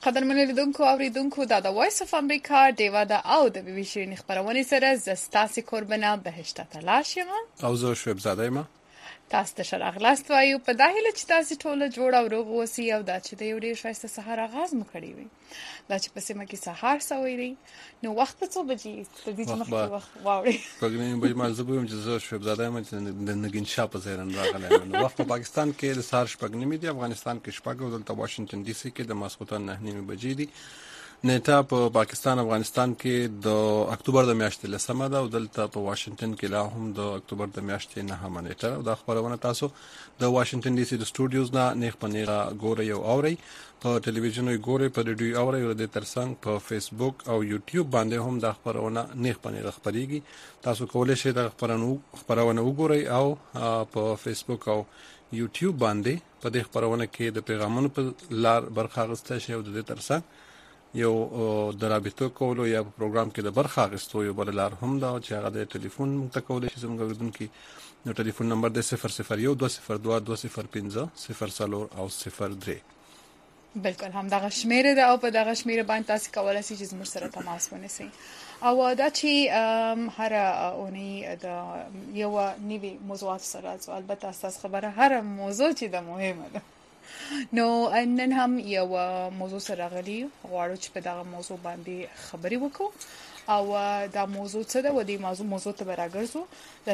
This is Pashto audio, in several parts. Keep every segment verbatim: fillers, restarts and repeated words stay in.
قدرمنو لیدونکو او اوریدونکو دا د وایس اف امریکا ډیوا د او د بي بي سي خبرونه سره زستاسي قربانه بهشته تلاشم او زه شعیب زاده یم. تاسو ته شرغلاست وایو په داخله چې تاسو ټوله جوړ او روغ اوسئ او دا چې د یو ډیر ښایسته سهار آغاز مو کړی وي دا چې په سیمه کې سهار سوی دی نو وخت څو بجې د دې مخکې وخت واوري پګنې به ما زه به چې زه شعیب زاده یم چې د نګین شاه په ځای راغلی نو وخت په پاکستان کې د سهار شپږ نیمې دی، افغانستان کې شپږ او دلته واشنگټن ډي سي کې د ماسخوتن نه نیمې بجې دي. نیټه په پاکستان افغانستان کې د اکتوبر د میاشتې لسمه ده او دلته په واشنگټن کې لا هم د اکتوبر د میاشتې نهمه نیټه او دا خبرونه تاسو د واشنگټن ډي سي د سټوډیوز نه نیغ په نیغه ګورئ او اورئ، په ټلویزیون یې ګورئ، په ریډیو اورئ او د ترڅنګ په فیسبوک او یوټیوب باندې هم دا خبرونه نیغ په نیغه خبريږي. تاسو کولای شئ دا خبرونه خبرونه وګورئ او په فیسبوک او یوټیوب باندې په دې خبرونه کې د پیغامونو په لار برخه اخیستل شي او د دې ترڅنګ یو د رابطو کولو یا په پروګرام کې د برخه اخیستو یو بل لار هم دا چې هغه د ټلیفون متکول شي زموږ اوریدونکو نو ټلیفون نمبر د صفر صفر یو دوه صفر دوه دوه صفر پنځه صفر څلور او صفر درې. بالکل هم دغه شمیره ده او په دغه شمیره باندې تاسو کولای شئ چې زموږ سره تماس ونیسئ او دا چې هر اونۍ د یو نوي موضوعات سره البته تاسو خبره هر موضوع چې د مهمه ده نو نن هم یو موضوع سره غلي غواړو چې په دغه موضوع باندې خبرې وکړو او دا موضوع څه ده و دې موضوع موضوع ته راګرځو دا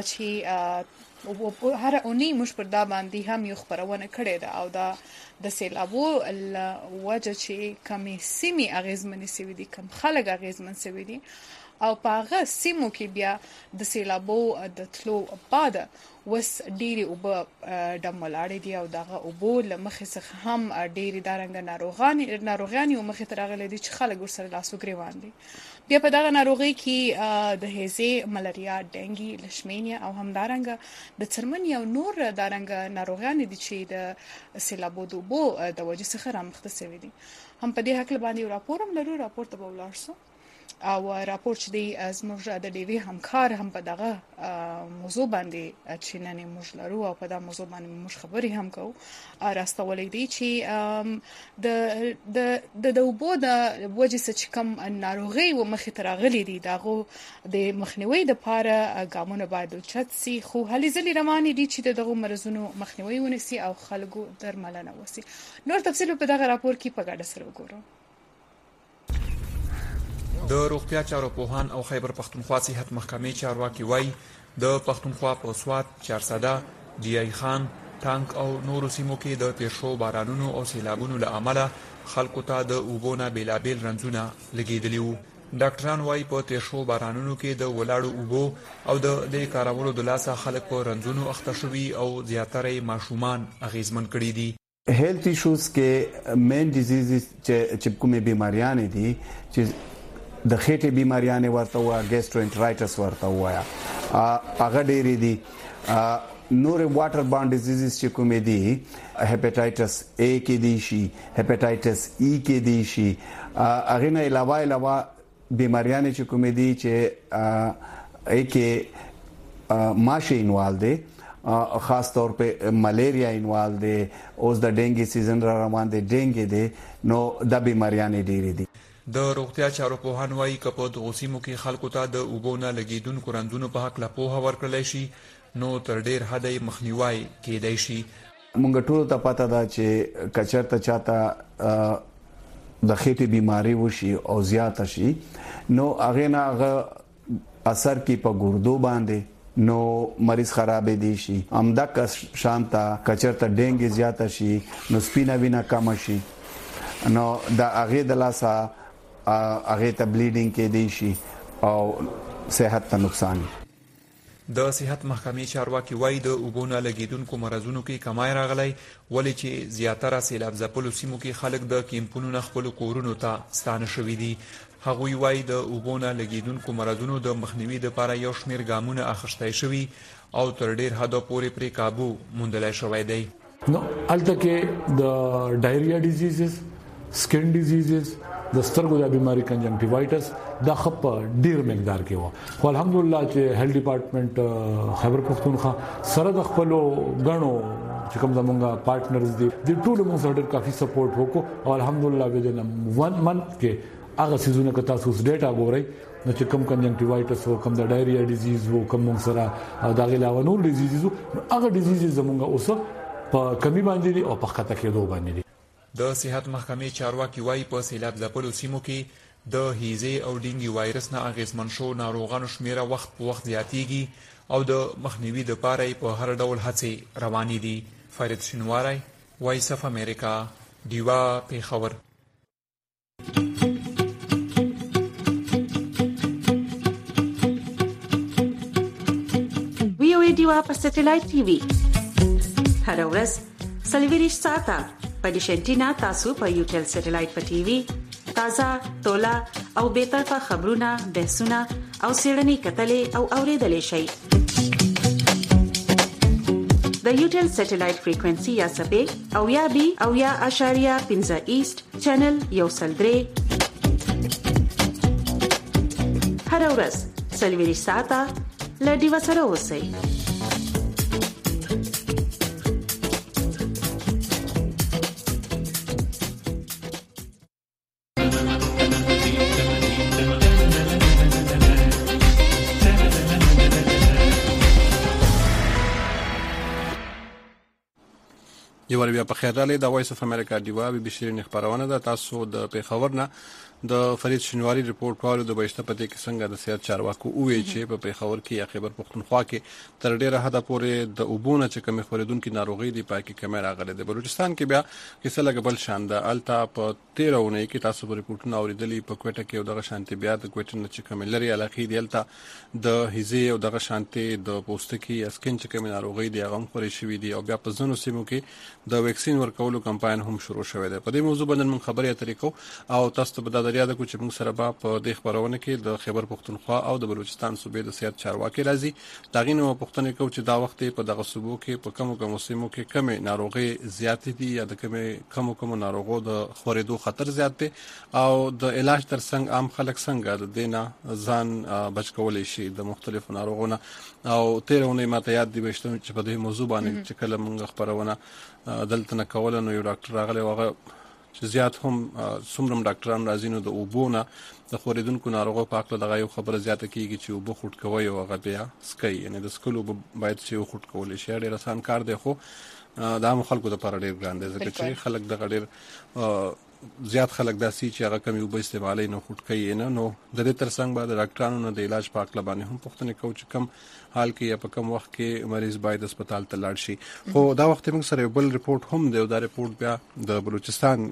چې هر اونۍ موږ پر دا باندې هم یو خبرونه کړې ده او دا د سیلابو وجه چې کمی سیمي اغیزمنې سوي دي، کم خلک اغیزمن سوي دي او په هغه سیمو کې بیا د سیلابو د تلو بعد وس ډيري وب د ملاړې دی او دغه وبو لمخې څخه هم ډيري دارنګ ناروغاني ناروغاني او مخې ترغلې دي چې خلک ورسره لاسو ګریوان دي. بیا په دغه ناروغي کې د هیزه، ملاریا، ډنګي، لشمینیا او هم دارنګ د چرمن یو نور دارنګ ناروغاني دي چې د سیلابو د وبو د وجې څخه رامخته شوي دي. هم په دې حق باندې راپورم لرو، راپور ته ولاړ شو او راپور چې دی زموږ د ډیوی همکار هم په دغه موضوع باندې چې نن موږ لرو او په دا موضوع باندې موږ خبرې هم کوو راستولې دي چې د د د وبو د وجې څخه کم ناروغي و مخې ته راغلي دي دغه د مخنیوي د لپاره ګامونه باید اوچت سي، خو هلي ځلې روانې دي چې دغه مرزونو مخنیوي ونیسي او خلکو درملنه وسی. نور تفصیل په دغه راپور کې په ګډه سره وګورو. د روغتیا چارو پوهان او خیبر پختونخوا صحت محکمې چارواکي وایي د پختونخوا په سوات، چارسده، ډیای خان، ټانک او نورو سیمو کې د پیښو بارانونو او سیلابونو له امله خلکو ته د اوبو نه بیلابیل رنځونه لګېدلي وو. ډاکټران وایي په تیښو بارانونو کې د ولاړو اوبو او د دې کارولو د لاسه خلک په رنځونو اخته شوي او زیاتره ماشومان اغیزمن کړي دي. هیلث ایشوز کې مین ډیزیزز چې کومې بیماریاں دي چې د خېټې بیماریاں ورته وا ګیسټرونټرایټس ورته وایا هغه ډېری دي. نور واټر بارن ډیزیزز چې کومې دي هپاتایټس A کې دي شي، هپاتایټس E کې دي شي، هغه نه علاوه علاوه بیماریاں چې کومې دي چې A کې ماشه انوال دي، خاص طور په ملیریا انوال دي، اوس د ډنګي سیزن را روان دي، ډنګي دي، نو د بیماریاں ډېری دي. د روغتیا چارو پوهان وایي که په دغو سیمو کې خلکو ته د اوبو نه لګېدونکو رنځونو په هکله پوهه ورکړلی شي نو تر ډېر حده یې مخنیوی کېدی شي. موږ ټولو ته پته ده چې که چېرته چاته د خېټې بیماري وشي او زیاته شي نو هغې نه هغه اثر کوي په ګردو باندې، نو مریض خرابې دي شي. همدغه شان ته که چېرته ډنګي زیاته شي نو سپینه وینه کمه شي، نو د هغې د لاسه هغه ته بلیډینګ کې دی شي او صحت ته نقصان. د صحت محکمې چارواکي وایي د اوبو نه لګېدونکو مرضونو کې کمای راغلی ولې چې زیاتره سیلاب ځپلو سیمو کې خلک د کیمپونو نه خپلو کورونو ته ستانه شوي دي. هغوی وایي د اوبو نه لګېدونکو مرضونو د مخنیوي لپاره یو شمېر ګامونه اخیستی شوي او تر ډېر حده پورې پرې کابو موندلی شوی دی. نو هلته کې د ډایریا ډیزیزز، سکن ډیزیزز، د سترګو د بیماری کنجنکټیوایټس دا خپ ډیر مقدار کې و. خو الحمدلله چې هیلث ډپارټمنټ خیبر پختونخوا سره د خپل غنو چې کوم زمونږ پارټنرز دي د ټول موږ سره کافي سپورټ وکړو او الحمدلله ودین ون منث کې هغه سيزونه که تاسو ډیټا ګورئ نو چې کوم کنجنکټیوایټس او کوم د ډایریا ډیزیز او کوم موږ سره دا غلاوه نور ډیزیز هغه ډیزیز زمونږ اوسه په کمی باندې دي او په خطر کې دوه باندې دي. د صحت محکمې چارواکي وايي په سیلاب ځپلو سیمو کې د هیزې او ډینګي وایرس نه اغیزمن شو ناروغانو شمیره وخت په وخت زیاتیږي او د مخنیوي لپاره په هر ډول هڅې روانې دي. فرید شینواری، وایس اف امریکا، دیوا پیښور. وی او ای دیوا په سټلایټ ټي وي هر ورځ سلیویریش ساعته په ډیشنټینا تاسو په یوټل سټلایټ په ټي وي تازه تولا او به طرفه خبرونه بحثونه او سیړنی کتلې او اوریدلې شي. د یوټل سټلایټ فریکوئنسي یا سبې او یا بي او یا اشاریه پنځه ایست چینل یو سلدري هر ورځ سلیویریش ساعته لډي وسره اوسئ. یو بیا په خیر رالی د وایس اف امریکا دیوا بي بي شيرین خبرونه ده. تاسو د پیښور نه د فرید شینواری ریپورت پاولو د بهشته پته کې څنګه د سیاست چارواکو وی چې په پیښور کې یا خیبر پختونخوا کې تر ډیره حد پورې د اوبونه چې کمی خوریدونکو ناروغي دی پاکي کیمرا غلې ده. بلوچستان کې بیا کیسه لګبل شان ده. التا په تیرہ ونې کې تاسو په ریپورتونو اوریدلې په کوټه کې دغه شانتي بیا د کوټه نه چې کمی لري علاقې دی التا د هیزي او دغه شانتي د پوستکي اسکن چې کمی ناروغي دی هغه خوري شوې دي او بیا په ځینو سیمو کې د ویکسین ورکولو کمپاین هم شروع شوی دی. په دې موضوع باندې موږ خبرې اترې کوو او تاسو ته د دریا د کوچ موږ سره په دې خبرونه کې د خیبر پختونخوا او د بلوچستان صوبې د سیاست چارواکي راځي. داغې نو پښتنې کو چې دا وخت په دغه صوبو کې په کومو کومو سیمو کې کمی ناروغي زیات دي یا د کمی کومو کومو ناروغو د خورېدو خطر زیات دی او د علاج ترڅنګ عام خلک څنګه د دینه ځان بچ کولای شي د مختلفو ناروغونو. او تیرونه ماته یاد دی چې په دې موضوع باندې چې کله موږ خبرونه دلته نه کول نو یو ډاکټر راغلی وغه چې زیات هم څومره ډاکټران راځي نو د اوبونه د خوریدونکو ناروغو په اړه دغه یو خبره زیاته کیږي چې اوبه خټ کوي او هغه بیا سکي یعنی د سکلو باید چې خټ کول شي. ډېر آسان کار دی خو د عام خلکو لپاره ډېر ګران دی ځکه چې خلک د ډېر زیات خلک داسي چې هغه کمی وب استعمالي نه خټ کوي نه. نو د دې ترڅنګ باید ډاکټرانو نه د علاج په اړه باندې هم پوښتنه کوي چې کم حال کې یا په کم وخت کې مریض باید هسپتال ته لاړ شي. خو دا وخت موږ سره بل ریپورت هم دی او دا ریپورت بیا د بلوچستان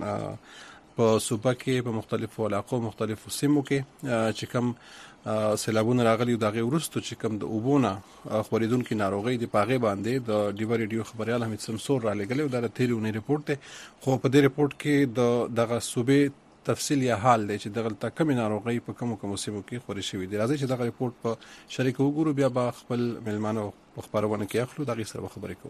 په صوبه کې په مختلفو علاقو مختلفو سیمو کې چې کم سیلابونه راغلي دغه ورستو چې کم د اوبونه خوریدونکو ناروغي د پاغه باندې د ډیو ریډیو خبريال حمید سمسور را لګل او دا تیرونه ریپورت دی. خو په دې ریپورت کې د دغه صوبې تفصیل یا حال دی چې دغه تکمه ناروغي په کوم کوم سیمو کې خوري شوی دی. راځي چې دغه ریپورت په شریک وګورو بیا به خپل ملمانو خبرونه کې اخلو دغه سره خبرې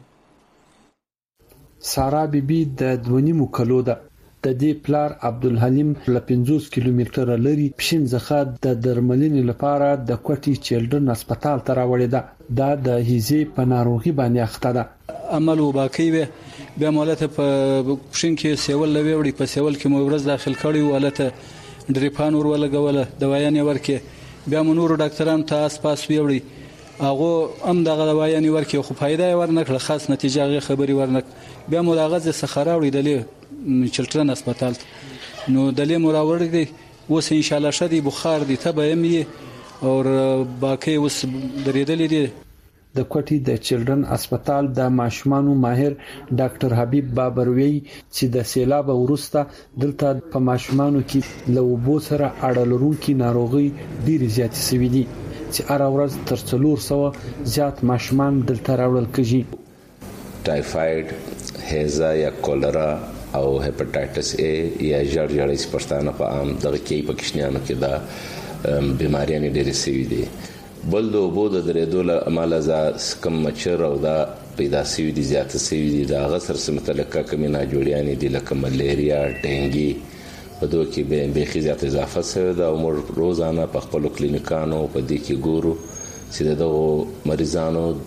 کوو. سارا بیبي د دونیمو کلو ده د دې پلار عبدالحلیم ل پنځوس کیلومتره لري پښین ځخه د درملنې لپاره د کوټي چیلډرن هسپتال ته راوړی ده. دا د هیزي په ناروغي باندې اخته ده. عمل وباکي به بیا مولته په پښین کې سیول لوي وړي په سیول کې مو ورځ داخل کړی ولته ډریپان ور ولګوله دوايانې ورکه بیا مونور ډاکټران ته اس پاس ویوړي هغه هم دغه دوايانې ورکه خو فائدہ ورنکړه خاص نتیجه غي خبري ورنک بیا مو دغه ز سخره وړي دلې چلټرن هسپتال نو دلې مراور دي اوس ان شاء الله شدي بخار دي تبه یمي او باقي اوس درېدلې دي. د کوټي د چلډرن هسپتال د ماشومانو ماهر ډاکټر حبیب بابروي چې د سیلاب ورسته دلته په ماشومانو کې لوبو سره اړه ناروغي ډیر زیات سوي دي چې هر ورځ تر څلور سوه زیات ماشومان دلته راوړل کیږي. ټایفاید، هیزا یا کولرا او هپاتایټس ا یا جړ جړې سپشتانه په عام دغه کې په کښنیانو کې دا بیماریاں ډېرې سوي دي. بل د اوبو د درېدو له امله ز کم مچر او دا پیدا سوي دي زیات سوي دي دا غسر سره متعلقه کمینا جوړیانې دي لکه ملیریا ډینګي په دوه کې به به زیات اضافه سره دا عمر روزانه په خپل کلینیکانو په دې کې ګورو چې دغه مریضانو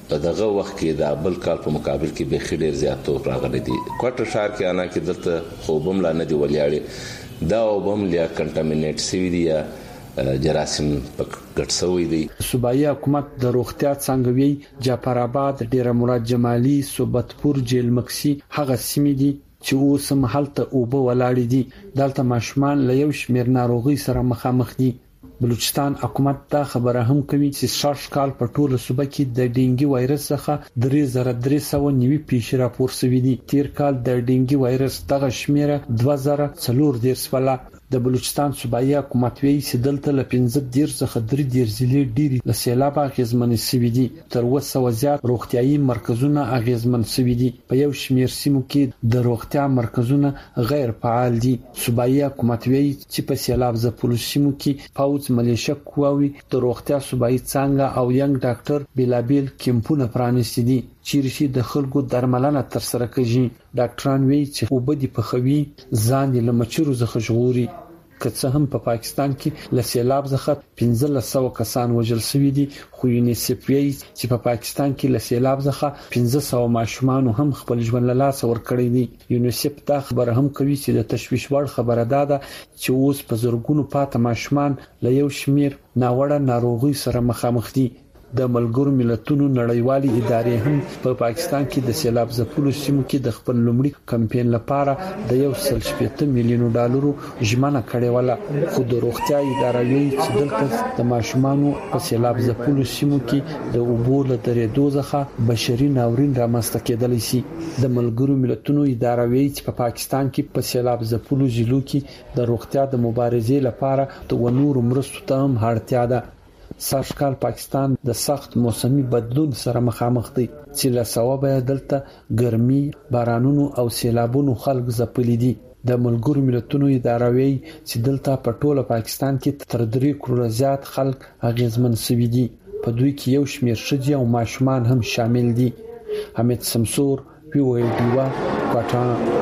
په دغه وخت کې د بل کال په مقابل کې به خډیر زیات توپ راغلي دي. کوټه ښار کې انا کې دلته خوبم لا نه دی ولیاړي دا وبم لیا کنټامینیټ سوي دي یا جراثیم پکټ سوي دي. صوبایي حکومت د روغتیا څنګه جعفر آباد، ډیر مراد جمالي، صوبتپور، جیل مکسي هغه سیمې دي چې اوس هم هلته اوبه ولاړې دي. دلته ماشومان له یو شمېر ناروغي سره مخامخ دي. بلوچستان حکومت دا خبره هم کوي چې شش کال په ټوله صوبه کې د ډینګي وایرس څخه درې زره درې سوه نوي پیښې راپور شوې دي. تیر کال د ډینګي وایرس دغه شمیره دوه زره څلور دېرش ولا. د بلوچستان صوبایي حکومت ویلي چې دلته له پنځه دېرش څخه درې دېرش ضلعې ډېری له سیلاب اغېزمنې شوي دي. تر اوه سوه زیات روغتیايي مرکزونه اغېزمن شوي دي. په یو شمېر سیمو کې د روغتیا مرکزونه غیر فعال دي. صوبایي حکومت ویلي چې په سیلاب ځپلو سیمو کې پوځ، ملیشه قواوي، د روغتیا صوبایي څانګه او ینګ ډاکټر بېلابېل کیمپونه پرانیستي دي چیرې د خلکو درملنه تر سره کوي. ډاکټران وایي چې اوبه دي پخوي ځان له مچرو څخه ژغوري. که څه هم په پاکستان کې له سیلاب څخه پنځلس سوه کسان وژل شوي دي، خو یونیسف وایي چې په پاکستان کې له سیلاب څخه پنځه سوه ماشومان هم خپل ژوند له لاسه ورکړی دي. یونیسف دا خبره هم کوي چې د تشویش وړ خبره ده چې اوس په زرګونو پاته ماشومان له یو شمیر ناوړه ناروغي سره مخامخ دي. د ملګرو ملتونو نړیوالې ادارې هم په پاکستان کې د سیلاب ځپلو سیمو کې د خپل لومړي کمپاین لپاره د یو سل شپږ میلیون ډالرو ژمنه کړې وله، خو د روغتیا اداره وایي چې دلته د ماشومانو په سیلاب ځپلو سیمو کې د اوبو له درېدو څخه بشري ناورین رامنځته کېدلی شي. د ملګرو ملتونو اداره وایي چې په پاکستان کې په سیلاب ځپلو ضلعو کې د روغتیا د مبارزې لپاره د ونورو مرستو ته هم اړتیا ده. سږکال پاکستان د سخت موسمي بدلون سره مخامخ دی چې له سببه دلته ګرمي، بارانونو او سیلابونو خلک ځپلي دي. د ملګرو ملتونو اداره وایي چې دلته په ټوله پاکستان کې تر درې کروڑه زیات خلک اغېزمن شوي دي. په دوی کې یو شمېر ښځې او ماشومان هم شامل دي. حمید سمسور، وی او ای ډیوا، کوټه.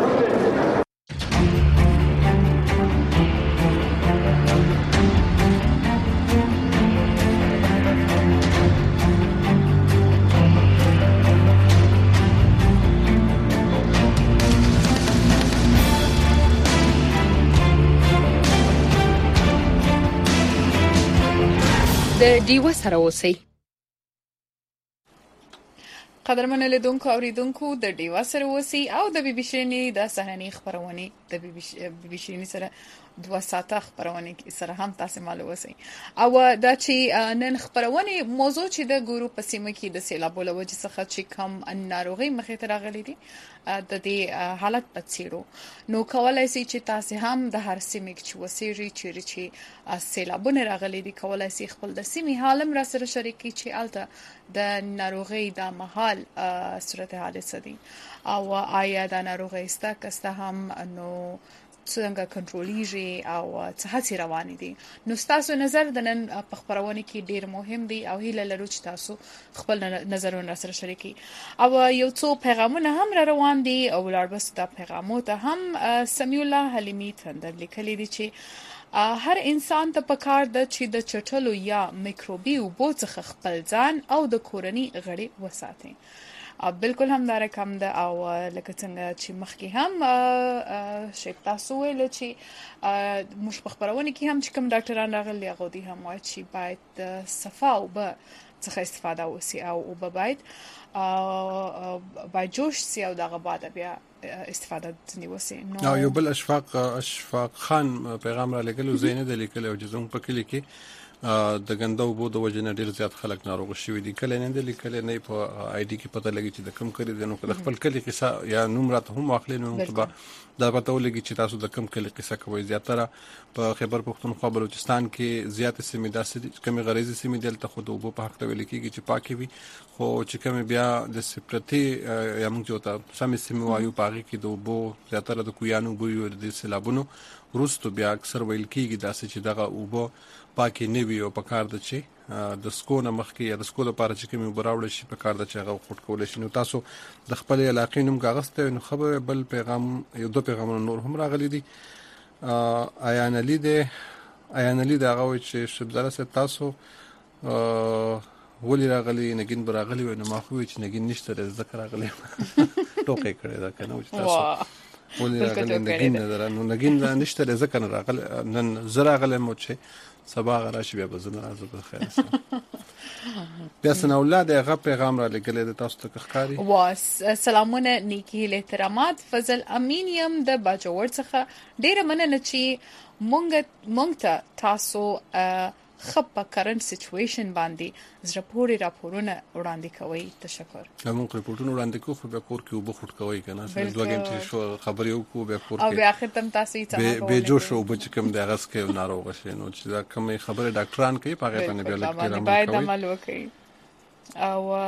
د ډیوه سره اوسئ. قدرمن لیدونکو اوریدونکو د ډیوه سره اوسئ او د بي بي شيرینی د سهرنی خبرونه د بي بي شيرینی سره دوه ساعته خبرونه سره هم تاسو معلومه اوسئ. او دا چې نن خبرونه موضوع چې د ګورو په سیمه کې د سیلاب له وجې څخه چې کم ناروغي مخې ته راغلي دي د دې حالت په څیرو نو کولای شي چې تاسو هم د هر سیمه کې وسیږي چې چې سیلابونه راغلي دي کولای شي خپل د سیمه حالم را سره شریکي چې الته د ناروغي د محل صورتحال څه دي او آیا د ناروغي ستاسو هم نو څنګه کنټرولېږي او څه هڅې روانې دي. نو تاسو نظر د نن په خبرونه کې ډیر مهم دی او هیله لرو چې تاسو خپل نظرونه سره شریکي. او یو څو پیغامونه هم را روان دي او ولر بس د پیغامو ته هم سمیع الله حلیمی تندر لیکلي دي چې هر انسان ته پکار ده چې د چټلو یا میکروبي وبو څخه خپل ځان او د کورنۍ غړي وساتي. بالکل هم دا رقم ده او لکه څنګه چې مخکې هم شیخ تاسو ویل چې موږ په خبرونه کې هم چې کوم ډاکټران راغلي هغه دي هم وایي چې باید صفا او به څخه استفاده وسی او او باید باید جوش سی او دغه بعد بیا استفاده ځنی وسی. نو یو بل اشفاق اشفاق خان پیغام را لګل زینه د لیکل او جزون په کلی کې د ګندو بو د وجنه ډیر زیات خلک ناروغ شوي دي. کله نه د لیکل نه په آی ډي کې پته لګي چې د کم کړي دي نو د خپل کلی قصه یا نوم راته هم واخلې نو ته دا پته ولګي چې تاسو د کم کلی قصه کوي. زیاتره په خیبر پختونخوا بلوچستان کې زیات سیمې داسې کمی غریزي سیمې دلته خو د وبو په حق ته ویل کېږي چې پاکي وي خو چې کوم بیا د سپرتي یا موږ چې ته سمې سیمې وایو پاغي کې د وبو زیاتره د کویانو بویو د سیلابونو ورستو بیا اکثر ویل کېږي داسې چې دغه وبو پاکي نه وي او په کار د چې د سکو نه مخکې یا د سکو لپاره چې کومې براوړل شي په کار د چې هغه خټ کول شي. نو تاسو د خپل علاقې نوم کاغذ ته نو خبر بل پیغام یو دو پیغامونه نور هم راغلي دي. آیان علی د آیان علی دا غوي چې شبزاله سه تاسو ولې راغلی نګین به راغلی وای نو ما خو چې نګین نشته د ذکر راغلی ټوکې کړی دا کنه چې تاسو ولې راغلی نګین نه نو نګین نشته د ذکر راغلی نن زه راغلی مو چې سبا راشي بیا به زه نه راځم په خیر سره بیا سن اولاد هغه پیغام را لګلې د تاسو ته ښکاری واس سلامونه نیکی احترامات فضل امین یم د باجوړ څخه ډیره مننه چې مونږ مونږ ته تاسو خپ کرنٹ سچويشن باندې زړه پورې راپورونه وړاندې کوي تشکر موږ ریپورتونه وړاندې کوو خو بیا کور کې وبخټ کوي کنه چې دوه غنټې شو خبرې وکړو بیا کور کې او بیا اخر تم تاسو یې ته به جوش او بچ کم د غس کې ناروغ شي نو چې دا کومه خبره ډاکټران کوي پاګه باندې بیا لکه باید عمل وکړي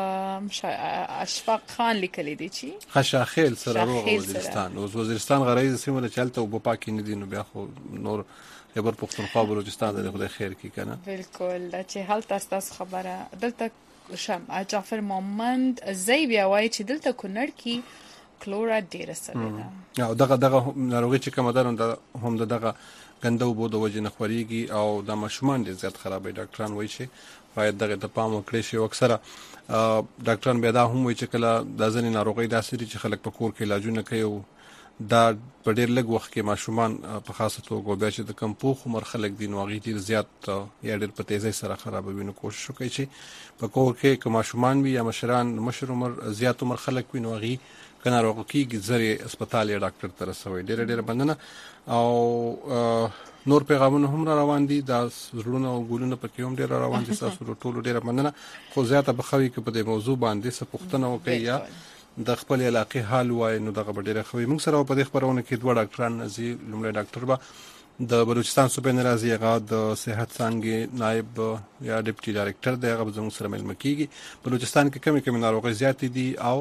او اشفاق خان لیکلی دی چې خشاخیل سره روغ وزیرستان او وزیرستان غریز سیمه چلته او پاکي نه دي نو بیا خو نور خبر پختونخوا بلوچستان د خدای خیر کی کنه بالکل دا چې حالت تاسو خبره دلته شم جعفر محمد زی بیا وای چې دلته کونړ کې کلورا ډیره سره ده او دغه دغه ناروغي چې کوم ده هم دغه ګنده وبو د وجه نه خوريږي او د مشمان ډیر زیات خرابې ډاکټران وایي چې باید دغه د پام وکړي شي اکثره ډاکټران بیا دا هم وایي چې کله د ځنې ناروغي داسې چې خلک په کور کې علاجونه کوي دا په ډېر لږ وخت کې ماشومان په خاصه توګه بیا چې د کم پوخ عمر خلک دي نو هغې ډېر زیات یا ډېر په تیزۍ سره خرابوي نو کوشش وکړئ چې په کور کې که ماشومان وي یا مشران مشر عمر زیات عمر خلک وي نو هغې که ناروغه کېږي زر یې هسپتال یا ډاکټر ته رسوئ ډېره ډېره مننه او نور پیغامونه هم را روان دي دا زړونه او ګلونه پکې هم ډېر را روان دي ستاسو ټولو ډېره مننه خو زیاته به ښه وي که په دې موضوع باندې څه پوښتنه وکړئ یا د خپل علاقې حال وای نو دغه ډیره خوي موږ سره په دې خبرونه کې دوه ډاکټران نزي لومړی ډاکټر با د بلوچستان صوبې ناراضي هغه د صحت څنګه نائب یا ډیپټي ډایریکټر دی هغه زموږ سره ملمه کیږي بلوچستان کې کمی کمی ناروغي زیات دي او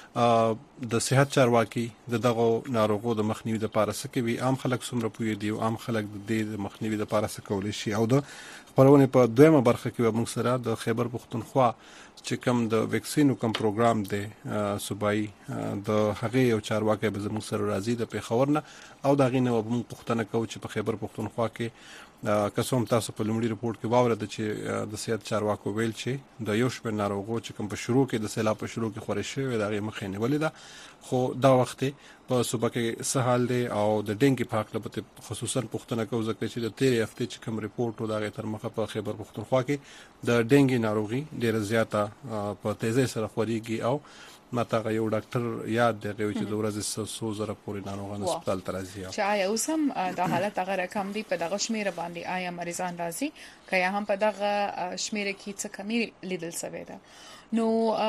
د صحت چارواکي د دغه ناروغو د مخنیوي لپاره سکوي عام خلک څومره پوي دي او عام خلک د دې مخنیوي لپاره سکول شي او د خبرونه په دویمه برخه کې موږ سره د خیبر پختونخوا چې کوم د ویکسینو کوم پروګرام دی صوبایي د هغې یو چارواکی به زموږ سره راځي د پېښور نه او د هغې نه به موږ پوښتنه کوو چې په خیبر پختونخوا کې که څه هم تاسو په لومړي رپورټ کې واورېده چې د صحت چارواکو ویل چې د یو شمېر ناروغو چې کوم په شروع کې د سیلاب په شروع کې خورې شوې د هغې مخه یې نیولې ده خو دا وخت په صوبه کې څه حال دی او د ډینګي په هکله به خصوصا پوښتنه کوو ځکه چې د تېرې هفتې چې کوم رپورټ و د هغې تر مخه په خیبر پختونخوا کې د ډینګي ناروغي ډېره زیاته په تیزۍ سره خورېږي او ماته هغه یو ډاکټر یاد دی هغې چې د ورځې څو زره پورې ناروغان هسپتال ته راځي چې آیا اوس هم د حالت هغه رقم دی په دغه شمېره باندې آیا مریضان راځي که یا هم په دغه شمېره کې څه کمی لیدل سوې ده نو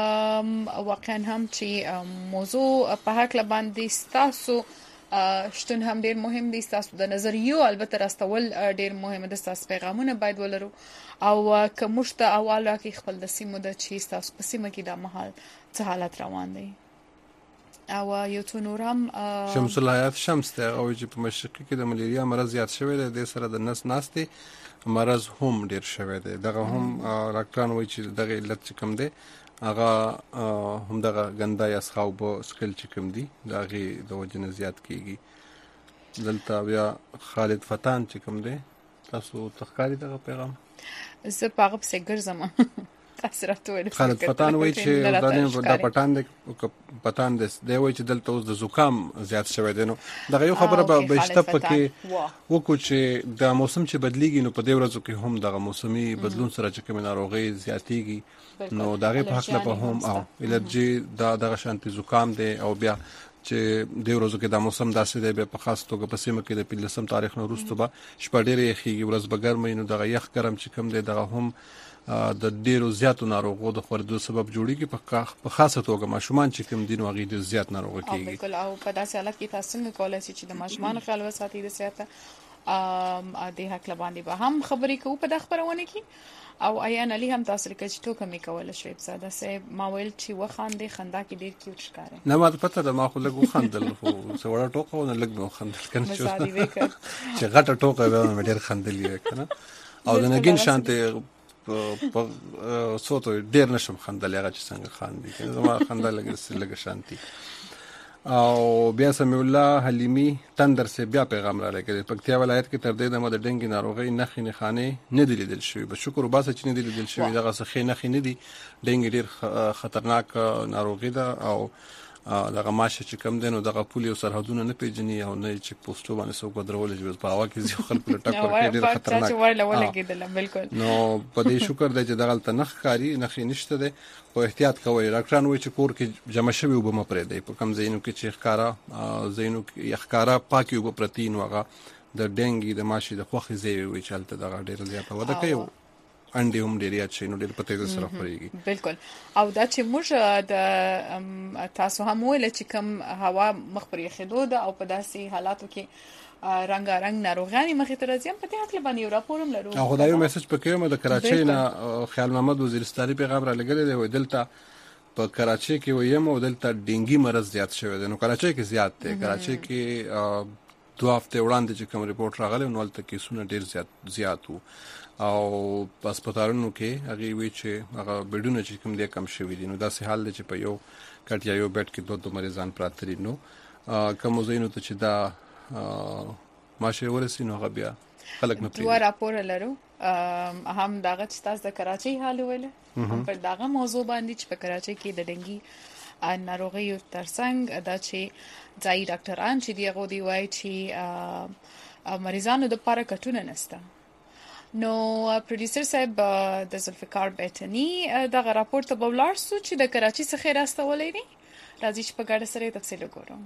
واقعا هم چې موضوع په هکله باندې ستاسو شتون هم ډیر مهم دي ستاسو د نظریو البته راستول ډیر مهم دي ستاسو پیغامونه باید ولرو او که موږ ته اول راکې خپل د سیمو د چې ستاسو په سیمه کې د محل څه حالت روان دی او یو څو نور هم شمس الحیات شمس ته او چې په مشرق کې د ملیریا مرض زیات شوی دی د سره د نس ناستې مرض هم ډیر شوی دی دغه هم ډاکټران وایي چې دغه علت چې کوم دی هغه هم دغه ګنده یا سخاوب سکل چې کوم دي د هغې د وجې نه زیات کېږي دلته بیا خالد فتان چې کوم دی تاسو ته ښکاري دغه پیغام زه په هغه پسې ګرځم خالد فتان وایي چې دا پټان دی پټان دی دی وایي چې دلته اوس د زکام زیات شوی دی نو دغه یو خبره به شته پکې وکړو چې د موسم چې بدلیږي نو په دې ورځو کې هم دغه موسمي بدلون سره چې کومې ناروغۍ زیاتېږي نو د هغې په هکله به هم او الرجي دا دغه شانتي زکام دی او بیا چې د ورځو کې د موسم داسې دی بیا په خاص توګه په سیمه کې د پنځلسم تاریخ نه وروسته به شپه ډېره یخېږي ورځ به ګرمه وي نو دغه یخ ګرم چې کوم دی دغه هم د ډیرو زیاتو ناروغو د خورېدو سبب جوړیږي په خاصه توګه ماشومان چې کوم دي نو هغې ډېر زیات ناروغه کېږي بالکل او په داسې حالت کې تاسو څنګه کولی شئ چې د ماشومانو خیال وساتئ د صحت د هکله باندې به هم خبرې کوو په دغه خپرونه کې او ایان علي هم تاسو لکه چې ټوکه مې کوله شویب زاده صاحب ما ویل چې وخاندې خندا کې ډېر کیوټ ښکاري نه ما ته پته ده ما خو لږ وخندل خو څه وړه ټوکه ونه لږ مې وخندل که نه چې غټه ټوکه بیا مې ډېر خندلي وی که نه او د نګین شانتې په څو ته ډېر نشم خندلی هغه چې څنګه خاندي زما خندا لږ لږ شانتي او بیا سمي الله حلیمی تندر سے بیا پیغام را لګل پکتیا ولایت کې تر دې د مد ډنګي ناروغي نخې نه خانه نه دی لیدل شوی به شکر وباسه چې نه دی لیدل شوی دغه څه نخې نه دي ډنګي ډیر خطرناک ناروغي ده او دغه ماشه چې کم دین او دغه پولیو سرحدونه نه پیژني او نه چې پوسټو باندې څوک درول چې په هوا کې ځو خلک له ټکر کې ډیر خطرناک چې ورله ولګیدل بالکل نو په دې شکر دی چې دغه تنخ کاری نخې نشته ده او احتیاط کوي ډاکټران وایي چې کور کې جمع شوی وب مپرې دی په کم زینو کې چې ښکارا زینو کې ښکارا پاکي وب پرتین وغه د ډنګي د ماشي د خوخي زی وی چلته دغه ډیر زیاته وده کوي انډي هم ډیر یاد شي نو ډیر پته سره خوريږي بالکل او دا چې موږ د تاسو هم ول چې کوم هوا مخبري خدو ده او په داسې حالاتو کې رنگارنګ ناروغاني مخې ته راځي په دې حق باندې یو راپورم لرو او خدایو میسج پکې مې د کراچۍ نه خیال محمد وزیرستاني پیغام را لګل دی دلته په کراچۍ کې ویم او دلته ډینګي مرض زیات شوی دی نو کراچۍ کې زیات دی کراچۍ کې دوه هفته وړاندې چې کوم ریپورت راغلی نو ولته کیسونه ډیر زیات زیات وو او په هسپتالونو کې هغه وی چې هغه بیډونه چې کوم دي کم شوی دي نو دا سه حال دی چې په یو کټ یا یو بیډ کې دوه دوه مریضان پراته دي نو کوم زینو ته چې دا ماشه ورسې نو هغه بیا خلک نه دوه راپور لرو هم داغه چې تاسو د کراچۍ حال ویل هم پر داغه موضوع باندې چې په کراچۍ کې د ډنګي ناروغي ترڅنګ دا چې ځای ډاکټران چې دی غو دی وای چې مریضانو د پاره کټونه نسته نو پروډوسر صاحب د ذوالفقار بیتنی دغه راپور ته بولار سو چې د کراچۍ څخه راستولې دي راځي چې په ګډه سره تفصیل وګورم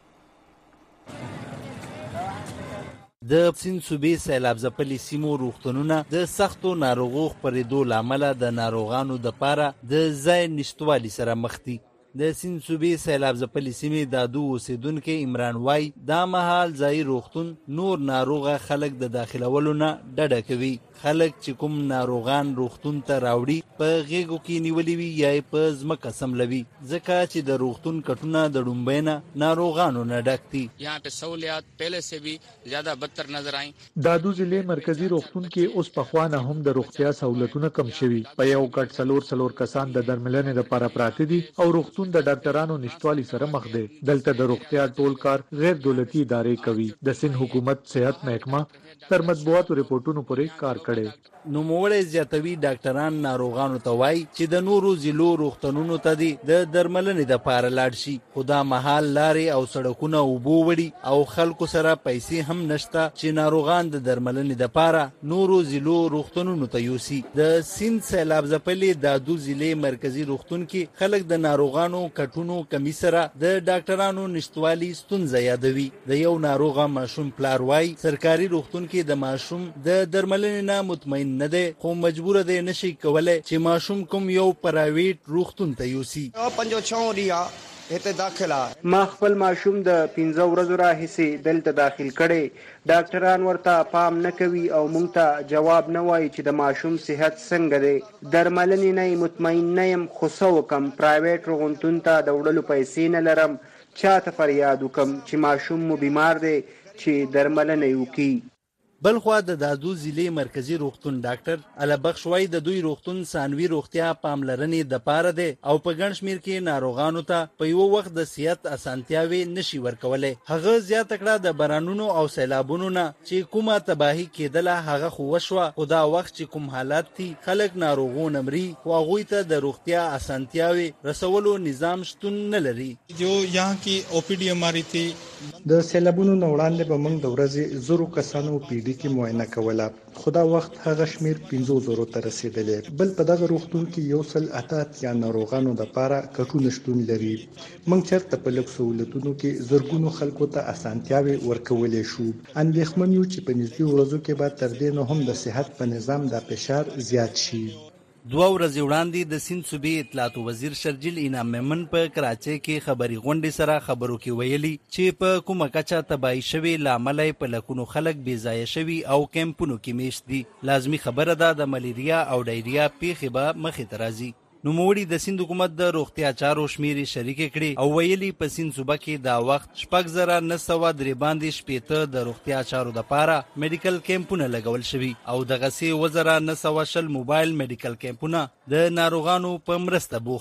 د سین صوبې سیلاب ځپلي سیمو روغتونونه د سختو ناروغو خپرېدو لامل د ناروغانو د پاره د ځای نشټوالي سره مخ دي د سین صوبې سیلاب ځپلي سیمې د دو اوسیدونکو عمران وای دا مهال ځای روغتون نور ناروغه خلک د داخلولو نه ډډه کوي خلک چې کوم ناروغان روغتون ته راوړي په غیږو کې نیولې وي یا په ځمکه سملوي ځکه چې د روغتون کټونه د ډومبۍ نه ناروغانو نه ډک دي यहाँ पे सहूलियात पहले से भी ज्यादा बदतर नजर आई دادو ضلع مرکزی روغتون کې اوس پخوانه هم د روغتیا سہولتونه کم شوي په یو کټ څلور څلور کسان د درملنې لپاره پراته دي او روغتون د ډاکټرانو نشټوالي سره مخ دي دلته د روغتیا ټول کار غیر دولتي ادارې کوي د سین حکومت صحت محکمه تر مطبوعاتو ریپورتونو پورې کار کړي نو موړې زیاتوي ډاکټران ناروغانو ته وایي چې د نورو ضلعو روغتونونو ته دي د درملنې د پاره لاړ شي خدا محل لارې او سړکونه اوبو وړي او خلکو سره پیسې هم نشته چې ناروغان د درملنې د پاره نورو ضلعو روغتونونو ته یوسي د سین سیلاب ځپلي د دو ضلع مرکزی روغتون کې خلک د ناروغانو کټونو کمی سره د ډاکټرانو نشټوالي ستونزه یادوي د یو ناروغه ماشوم پلار وای سرکاري روغتون کې د ماشوم د درملنې نه مطمئن نه دی خو مجبور دی نشي کولای چې ماشوم کوم یو پرایویټ روغتون ته یوسي پنځو چاو ریا هته داخله ما خپل ماشوم د پنځه ورځې راهیسې دلته داخل کړي ډاکټران ورته پام نه کوي او مونږ ته جواب نه وایي چې د ماشوم صحت څنګه دی درملنې نه مطمئن نه یم خو څه وکم پرایویټ روغتون ته د وړلو پیسې نه لرم چاته فریاد وکم چې ماشوم مو بیمار دی چې درملنه وکړي بلخوا د دادو ضلع مرکزی روغتون ډاکټر علبخش وای د دوی روغتون ثانوي روغتیا پاملرنې د پاره دی او په ګڼ شمیر کې ناروغانو ته په یو وخت د صحت اسانتیاوي نشي ورکولای هغه زیات کړه د بارانونو او سیلابونو نه چې کومه تباہی کېدله هغه خو وشوه خدا وخت چې کوم حالات دي خلک ناروغون مري او هغه ته د روغتیا اسانتیاوي رسولو نظام شتون نه لري جو यहाँ की ओपीडी हमारी थी د سیلابونو وړاندې به موږ د ورځې زرو کسانو پیډي کې معاینه کوله خدا وخت هغه شمیر پنځه زره ته رسیدلې بل په دغه روغتون کې یو سل اتات یا ناروغانو د پاره کټونه شتون لري موږ چرته په لږ سہولتونو کې زرګونو خلکو ته اسانتیاوي ورکولې شو اندېښمن یو چې په نږدې ورځو کې به تر دې نه هم د صحت په نظام د فشار زیات شي دوه ورځې وړاندې د سیند صوبې اطلاعات وزیر شرجیل انعام میمن په کراچۍ کې خبري غونډې سره خبرو کې ویلي چې په کومه کچه تباہي شوی لامل په لکونو خلک بې ځایه شوي او کیمپونو کې میشت دي لازمي خبره ده د ملیریا او ډایریا پیښې به مخې ته راځي نوموړي د سیند حکومت د روغتیا چارو شمیرې شریکې کړي او ویلي په سیند صوبه کې دا وخت شپږ زره نه سوه درې باندې شپېته د روغتیا چارو دپاره میډیکل کیمپونه لګول شوي او دغسې اووه زره نه سوه شل موبایل میډیکل کیمپونه د ناروغانو په مرسته بوخت دي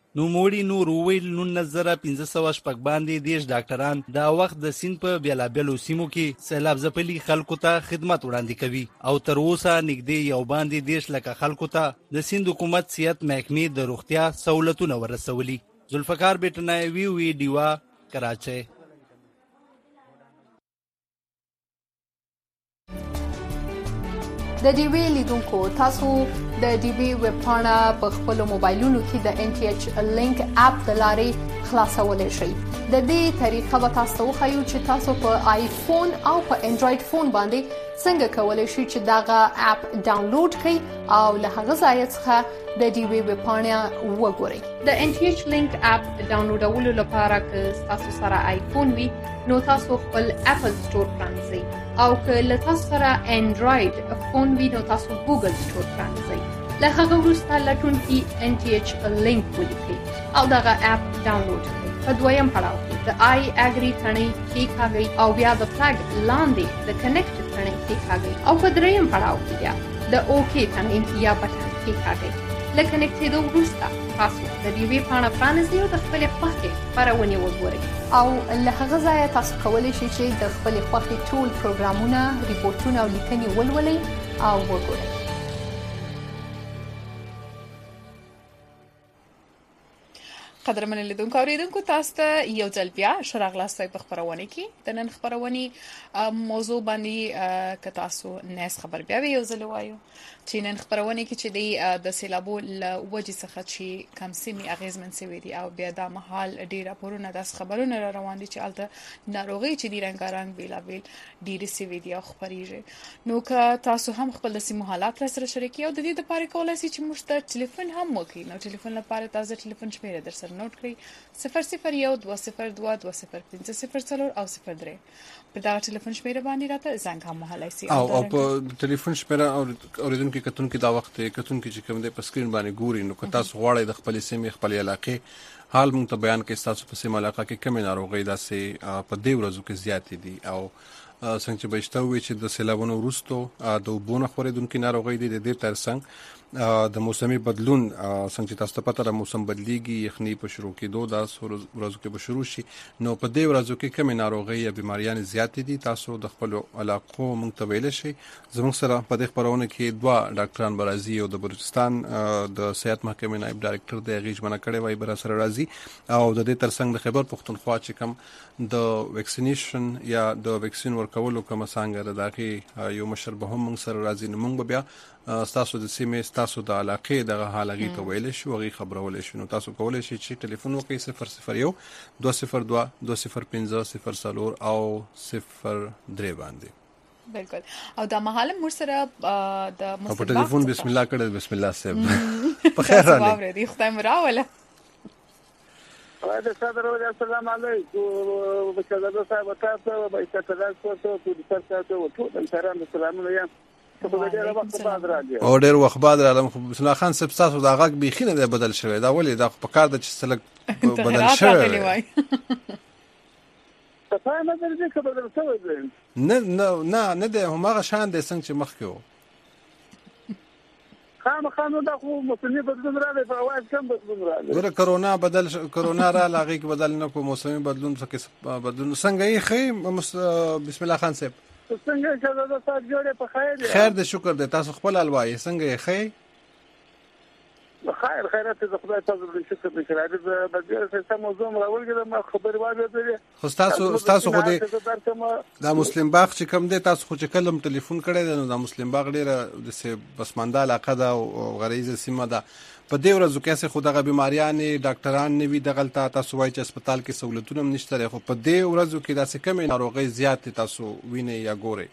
نو موړي نور ویل نولس زره پنځه سوه شپږ باندې دیش ډاکټران دا وخت د سیند په بیلابیلو سیمو کې سیلاب ځپلي خلکو ته خدمت وړاندې کوي او تر اوسه نږدې یو باندې دیش لکه خلکو ته د سیند حکومت صحت محکمې د روغتیا سہولتونه ورسولي. ذوالفقار بیٹنای وی وی ډیوا کراچۍ. د ډیوی لیدونکو تاسو د ډیوی ویب پاڼه په خپل موبایلونو کې د ان ټي ایچ لینک اپ د لارې خلاصولای شئ. د دې طریقه به تاسو وښیو چې تاسو په آیفون او په انډراید فون باندې څنګه کولای شئ چې دغه اپ ډاونلوډ کړئ او له هغه ځای څخه د ډیوی ویب پاڼه وګورئ. د ان ټي ایچ لینک اپ ډاونلوډولو لپاره که تاسو سره آیفون وي نو تاسو خپل اپل سٹور پرانځئ او که له تاسو سره انډراید فون وي نو تاسو ګوګل سٹور پرانځئ. له هغه وروسته لټونکي ان ټي ایچ لینک ولیکئ او دغه اپ ډاونلوډ کړئ. په دویم پړاو کې د آی اګری تڼۍ کېکاږئ او بیا د فلګ لاندې د کنیکټ تڼۍ کېکاږئ او په دریم پړاو کې بیا د اوکې تڼۍ یا بټن کېکاږئ. له کنیکټېدو وروسته تاسو د ډیوی پاڼه پرانیزئ او د خپلې خوښې خپرونې وګورئ او له هغه ځایه تاسو کولی شئ چې د خپلې خوښې ټول پروګرامونه، ریپورټونه او لیکنې ولولئ او وګورئ. قدرمن لیدونکو اوریدونکو تاسو ته یو ځل بیا ښه راغلاست په خبرونه کې. د نن خبرونه موضوع باندې که تاسو نس خبر بیا یو ځل وایو چې نن خبرونه کې چې د سیلابو ل وجې څخه چې کم سیمې اغیزمن سوي دي او بیا د محل ډیر راپورونه د خبرونه را روان دي چې الته ناروغي چې دی رنګارنګ بیلا بیل ډیر سوي دي او خبريږي. نو که تاسو هم خپل د سیمو حالات سره شریکي او د دې لپاره کولای شئ چې موږ ته ټلیفون هم وکړئ. نو ټلیفون لپاره تاسو ټلیفون شمیره در سره نوٹ کړئ صفر صفر یو دوه صفر دوه دوه صفر پنځه صفر څلور او صفر درې. په دا ټلیفون شمیره باندې راته زنګ هم وهلای شئ او په ټلیفون شمیره اوریدونکو کتونکو دا وخت کتونکو چې کوم دی په سکرین باندې ګوري نو که تاسو غواړئ د خپل سیمې خپل علاقې حال مونږ ته بیان کړئ تاسو په سیمه علاقه کې کومه ناروغي داسې په دې ورځو کې زیات دي او څنګه چې بهشته وي چې د سیلابونو وروسته د وبونه خورېدونکو ناروغي دي د دې ترڅنګ د موسمي بدلون څنګه چې تاسو ته پته را موسم بدلیږي یخني په شروع کېدو دا ورځو کې به شروع شي نو په دې ورځو کې کومه ناروغي یا بیماریان زیات دي تاسو د خپل علاقو مونږ ته ویل شي. زموږ سره په دې خبرونه کې دوه ډاکټران برازي او د بلوچستان د صحت محکمې نائب ډایرکټر د غیژمنه کړي وای بر سره راځي او د دې ترڅنګ د خبر پښتونخوا چې کوم د ویکسینیشن یا د ویکسین ورکولو کوم څنګه راځي یو مشر به هم موږ سره راځي نو موږ بیا تاسو د سیمې تاسو د علاقې دغه حالغي ته ویل شو غي خبرول شي نو تاسو کولای شئ چې ټلیفون وکړئ صفر صفر یو دوه صفر دوه دوه صفر پنځه صفر څلور او صفر درې باندې. بالکل او دا محل مر سره د مسلمان په ټلیفون بسم الله کړه بسم الله صاحب په خیر راغلی دی خدای مراوله دا صدر السلام علیکم بچا صاحب تاسو به تاسو ته په تاسو ته ټول سلام سلامونه یم او ډېر وخت بعد علم بسم الله خان صاحب تاسو دا غږ بيخینه ده بدل شوی دا ولې دا په کار د چې سلک بدل شوی تاسو نه درځي چې بدل شوی نه نه نه نه ده همغه شان د څنګه چې مخ کې خام خام دا خو موسمي بدلون راغی په اواز کم بدلون راغی ګوره کرونا بدل کرونا را لاغي کې بدل نه کو موسمي بدلون څه بدلون څنګه یې خې بسم الله خان صاحب څنګه چې دا تاسو جوړه په خیر خیر دې شکر دې تاسو خپل الوای څنګه یې خې خیر خیرات دې خدای تاسو دې شکر دې کړی د بدګر سیستم موضوع راول کې ما خبر واځي دې خو تاسو تاسو خو دې دا مسلم باغ چې کوم دې تاسو خو چې کلم ټلیفون کړی نو دا مسلم باغ ډیره د بسمنده علاقه ده او غریزه سیمه ده په دې ورځو کې څه خدغه بیماریان ډاکټران نیوي دغلطه تاسو وایي چې هسپتال کې سہولتونه نشته خو په دې ورځو کې داسې کومه ناروغي زیات تاسو ویني یا ګوري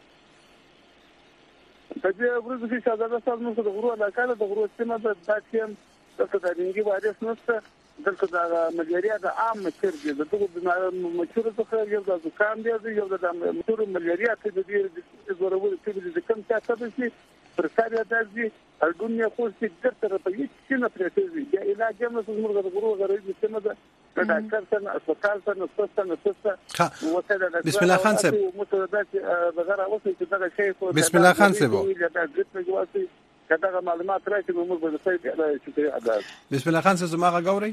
په دې ورځو کې شاده تاسو نو د غرو علاقه د غرو سیمه د داتیم د څنګه وایرس نشته دلته د ملیریا د عام مچر دي دغه د مچر څخه یو د زکام دی یو د مچر ملیریا ته د دې ضروري چې د کوم څه سبب شي پر ساري دازي الدنيا خو چې تر په هیڅ څه نه پرېږدي یا علاج هم نو موږ د غرو غوړې چې مده د ډاکټر سره هسپتال سره نسته نسته وته بسم الله خان صاحب متردات دغه راوځي چې دغه شی بسم الله خان صاحب کدا معلومات راځي نو موږ به څه دا شکریہ ادا بسم الله خان زما غوړی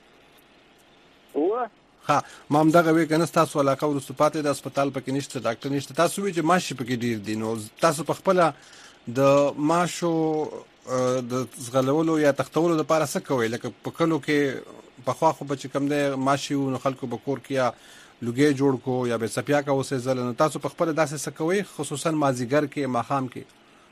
و ها ما هم دغه وی کنه تاسو علاقه ورسته پاتې د هسپتال پکې نشته ډاکټر نشته تاسو وی چې ماشي پکې ډیر دي نو تاسو په خپل د ماشو د زغلولو یا تختولو لپاره څه کوي لکه په کلو کې په خوا خو بچ کم دی ماشي نو خلکو به کور کې یا لوګي جوړ کو یا به سپیا کا اوسه زل نو تاسو په خپل داسې څه کوي خصوصا مازیګر کې ماخام کې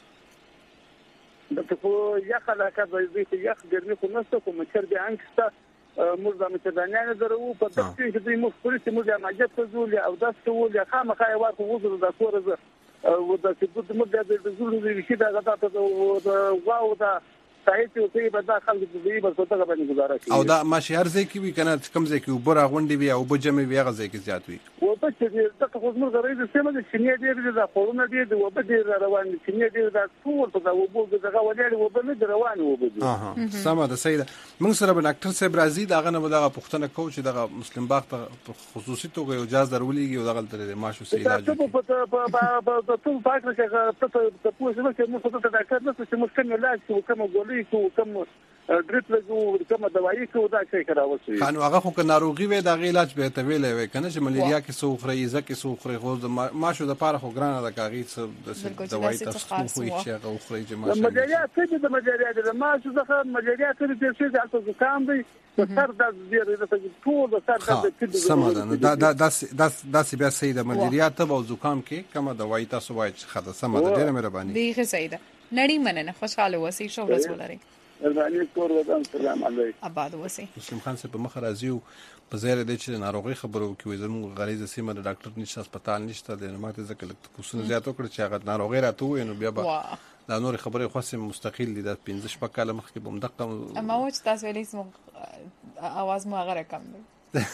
د په یخ علاقه د دې یخ ګرمي خو نشته کوم چې به انکسته موږ د متدانیانو درو په تفصیل کې د موږ پولیس موږ د ماجت زول او د ټول یا خامخا ورته وزر د کورزه او د چې موږ د زول د شي د غدا ته واو دا سایت او په بدا خلک د دې په څه باندې گزاره کوي او دا ماشي هر ځای کې وی کنه کم ځای کې وبره غونډي وی او بجمه وی غځای کې زیات وی و په چې د خپل غوړې د سیمه د چینه ډېر د خورونه ډېر د وبد ډېر روان دي چینه ډېر د ټول په دا وبو دغه ولې وبد نه روان وبد اها سمه ده سیده موږ سره به ډاکټر صاحب راځي داغه نه دغه پښتنه کو چې دغه مسلم باغ ته خصوصي توګه یو جاز درولېږي او دغه تر ماشو سي علاج په په په په ټول پاک نه کې په پوښتنه کې موږ ته ډاکټر نه چې موږ کوم علاج کوو کوم ګولۍ کوو کوم ډریپ لګو کومه دوايي کوو دا څه کراوسی خانو هغه خو که ناروغي وي دا غي علاج به ته ویلې وي کنه چې ملیریا کې سو خوري زکه سو خوري خو ماشو د پاره خو ګرانه د کاغی څه د دوايي تاسو خو هیڅ هغه خوري چې ماشو ملیریا څه د ملیریا د ماشو ځخه ملیریا څه د څه د تاسو زکام دی سر د زیره د ټول د سر د کډو سمادن دا دا دا دا سی بیا سي د ملیریا ته او زکام کې کومه دوايي تاسو وایي چې خاطر سمادن ډیره مهرباني دی ښه سیده نړۍ مننه خوشاله اوسئ شو ورځ ولرئ ارزاني کور ودان سلام علیکم آباد اوسئ مسلم خان صاحب په مخ راځي په زیره د چې ناروغي خبرو کې زموږ غریزه سیمه د ډاکټر نشته هسپتال نشته د ماته ځکه لکه پوسونه زیات وکړي چې هغه ناروغي راته نو بیا به دا نور خبره خاصه مستقیل دي د پنځه شپږ کاله مخکې بم دقه اما و چې تاسو ویلې سم اواز مو هغه رقم دی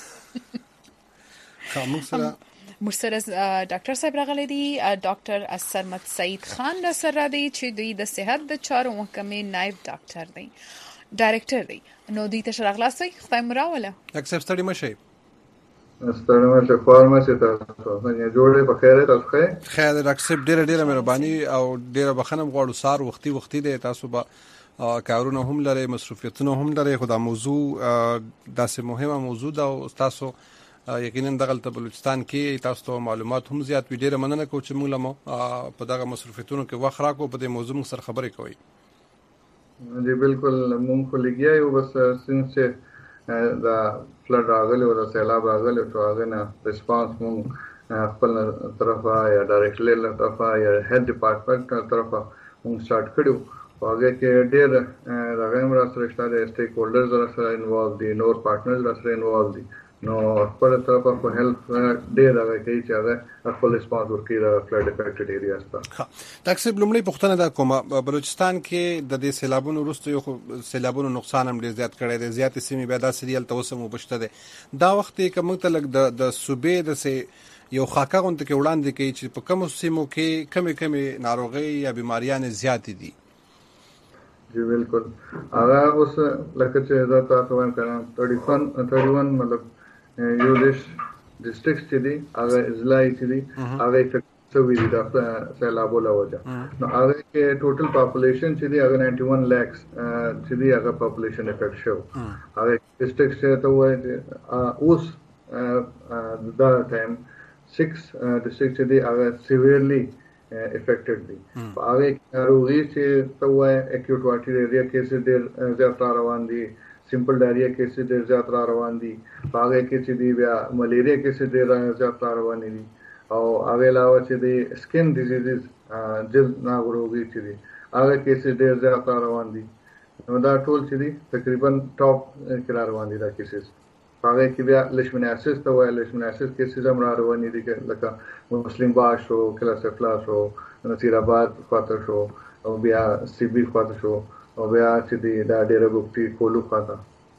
کوم سره مرسره ډاکټر صاحب راغلي دي ډاکټر سرمد سعید خان را سره دی چې دوی د صحت د چارو محکمې نائب ډاکټر دی ډایرکټر دی نو دوی ته شرغلاسي خدای مراوله اکسپټ ستړي مشه ستړي مشه فارماسي تاسو نه جوړې په خیره تاسو خیر خیر اکسپټ ډیره ډیره مهرباني او ډیره بخنم غواړو سار وختي وختي دی تاسو به کارونه هم لري مصروفیتونه هم لري خدای موضوع داسې مهمه موضوع ده او تاسو یقینا دغه بلوچستان کې تاسو ته معلومات هم زیات وی ډیره مننه کوم چې موږ له په دغه مصروفیتونو کې وخت راکو په دې موضوع سره خبرې کوي جی بالکل مونږ خو لګیا یو بس سنس دا فلډ راغلی او دا سیلاب راغلی او هغه نه ریسپانس مونږ خپل طرفه یا ډایرکټلی له طرفه یا هیډ ډپارټمنټ طرفه مونږ سٹارټ کړو هغه کې ډېر دغه هم را سره شته د سټیک هولډرز سره انوالو دي نور پارټنرز سره انوالو دي نو خپل طرفه په هیلپ ډېر هغه کوي چې هغه خپل ریسپانس ورکړي د فلډ افیکټډ ایریاز ته تقسیم لومړی پوښتنه دا کومه بلوچستان کې د دې سیلابونو وروسته یو سیلابونو نقصان هم ډېر زیات کړی دی زیات سیمې بیا دا سریال توسم وبشته دی دا وخت کې کوم ته لګ د د صوبې د سه یو خاکه غونډه کې وړاندې کوي چې په کوم سیمو کې کمی کمی ناروغي یا بیماریان زیات دي جی بالکل هغه اوس لکه چې دا تاسو وایم کنه اکتیس اکتیس مطلب یو دیش ډیسټریکټ چې دي هغه ضلعي چې دي هغه افیکټ شوي دي د سیلابو له وجه نو هغه کې ټوټل پاپولیشن چې دي هغه اکیانوي لک چې دي هغه پاپولیشن افیکټ شو هغه ډیسټریکټ چې ته وایي اوس دا ټایم سکس ډیسټریکټ چې دي هغه سیویرلی افیکټډ دي هغه ناروغي چې ته وایي اکیوټ واټر ایریا کې ډېر زیات روان دي سمپل ډایریا کیسز ډېر زیات را روان دي هغه کې چې دی بیا ملیریا کیسز ډېر زیات را روان دي او هغه علاوه چې دی سکن ډیزیزز جلد ناروغي چې دی هغه کیسز ډېر زیات را روان دي نو دا ټول چې دی تقریبا ټاپ کې را روان دي دا کیسز هغه کې بیا لیشمنیاسیس ته وایي لیشمنیاسیس کیسز هم را روان دي لکه مسلم باغ شو کلاسفلا شو نصیر آباد خاطر شو او بیا سی بی خاطر شو او بیا چې دی دا ډېره ګوپتی کولو خاطر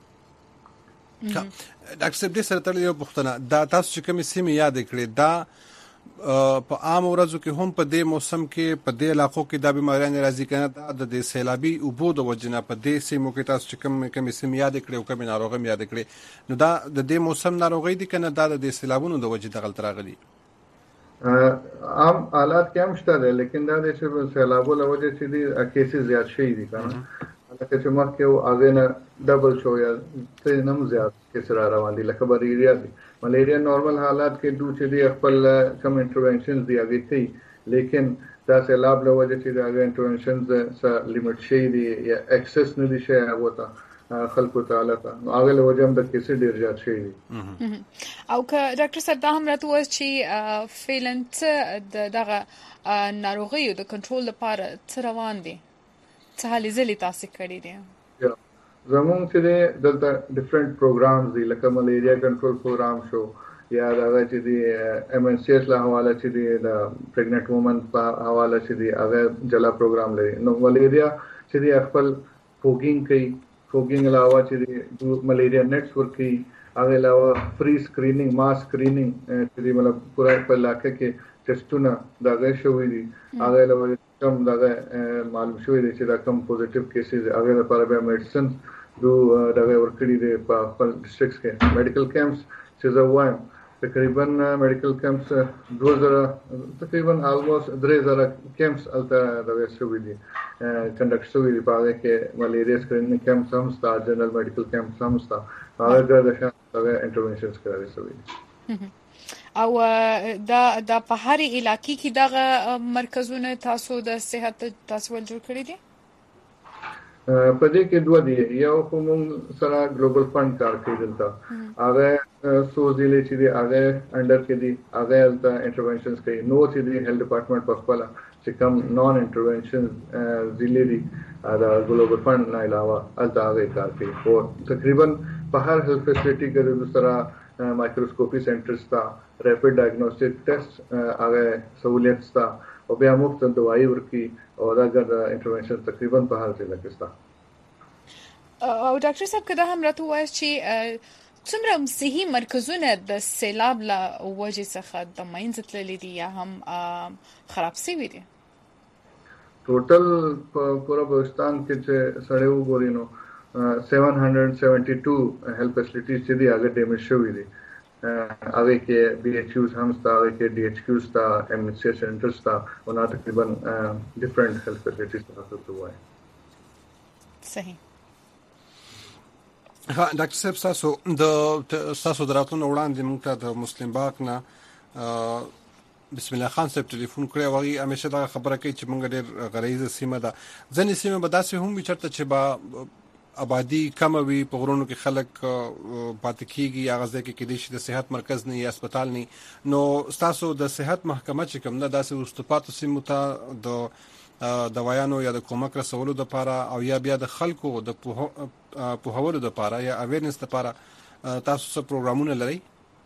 ډاکټر صاحب دې سره تړلې یو پوښتنه دا تاسو چې کومې سیمې یاد کړې دا په عام ورځو کې هم په دې موسم کې په دې علاقو کې دا بیماریان راځي کنه دا د دې سیلابي اوبو د وجنه په دې سیمو کې تاسو چې کوم کومې سیمې یاد کړې او کومې ناروغي یاد کړې نو دا د دې موسم ناروغي دي کنه دا د دې سیلابونو د وجې د غلط راغلي عام حالات کې هم شته دي لیکن دا د چې سیلابو له وجې چې دي کیسز زیات شي دي کنه لکه چې مخکې او هغه نه ډبل شو یا څه نم زیات کیسه را روان دي لکه ملیریا دي ملیریا نورمال حالات کې دوه چې دي خپل کم انټرونشنز دی هغه کوي لیکن دا سیلاب له وجې چې هغه انټرونشنز سره لیمټ شي دي یا اکسس نه دي شي هغه ته خلکو تعالی ته نو هغه له وجه هم د کیسې ډیر زیات شي دي او که ډاکټر صاحب دا هم راته وایي چې فیلنت د دغه ناروغیو د کنټرول لپاره څه روان دي څه هلې ځلې تاسو کړي دي زمونږ چې دلته ډیفرنٹ پروګرامز دي لکه ملیریا کنټرول پروګرام شو یا دا چې دی ایم ان سی ایس له حواله چې دی د پریګننٹ وومن په حواله چې دی هغه جلا پروګرام لري نو ملیریا چې دی خپل فوګینګ کوي فوګینګ علاوه چې د ملیریا نیټس ورکي هغه علاوه فری سکرینینګ ماس سکرینینګ چې دی مطلب پورا په علاقې کې ټیسټونه دغه شوې دي هغه علاوه کوم دغه معلوم شوې دي چې دا کوم پوزټیو کیسز هغه لپاره به میډیسن دو دغه ورکړي دي په خپل ډیسټریکټس کې میډیکل کیمپس چې زه وایم تقریبا میډیکل کیمپس دوه زره تقریبا آلموست درې زره کیمپس الته دغه شوې دي کنډکټ شوې دي په هغه کې ملیریا سکرینینګ کیمپس هم ستا جنرال میډیکل کیمپس هم ستا هغه د دغه انټرونشنز کوي شوې او دا د په هر علاقې کې دغه مرکزونه تاسو د صحت تاسو ول جوړ کړی دي په دې کې دوه دي یو کوم سره ګلوبل فند کار کوي دلته هغه سو ضلع چې دی هغه انډر کې دي هغه د انټرونشنز کوي نو چې دی هیلث ډپارټمنټ په خپل چې کوم نون انټرونشنز ضلع دي دا ګلوبل فند نه علاوه الته هغه کار کوي او تقریبا په هر هیلث فیسیلیټي کې د سره مایکروسکوپي سنټرز تا ریپډ ډایګنوستیک ټیسټ هغه سہولت تا او بیا مفت دوايي ورکي او دا ګر انټرونشن تقریبا په هر ځای کې ستا او ډاکټر صاحب کدا هم راته وایي چې څومره صحي مرکزونه د سیلاب له وجې څخه د مینځ تللي دي یا هم خراب شوي دي ټوټل په پورا بلوچستان کې چې سړی وګوري نو seven hundred seventy-two health facilities چې دي هغه ډیمیج شوي دي هغه کې بي ایچ یوز هم ستا هغه کې ډي ایچ کیو ستا ایم ایچ سی سنټر ستا او نه تقریبا ډیفرنٹ هیلث فیسیلیټیز تاسو ته وایي صحیح ها ډاکټر صاحب تاسو د تاسو دراتونو وړاندې موږ ته د مسلم باغ نه بسم الله خان صاحب ټلیفون کړی وغي همیشه دا خبره کوي چې موږ ډېر غریزه سیمه ده ځنې سیمه به داسې هم وي چرته چې با آبادی کم وي په غرونو کې خلک پاتې کیږي هغه ځکه کې د شي د صحت مرکز نه یا هسپتال نه نو تاسو د صحت محکمه چې کوم نه داسې واستپاتو سیمو ته د دوايانو یا د کومک رسولو د لپاره او یا بیا د خلکو د په هولو د لپاره یا اویرنس د لپاره تاسو څه پروګرامونه لرئ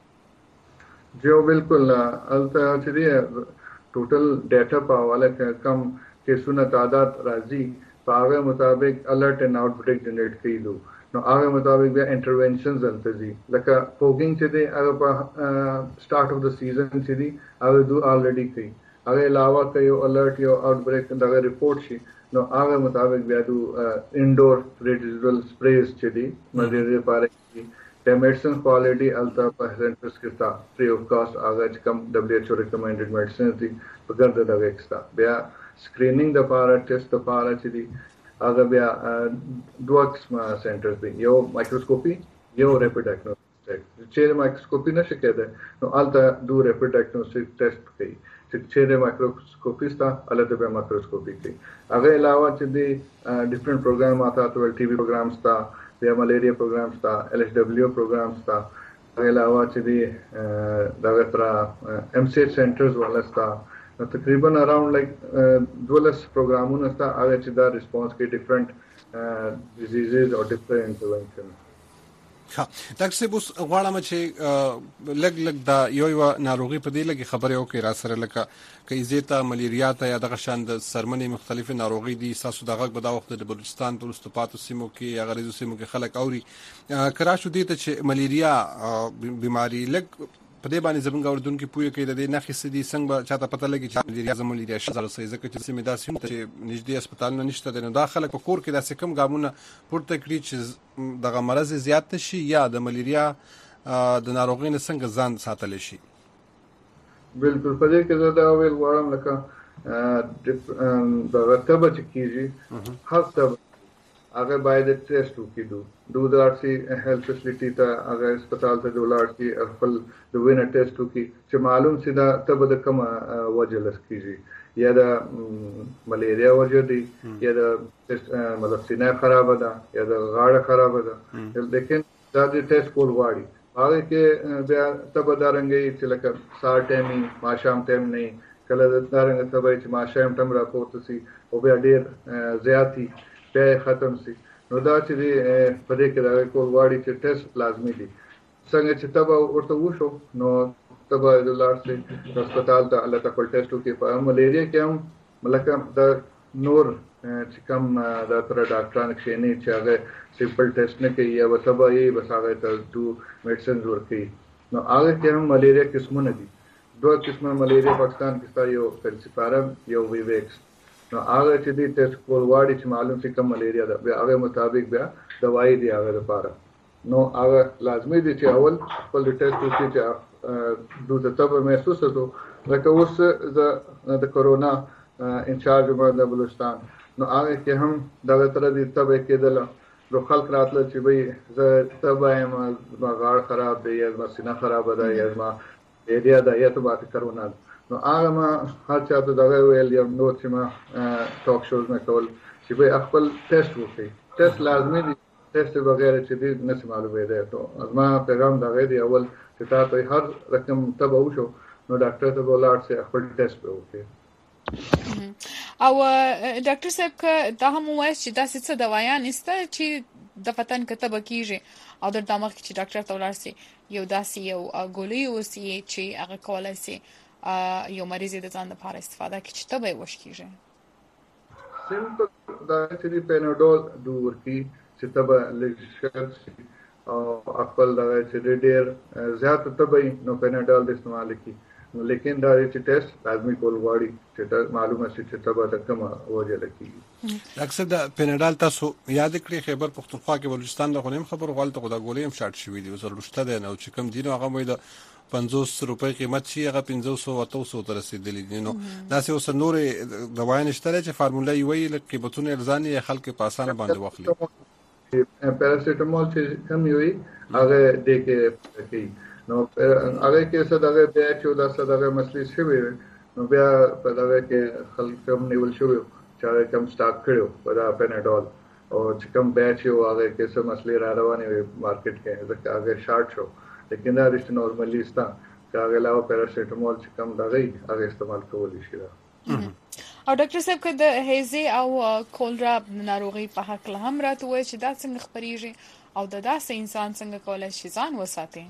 جو بالکل الته چې دی ټوټل ډیټا په حواله کم کیسونه تعداد راځي په هغه مطابق الرټ اینڈ آؤٹ بریک جنریټ کیدو نو هغه مطابق بیا انټرونشنز التزي لکه فوګینګ چې دی هغه په سٹارټ اف د سیزن چې دی هغه دو الریډي کوي هغه علاوه کوي الرټ یو آؤٹ بریک دغه ریپورت شي نو هغه مطابق بیا دو انډور ریزیډوال سپریز چې دی مریض لپاره د میډیسن کوالټي الته په سنټرز کې تا فری اف کاسټ هغه چې کوم دبليو ایچ او ریکمنډډ میډیسنز دي په ګرځي دا وکستا بیا سکرینینګ د لپاره ټیسټ د لپاره چې دی هغه بیا دوه قسمه سنټرز دي یو مایکروسکوپي یو ریپډ ډایګنوستیک چې مایکروسکوپي نشه کېده نو الته دو ریپډ ډایګنوستیک ټیسټ کوي چې مایکروسکوپی ستا الته به مایکروسکوپی کوي هغه علاوه چې دی ډیفرنٹ پروګرام آتا تو ټي وي پروګرام ستا یا ملیریا پروګرام ستا ال ایچ ډبلیو پروګرام ستا هغه علاوه چې دی دا تر ایم سی ایچ سنټرز ولا ستا تقریبا اراوند لایک دولس پروګرامونه ستا هغه چې دا ریسپانس کوي ډیفرنٹ ډیزیزز او ډیفرنٹ انټرونشن ها ډاکټر صاحب اوس غواړم چې لګ لګ دا یو یو ناروغي په دې لګي خبره وکړي را سره لکه کې زیتا ملیریا ته یا دغه شان د سرمنې مختلفه ناروغي دي تاسو دغه په دا وخت د بلوچستان په واستپاتو سیمو کې یا غریزو سیمو کې خلک اوري کرا شو دي ته چې ملیریا بیماری لګ په دې باندې زمونږ اوردونکو پوهه کوي د دې نخې سدي څنګه چاته پته لګي چې ملیریا زموږ ملیریا شزال سي ځکه چې سیمه داسې هم چې نږدې هسپتال نه نشته د نو داخله په کور کې داسې کم ګامونه پورته کړی چې دغه مرز زیات شي یا د ملیریا د ناروغۍ نه څنګه ځان ساتل شي بالکل په دې کې زه دا ویل غواړم لکه د تبه چې کېږي هر تبه هغه باید ټیسټ وکړي دو لاړ شي هیلث فیسیلیټي ته هغه هسپتال ته ولاړ شي خپل د وینې ټیسټ وکړي چې معلوم شي دا تبه د کومه وجه لس کېږي یا د ملیریا وجه دی یا د مطلب سینه خرابه ده یا د غاړه خرابه ده لیکن دا د ټیسټ کول غواړي هغه کې بیا تبه دارنګي چې لکه سار ټایمي ماښام ټایم نه کله دارنګ تبه چې ماښام ټایم راپورته شي او بیا ډیر زیاتی بیا ختم شي نو دا چې په دې کې دا کول غواړي چې ټیسټ لازمي دي څنګه چې تبه ورته وشو نو تبه د لاړ شي هسپتال ته الله تعالی ټیسټ وکړي په ملیریا کې هم ملکه د نور چې کوم د تر ډاکټران کې نه چې هغه سیمپل ټیسټ نه کوي یا وسبا یې بس هغه ته دو میډیسن ورکړي نو هغه کې هم ملیریا قسمونه دي دوه قسمه ملیریا پاکستان کې ستاسو یو فلسفارم یو ویویکس نو هغه چې دې ټیسټ کول واړي چې معلوم شي کوم ملیریا ده بیا هغه مطابق بیا دوايي دی هغه لپاره نو هغه لازمي دي چې اول خپل ټیسټ وکړي چې دوی ته به محسوس وو لکه اوس د کورونا انچارج باندې بلوچستان نو هغه کې هم دغه تر دې تبه کېدل نو خلک راتل چې وای زه تبه ما غاړ خراب دی یا ما سینه خراب ده یا ما ایریا ده یا ته باندې کورونا نو هغه ما هر چا ته دغه ویل یا نو چې ما ټاک شوز نه کول چې وای خپل ټیسټ وکړي ټیسټ لازمي دي ټیسټ بغیر چې دې نه معلومه ده ته ازما پیغام دغه دی اول چې تاسو هر رقم تبه وشو نو ډاکټر ته ولاړ شي خپل ټیسټ وکړي او ډاکټر صاحب که دا هم وایي چې دا څه دوايان نشته چې د فتن کتابه کیږي او د دماغ چې ډاکټر ته ولاړ شي یو داسې یو ګولۍ اوسي چې هغه کولای شي یو مریض د ځان لپاره استفاده کوي چې تبه وش کیږي سیمپل دا چې پیناډول دور کی چې تبه لږ او خپل دا چې ډېر زیات تبه نو پیناډول د استعمال کی لیکن دا چې ټیسټ لازمي کول غواړي چې معلومه شي چې تبه د کومه وجه لکې اکثر د پیناډال تاسو یاد کړئ خیبر پختونخوا کې بلوچستان د غونیم خبر غلط خدا ګولې هم شارټ شوې دي وسره رښتا ده نو چې کم دینو هغه مې د پنځوس روپۍ قیمت شي هغه پنځوس او اتو تر رسیدلې دي نو دا څه اوس نور دوايان شته چې فارموله یې وی لکه قیمتونه ارزاني خلک په اسانه باندې واخلي پیراسټامول چې کم وي هغه د کې کوي نو هغه کې څه دغه بیا چې دا څه دغه مسلې شوی نو بیا په دغه کې خلک کم نیول شوی چې کم سٹاک کړو په دا پیناډول او چې کم بیا چې هغه کې څه مسلې را روانې وي مارکیټ کې ځکه هغه شارټ شو لیکن دا رښت نورمالي ستا چې هغه لاو پیراسټامول چې کم دغه هغه استعمال کولی شي او ډاکټر صاحب که د هیزي او کولرا ناروغي په حق له هم راته وایي چې دا څنګه خپرېږي او د داسې انسان څنګه کولای شي ځان وساتي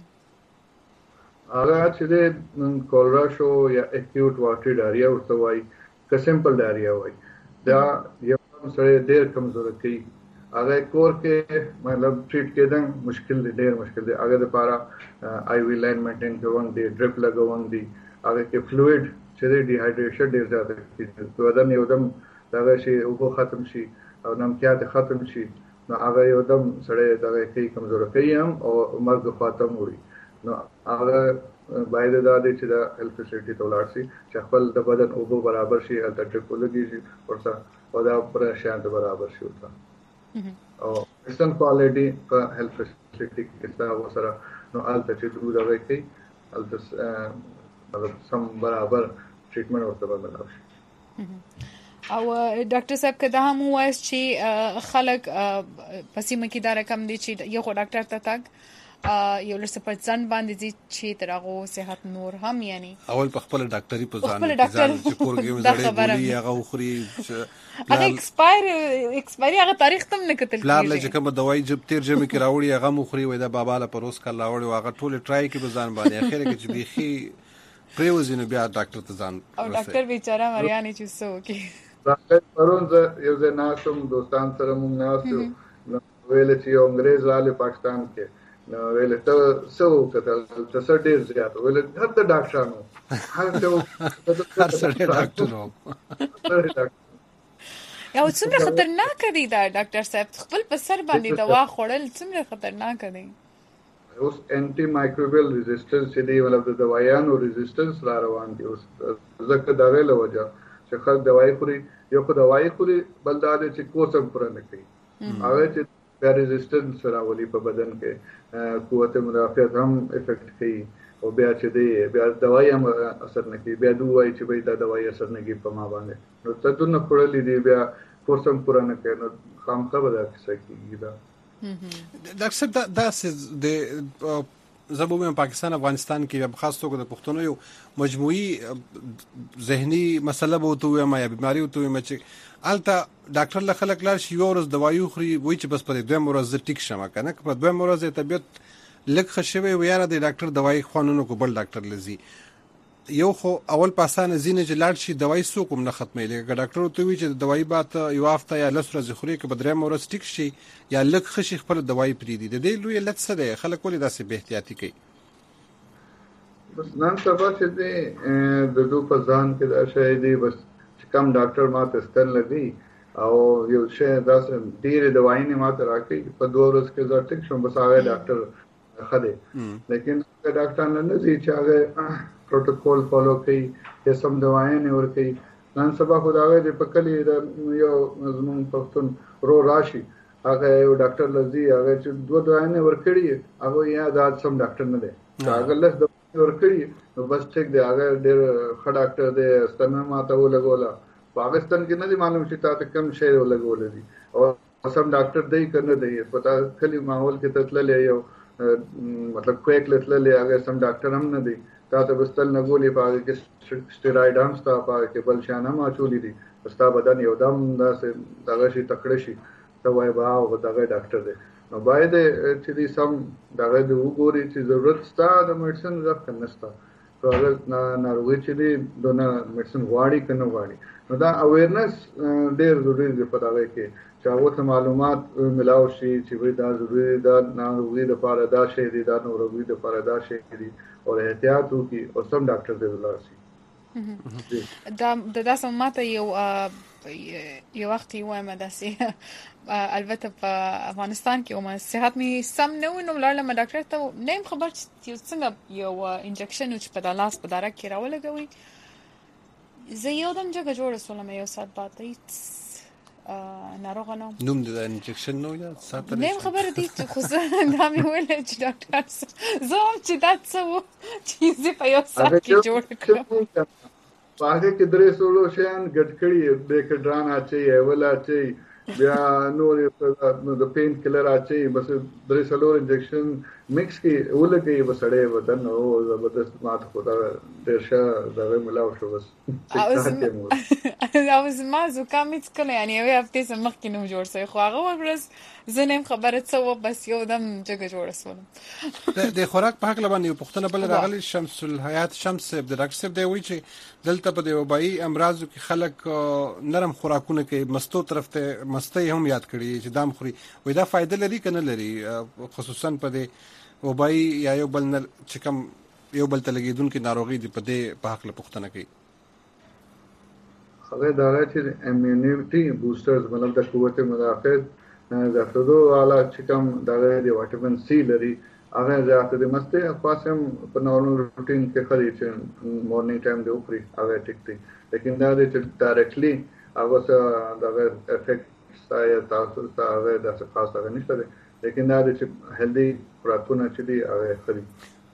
هغه چې د کولرا شو یا اکیوټ واټر ډایریا ورته وایي که سمپل ډایریا وایي دا یو سره ډېر کمزوري کوي هغه کور کې مطلب ټریټ کېدل مشکل دی ډېر مشکل دی هغه لپاره آی وی لاین مینټین کوون دی ډریپ لګون دی هغه کې فلوئډ چې ډي هایډریشن ډېر زیات کیږي په بدن یو دم دا شي او ختم شي او نمکیات ختم شي نو هغه یو دم سره دا کوي کمزوري کوي هم او مرګ خاتم وي نو هغه باید دا د چې د هیلث فیسیلیټي ته ولاړ شي چې خپل د بدن اوبو برابر شي الته ټریپ لګي شي ورته او دا پر شانت برابر شي ورته او انسان کوالټي په هیلث فیسیلیټي کې څه وسره نو الته چې دوی دا کوي الته مطلب سم برابر ټریټمنټ ورته بدل شي او ډاکټر صاحب که دا هم وایي چې خلک پسې مکه دا رقم دي چې یو ډاکټر ته تک یو لږ په ځان باندې دي چې ترغه صحت نور هم یعنی اول په خپل ډاکټري په ځان ځان چې کورګي زړې بولي هغه خوري هغه ایکسپایر ایکسپایری هغه تاریخ تم نه کتل کیږي پلان لږ کوم دوايي جب تیر جمع کی راوړي هغه مخوري وای دا بابا له پروس کړ راوړي هغه ټول ټرای کې په ځان باندې اخر کې چې بيخي پریوزینو بیا ډاکټر ته ځان او ډاکټر بیچاره مریانه چې سو کې ډاکټر پرون زه یو ځای ناسم دوستان سره مونږ ناسو ویل چې یو انګريز راځي پاکستان کې نو ویل ته سو کتل ته څه ډیر زیات ویل هر ته ډاکټرانو هر څه هر څه ډاکټرانو یو څومره خطرناک دی دا ډاکټر صاحب خپل په سر باندې دوا خوړل څومره خطرناک دی اوس انټي مایکروبیل ریزिस्टنس چې دی مطلب د دوايانو ریزिस्टنس را روان دي. اوس ځکه دا غل وجه چې خلک دوايي خوري، یو خو دوايي خوري بل دا چې کوڅه پوره نه کوي، هغه چې د ریزिस्टنس راولي په بدن کې قوت مدافعت هم افیکټ کوي او بیا چې دی بیا دوايي هم اثر نه کوي، بیا دوی چې به دا دوايي اثر نه کوي په ما باندې. نو ته دونه خورلې دی بیا کوڅه پوره نه کوي، نو خامخا به دا کیسه کیږي. دا ډاکټر صاحب دا د د زموږ پاکستان افغانستان کې خاص توګه د پښتنو یو مجموعي ذهني مسله به وته ما یا بیماری وته ما چې الته ډاکټر له خلک لار شي ورځ دوايي خوري وای چې بس په دوه ورځ ټیک شمه کنه په دوه ورځ طبيعت لک خشوي ویاره د ډاکټر دوايي خوانونو کو بل ډاکټر لزي یو خو اول پاسانه زینه چې لاړ شي دوايي سو کوم نه ختمې لګ ډاکټر ته وی چې دوايي بات یو هفته یا لس ورځې خوري کې بدره مورس ټیک شي یا لک خشي خپل دوايي پری دي د دې لوی لت سره خلک ولې داسې به احتیاطي کوي. بس نن سبا چې دی د دو په ځان کې دا شی دی بس چې کم ډاکټر ماته ستل لګي او یو شی داسې ډېر دوايي نه ماته راکړي په دوه ورځې کې زه ټیک شم بس هغه ډاکټر خده لیکن ډاکټر نه زی چې هغه پروتوکول فالو کوي یا سم دوايي نه ور کوي. نن سبا خدای دې په کلی یو زمون پښتون رو راشي هغه یو ډاکټر لذي هغه چې دوه دوايي نه ور کړی هغه یا ذات سم ډاکټر نه دی هغه لږ دوايي ور کړی نو بس ټیک دی هغه ډېر ښه ډاکټر دی ستنه ماته ولګولا پاکستان کې نه دی معلوم چې تاسو کم شی ولګول دي او سم ډاکټر دی کنه دی پتا کلی ماحول کې تتللې یو مطلب کویک لتللې هغه سم ډاکټر هم نه دی تاسو بستل نه ګولې پاره کې سټیراید هم ستا پاره کې بل شانه ما چولې دي ستا بدن یو دم داسې دغه شي تکړه شي ته وای با او دغه ډاکټر دی نو باید چې دې سم دغه د وګوري چې ضرورت ستا د میډیسن ځکه نشته نو هغه ناروغي چې دی دونه میډیسن غواړي کنه غواړي نو دا اویرنس ډېر ضروري دی په دغه کې چې هغه ته معلومات ملاو شي چې وای دا ضروري دا ناروغي د لپاره دا شی دی دا ناروغي د لپاره دا شی دی او احتیاط وکړي او سم ډاکټر دې ولاسي. دا د داسې ماته یو یو وخت یو ما داسې البته په افغانستان کې او صحت می سم نه و نو لاله ما ډاکټر ته نیم خبر چې څنګه یو انجکشن چې په لاس په دارک کې راولګوي زه یو دم جګه جوړ سولم یو سات بعد ناروغه نو نوم د انجکشن نو یا ساتل نیم خبر دي خو زه دا مې ویل چې ډاکټر زوم چې دا څه و چې زه په یو سات کې جوړ کړم پاګه کې درې سولو شین ګټ کړی د کډران اچي ولا اچي بیا نور د پین کلر اچي بس درې سولو انجکشن مکس کې ولګي بسړې بدن او زبردست مات خدا ډېر شه دغه ملاو شو بس دا اوس ما زکام هیڅ کله یعنی یو هفته سم مخکې نو جوړ سوی خو هغه ورځ زه نیم خبره څه و بس یو دم جګه جوړ سولم د خوراک په حق لبان یو پښتنه بل راغلی شمس الحیات شمس د ډاکټر صاحب دی وی چې دلته په دی وبایي امراضو کې خلک نرم خوراکونه کوي مستو طرف ته مستی هم یاد کړي چې دام خوري وای دا فائدہ لري کنه لري خصوصا په دی وبایي یا یو بل چې کوم یو بل تلګیدونکو ناروغي دی په دی په حق له پښتنه کوي هغه دا چې امیونټي بوسترز مطلب د قوت مدافعت د فدو والا چې کوم دغه دی وټامین سی لري هغه ذات د مسته خاصم په نورمال روټین کې خري چې مورنینګ ټایم دی وکړي هغه ټیک دی لیکن دا د ډایرکټلی هغه څه دغه افیکټ سایه تاسو ته هغه د څه خاص هغه نشته لیکن دا د هیلدي خوراکونه چې دی هغه خري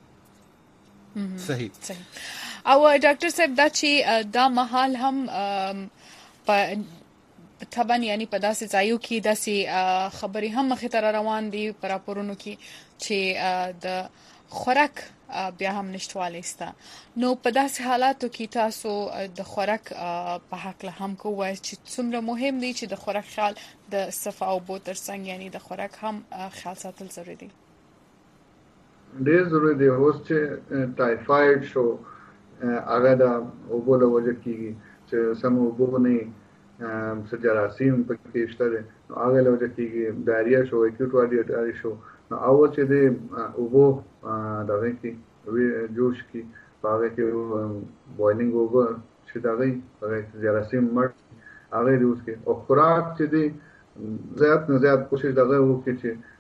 صحیح صحیح او ډاکټر صاحب دا چې دا محل هم په طبعا یعنی په داسې ځایو کې داسې خبري هم مخې ته روان دي پر راپورونو کې چې د خوراک بیا هم نشټوالی سته نو په داسې حالاتو کې تاسو د خوراک په حق له هم کوی چې څومره مهم دی چې د خوراک خیال د صفا او بو ترڅنګ یعنی د خوراک هم خیال ساتل ضروري دی ډېر ضروري دی اوس چې ټایفاید شو هغه د اوبو له وجه کېږي چې سم اوبه نه څه جراثیم پکې شته نو هغه له وجه کېږي ډایریا شو اکیوټ وارډیټری شو نو او چې د اوبو دغه کې جوش کې هغه کې بویلینګ اوبه چې دغه هغه جراثیم مړ هغه د اوس کې او خوراک چې دی زیات نه زیات کوشش دغه وکړي چې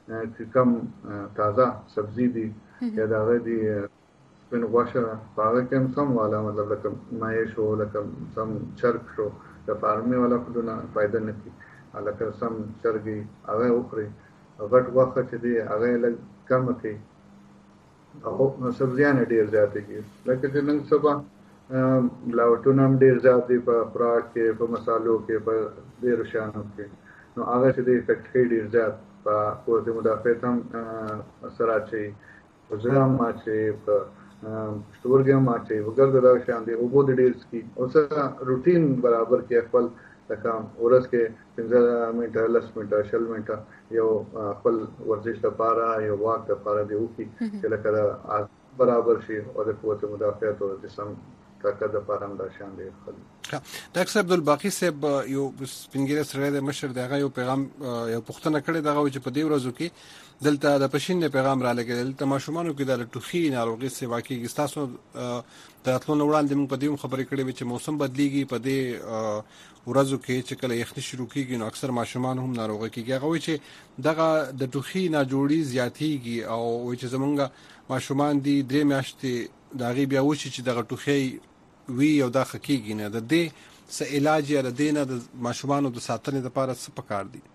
چې کم تازه سبزی دي یا دا غدي په نوښه هغه کوم سم والا مطلب لکه مایع شو لکه سم چرګ شو د فارمي والا خودونه فائدہ نه کوي لکه سم چرګي هغه وخوري غټ وخت چې دی هغه لږ کم کوي او سبزیان ډیر زیات دي لکه چې نن سبا بلاوټونه هم ډیر زیات دي په خوراک کې په مسالو کې په ډیر شانو کې نو هغه چې د افیکټ کې ډیر زیات په قوت مدافعت هم سره چي وزرام ما چې په ستورګم ما چې وګرځي دا شان دي او بده ډیر سکي او سره روټین برابر کې خپل لکه ورځ کې پنځه منټه لس منټه شل منټه یو خپل ورزش لپاره یو واک لپاره دی وکي چې لکه برابر شي او د قوت مدافعت او جسم طاقت لپاره هم دا شان دی خل ډاکټر صاحب عبدالباقی صاحب یو سپینګیره سره د مشر دغه یو پیغام یو پښتنه کړی دغه چې په دې ورځو کې دلته د پښین پیغام را لګیدل دلته ماشومانو کې د ټوخي ناروغي سیوا کې تاسو د اتلون وړاندې موږ په دې خبرې کړې چې موسم بدلیږي په دې ورځو کې چې کله یخني شروع کیږي نو اکثر ماشومان هم ناروغه کیږي هغه وایي چې دغه د ټوخي ناجوړي زیاتېږي او وایي چې زمونږ ماشومان دي درې میاشتې د هغې بیا وشي چې دغه ټوخی وي او دا ښه کېږي نه د دې څه علاج یا د دې نه د ماشومانو د ساتنې لپاره څه پکار دي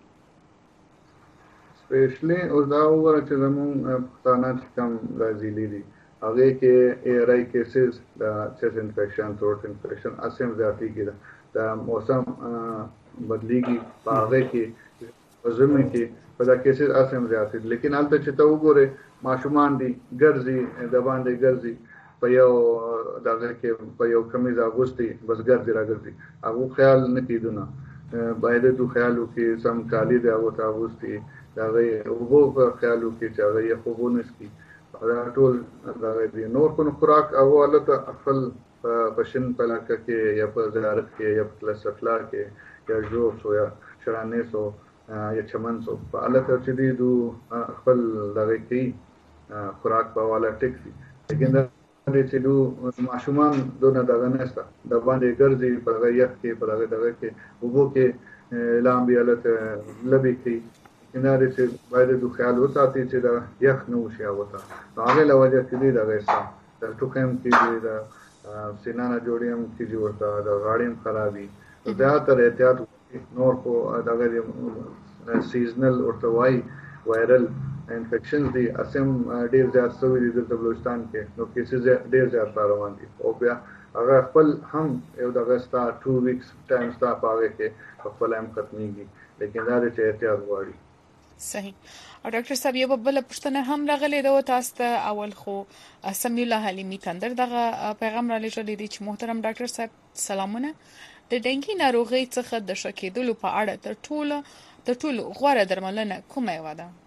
سپیشلی اوس دا وګوره چې زمونږ پښتانه چې کوم راځي دي هغې کې ایر آی کیسز د چیسټ انفیکشن تھروټ انفیکشن اسیم زیاتېږي د موسم بدلیږي په هغې کې په ژمي کې په دا کیسز اسیم زیاتېږي لیکن هلته چې ته وګورې ماشومان دي ګرځي د باندې ګرځي په یو دغه کې په یو کمیز اغوستي بس ګرځي راګرځي هغه خیال نه کیدونه باید تو خیال وکي سم کالی دی هغه اغوستي دغه وګو په خیال وکي چې هغه یې خوبونه سکي دا ټول دغه دی نور کو خوراک هغه حالت خپل پښین په لکه کې یا په زیارت کې یا په کلاس اخلا کې یا جو سو یا شرانه سو یا چمن سو په حالت چې دی دو خپل دغه کې خوراک په والا ټیک دي لیکن د چې دو ماشومان دونه دغه نشته د باندې ګرځي په هغه یخ کې په هغه دغه کې وګو کې لامبي حالت لبي کې کناره چې باید د خیال وساتي چې دا یخ نه وشي او تا هغه لوجه کې دی دغه څه د ټوکم کې دی دا سینانا جوړیم کې جوړتا د غاړیم خرابي زیاتره احتیاط نور کو دغه سیزنل ارتوای وایرل انفیکشنز دي اسیم ډیر زیات سوي دي د بلوچستان کې نو کیسز ډیر زیات روان دي او بیا هغه خپل هم یو دغه ستا ټو ویکس ټایم ستا پاوې کې خپل هم ختميږي لیکن دا د احتیاط غواړي صحیح او ډاکټر صاحب یو بل پښتنه هم راغلی دا تاسو ته اول خو سمي الله حلیمی تندر دغه پیغام را لېږلی دی چې محترم ډاکټر صاحب سلامونه د ډنګي ناروغي څخه د شکېدلو په اړه تر ټولو د ټولو غوړه درملنه کومه یو ده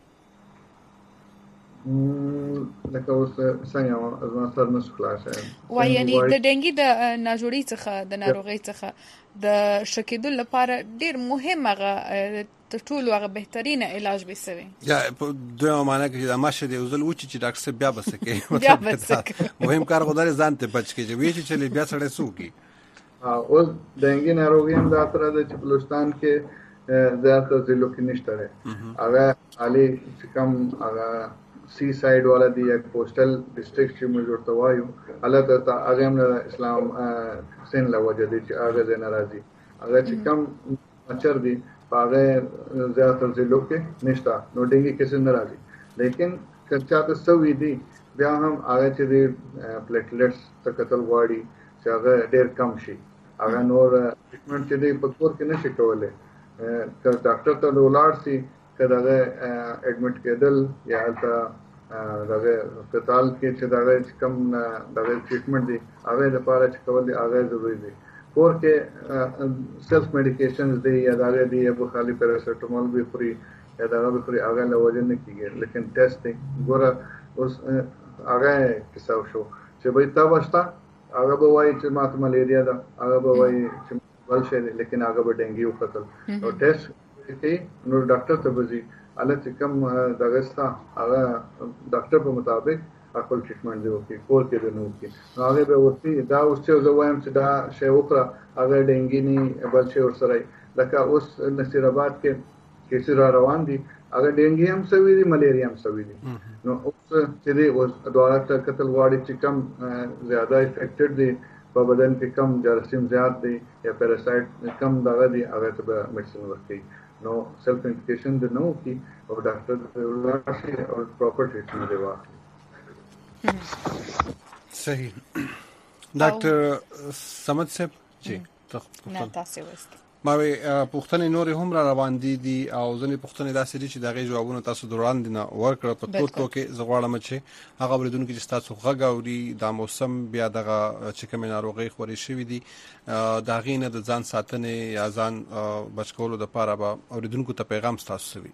لکه اوس څنګه ازما سر نشو خلاصه وای یعنی د ډنګي د ناجوړي څخه د ناروغي څخه د شکېدل لپاره ډیر مهمه تر ټولو هغه بهترینه علاج به سوي یا دوه معنا کې د ماشه دی وزل وچی چې ډاکټر صاحب بیا بسکه بیا بسکه مهم کار غوډه ځان ته بچ کېږي وی چې چلی بیا سره سوکي او ډنګي ناروغي هم دا تر د بلوچستان کې زیاته ضلعو کې نشته ده هغه علي چې کوم هغه سی ساید والا دی یک کوسټل ډسټریکټ چې موږ ورته وایو حالت ته هغه هم اسلام سین لا وجه دي چې هغه زه ناراضي هغه چې کم مچر دي هغه زیاتره ضلعو کې نشته نو ډنګي کیسز ناراضي لیکن کچا ته سوي دي بیا هم هغه چې دی پلیټلیټس ته کتل غواړي چې هغه ډیر کم شي هغه نور ټریټمنټ چې دی په کور کې نشي کولای که ډاکټر ته ولاړ سي کله اډمټ کېدل یا البته دغه هسپتال کې چې دغه کم دغه ټریټمنټ دی هغه لپاره چې کول دی هغه ضروري دی کور کې سیلف میډیکیشنز دی یا دغه دی ابو خالی پیراسټامول به خوري یا دغه به خوري هغه له وجه نه کیږي لیکن ټیسټ ګوره اوس هغه کیسه شو چې به تا واشتا هغه به وایي چې ماته ملیریا ده هغه به وایي چې بل شي لیکن هغه به ډنګي وکړل او ټیسټ کې نو ډاکټر ته وځي اله چې کوم دغه ستا هغه ډاکټر په مطابق خپل ټریټمنټ دی وکي کور کې دی نو کې هغه به ورتي دا اوس چې زه وایم چې دا شی وکړه هغه ډنګي نه بل شي ورسره لکه اوس نصیر آباد کې کیسې را روان دي هغه ډینګي هم سوي دي ملیریا هم سوي دي نو اوس چې دې اوس دواړه ته کتل غواړي چې کم زیاده افیکټډ دي په بدن کې کم جراثیم زیات دي یا پیراسایت کم دغه دي هغه ته به میډیسن ورکړي نو سیلف انفیکیشن د نو کی او ډاکټر ورشي او پراپر ټریټمنټ دی واخلي صحیح ډاکټر سمد صاحب جی نه تاسو وست ما وی پښتنې نور هم را روان دي دي او ځنې پښتنې داسې دي چې دغه جوابونه تاسو دوران دي نه ورکړه په تو تو کې زغواړم چې هغه بریدونکو چې تاسو غږ اوري د موسم بیا دغه چې کوم ناروغي خوري شوی دي دا غینه د ځان ساتنې یا ځان بچکولو د پاره به اوریدونکو ته پیغام تاسو سوي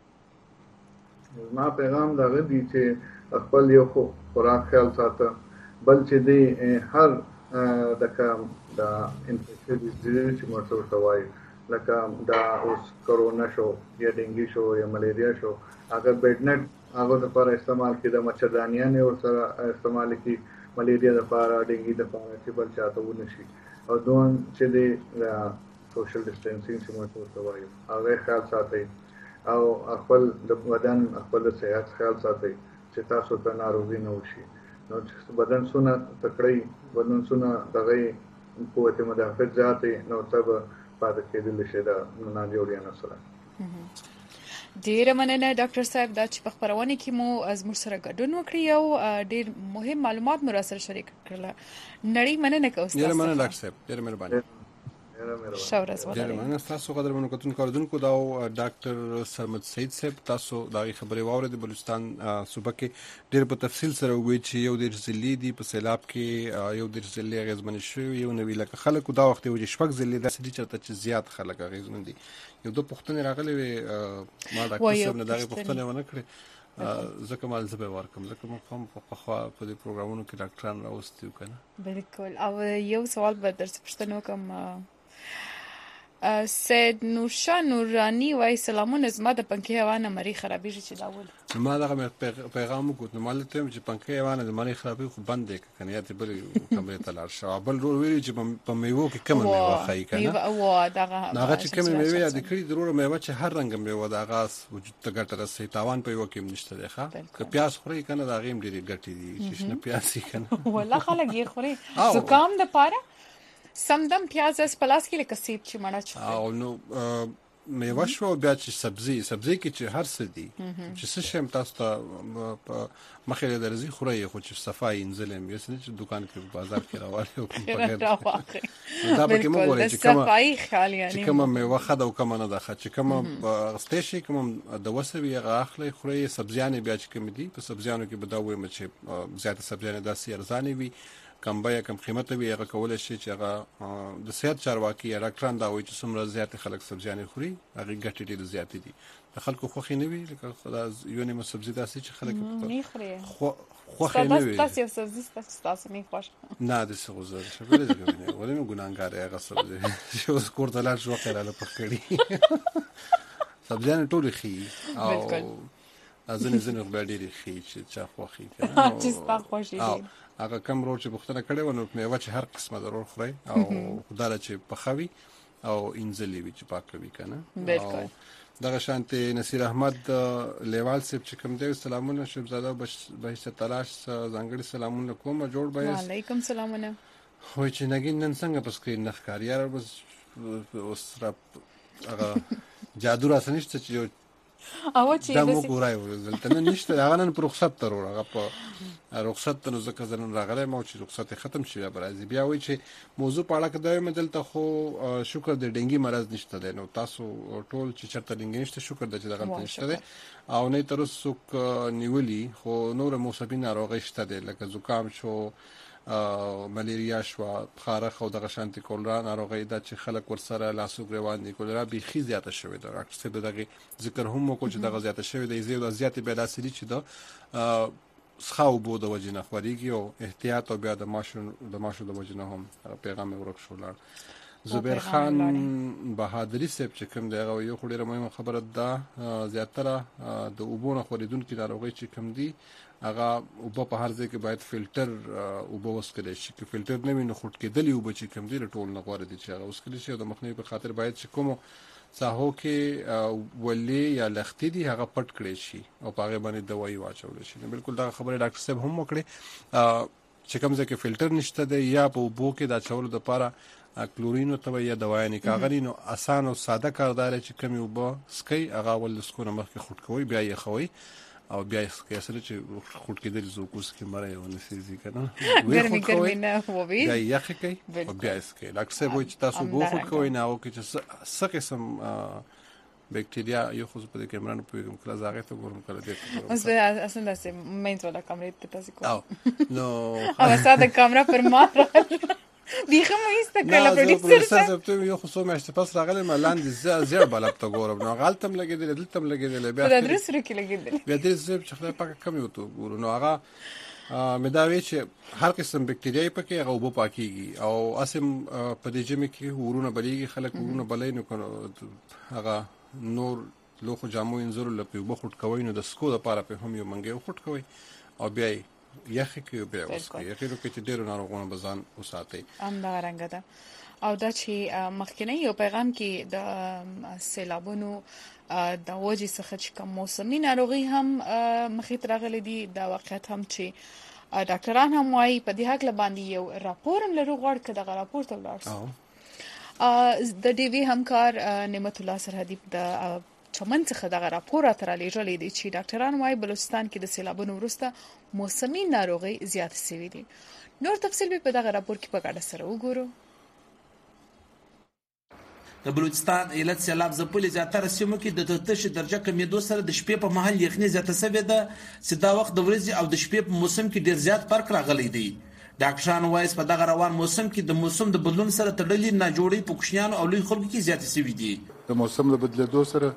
ما پیغام دا غوډي چې خپل یو خوراک خیال ساته بل چې دی هر دغه دا انفیکشن ډیزیز چې مرسته ورته وایي لکه دا اوس کرونا شو یا ډینګي شو یا ملیریا شو اگر بیډ نټ هغه لپاره استعمال کړي مچردانیان او سره استعمال کړي ملیریا لپاره ډینګي لپاره چې بل چاته ونشي او دوه چې دی سوشل ډیسټنسینګ چې مرسته ورته وایي هغه خیال ساتي او خپل د بدن خپل صحت خیال ساتي چې تاسو ته ناروغي نه وشي نو چې بدن سونه تکړی بدن سونه دغه قوت مدافعت ذاتي نو تب پاتې کېدل شي دا نه جوړیان سره ډیر مننه ډاکټر صاحب دا چې په خبرونه کې مو از مر سره ګډون وکړی او ډیر مهم معلومات مو سره شریک کړل نړۍ مننه کوم ډیر مننه ډاکټر صاحب ډیر مهرباني شاورز ډیر مننه تاسو قدر منو کتون کوردونکو دا ډاکټر سرمد سید صاحب تاسو دا خبري واورید د بلوچستان صوبه کې ډیر په تفصیل سره وی چې یو د ځلې دی په سیلاب کې یو د ځلې غزمن شو یو نوی لکه خلکو دا وخت یو شپږ ځلې د سړي چرته چې زیات خلک غزمن دي یو د پښتون راغلي ما ډاکټر صاحب نه دا پښتون ونه کړی زکه مال زبې ورکم زکه مو هم په خوا په دې پروګرامونو کې ډاکټران راوستیو کنه بالکل او یو سوال به درڅ پښتنو کوم سید نورشاه نورانی وای سلامونه زما د پنکې هوانه مری خرابېږي چې داول ما دا پیغام وکړ نو مال ته چې پنکې هوانه د مری خرابې خو بند دی کنه یا ته بل کمرې ته لاړ شو بل ورو ویل چې په میوه کې کم میوه خای کنه او دغه هغه چې کم میوه یاد کړی ضرور میوه چې هر رنگ میوه د اغاز وجود ته ګټه رسي تاوان په یو کې نشته دی ښه که پیاز خوري کنه دا غیم ډېری ګټي دي چې نه پیاسي کنه والله خلک یې خوري زکام د پاره سمدم پیاز اس پلاس کې لکه سیب چې مړه چي او نو میوه شو بیا چې سبزی سبزی کې چې هر څه دي چې څه شم تاسو ته مخې درځي خوري خو چې صفای انزلم یې سن چې دکان کې بازار کې راوړی او په دا به کې مو ګورې چې کومه صفای خیال یعنی چې کومه میوه خد او کومه نه ده چې کومه غستېشي کومه د وسوي غاخلې خوري سبزیانې بیا چې کوم دي په سبزیانو کې بداوي مچ زیاته سبزیانې داسې ارزانې وي کم بیا کم قیمته وي هغه کول شي چې هغه د صحت چارواکي یا ډاکټران دا وایي چې څومره زیات خلک سبزیانې خوري هغه ګټې ډېرې زیات دي د خلکو خوخي نه وي لکه خدا یو نیمه سبزی داسې چې خلک نه خوري خو خوخي نه وي تاسو سبزی تاسو نه خوښ نه د څه غوځر شبره دې ولې نو ګناګار هغه سبزی چې اوس کوړه لا شو کړه پخړی سبزیانې ټول خي او ازنه زنه غبړې لري خي چې چا خوخي کنه چې ستا خوشي دي هغه کم رو چې بختنه کړي ونه میوه چې هر قسمه ضرور خوري او خدای چې پخوي او انځلې وي چې پاکوي کنه بالکل دغه شانته نصیر احمد لیوال صاحب چې کوم دی سلامونه شهزاده بهشت تلاش ځانګړي سلامونه کوم جوړ بایس وعلیکم سلامونه خو چې نګین نن څنګه پس کې نخکار یار بس اوس را هغه جادو را سنشت چې او چې دا مو ګورای ولته نه نشته هغه نن پر رخصت تر هغه په رخصت ته ځکه ځنن راغلی مو چې رخصت ختم شي بیا راځي بیا وای چې موضوع په اړه کې دا مدلته خو شکر د ډنګي مرز نشته دی نو تاسو ټول چې چرته ډنګي نشته شکر د چې دغه نشته دی او نه تر اوسه نیولي خو نور موسبین ناروغي شته دی لکه زکام شو ملیریا شو خارخ او دغه شانتي کولرا ناروغي دا چې خلک ورسره لاسو غروان دي کولرا به خي زیاته شوی دا اکثر دغه ذکر هم کو چې دغه زیاته شوی دی زیاته زیاته به لاسري چې دا سخاو بو د وجنه خوريږي او احتیاط او بیا د ماشو د ماشو د وجنه هم پیغام ورک شو لاړ زبیر خان بهادری صاحب چې کوم دی یو خوري مهمه خبره ده زیاتره د وبونه خوریدونکو ناروغي چې کوم دي هغه وب په هر ځای کې باید فلټر وب وسکل شي چې فلټر نه وي نو خټ کېدلی وب چې کوم دی ټول نه غوړي دي چې هغه وسکل شي د مخنیوي په خاطر باید چې کوم ساحو کې ولې یا لختې دي هغه پټ کړي شي او په هغه باندې دوايي واچول شي. بالکل دا خبره ډاکټر صاحب هم وکړي چې کوم ځکه فلټر نشته دی یا په اوبو کې دا چولو د لپاره کلورین او یا دوايي کاغذ نو اسانه او ساده کاردار چې کمی اوبه سکي هغه ول سکونه مخکې خټ کوي بیا یې خوي او بیا یې سره چې خټ کېدل زو کوس کې مړی او نسيزي کنه ګرمي ګرمي نه ووي بیا یې کوي او بیا یې سکي لکه څه وایي چې تاسو بو خټ کوي نه او چې څه قسم بکټریا یو خو په دې کې مرانه په کله زاغه ته ګورم کله دې اوس به اصلا سه مینټ ولا کیمرې ته تاسو کو نو او ساده کیمرا پر ما بیخه مو ایست کله پروډوسر صاحب ته یو خو سو مې پاس راغلی ما لاندې زیر بلب ته ګورم نو غلطم لګیدل دلته لګیدل بیا د درس سره کې لګیدل بیا دې زه چې خلک پاکه کم یو ته ګورو نو هغه مې دا وی چې هر قسم بکټریاي پکې هغه وبو پاکيږي او اسم په دې جمع کې ورونه بلیږي خلک ورونه بلې نو کنه هغه نور لوخو جامو انزور لپاره وبو خټ کوي نو د سکو لپاره په هم یو منګي خټ کوي او بیا یخه کې بیا اوسه یخه نو کې ډېر ناروغونه بزان وساتي ام دا رنګ ده او دا چې مخکنی یو پیغام کې د سیلابونو د وجې څخه چې کوم موسمي ناروغي هم مخې ته راغلي دي دا واقعیت هم چې ډاکټران هم وايي په دې حق باندې یو راپور هم لرو غواړي کړه دغه راپور ته ولاړ د ډي وی همکار نعمت الله سرحدي د چمن څخه دغه راپور تر لېږلې دي چې ډاکټران وايي بلوچستان کې د سیلابونو وروسته موسمي ناروغي زیات شوې دي. نور تفصیل به په دغه راپور کې په ګډه سره وګورو. د بلوچستان ایالت سیلاب ځپلې زیاتره سیمو کې د تتش درجه کمیدو سره د شپې په مهال یخني زیاته شوې ده چې دا وخت د ورځې او د شپې په موسم کې ډیر زیات فرق راغلی دی. ډاکټران وايي په دغه روان موسم کې د موسم د بدلون سره تړلې ناجوړي په کوچنیانو او لوی خلکو کې زیاتې شوې دي. د موسم د بدلیدو سره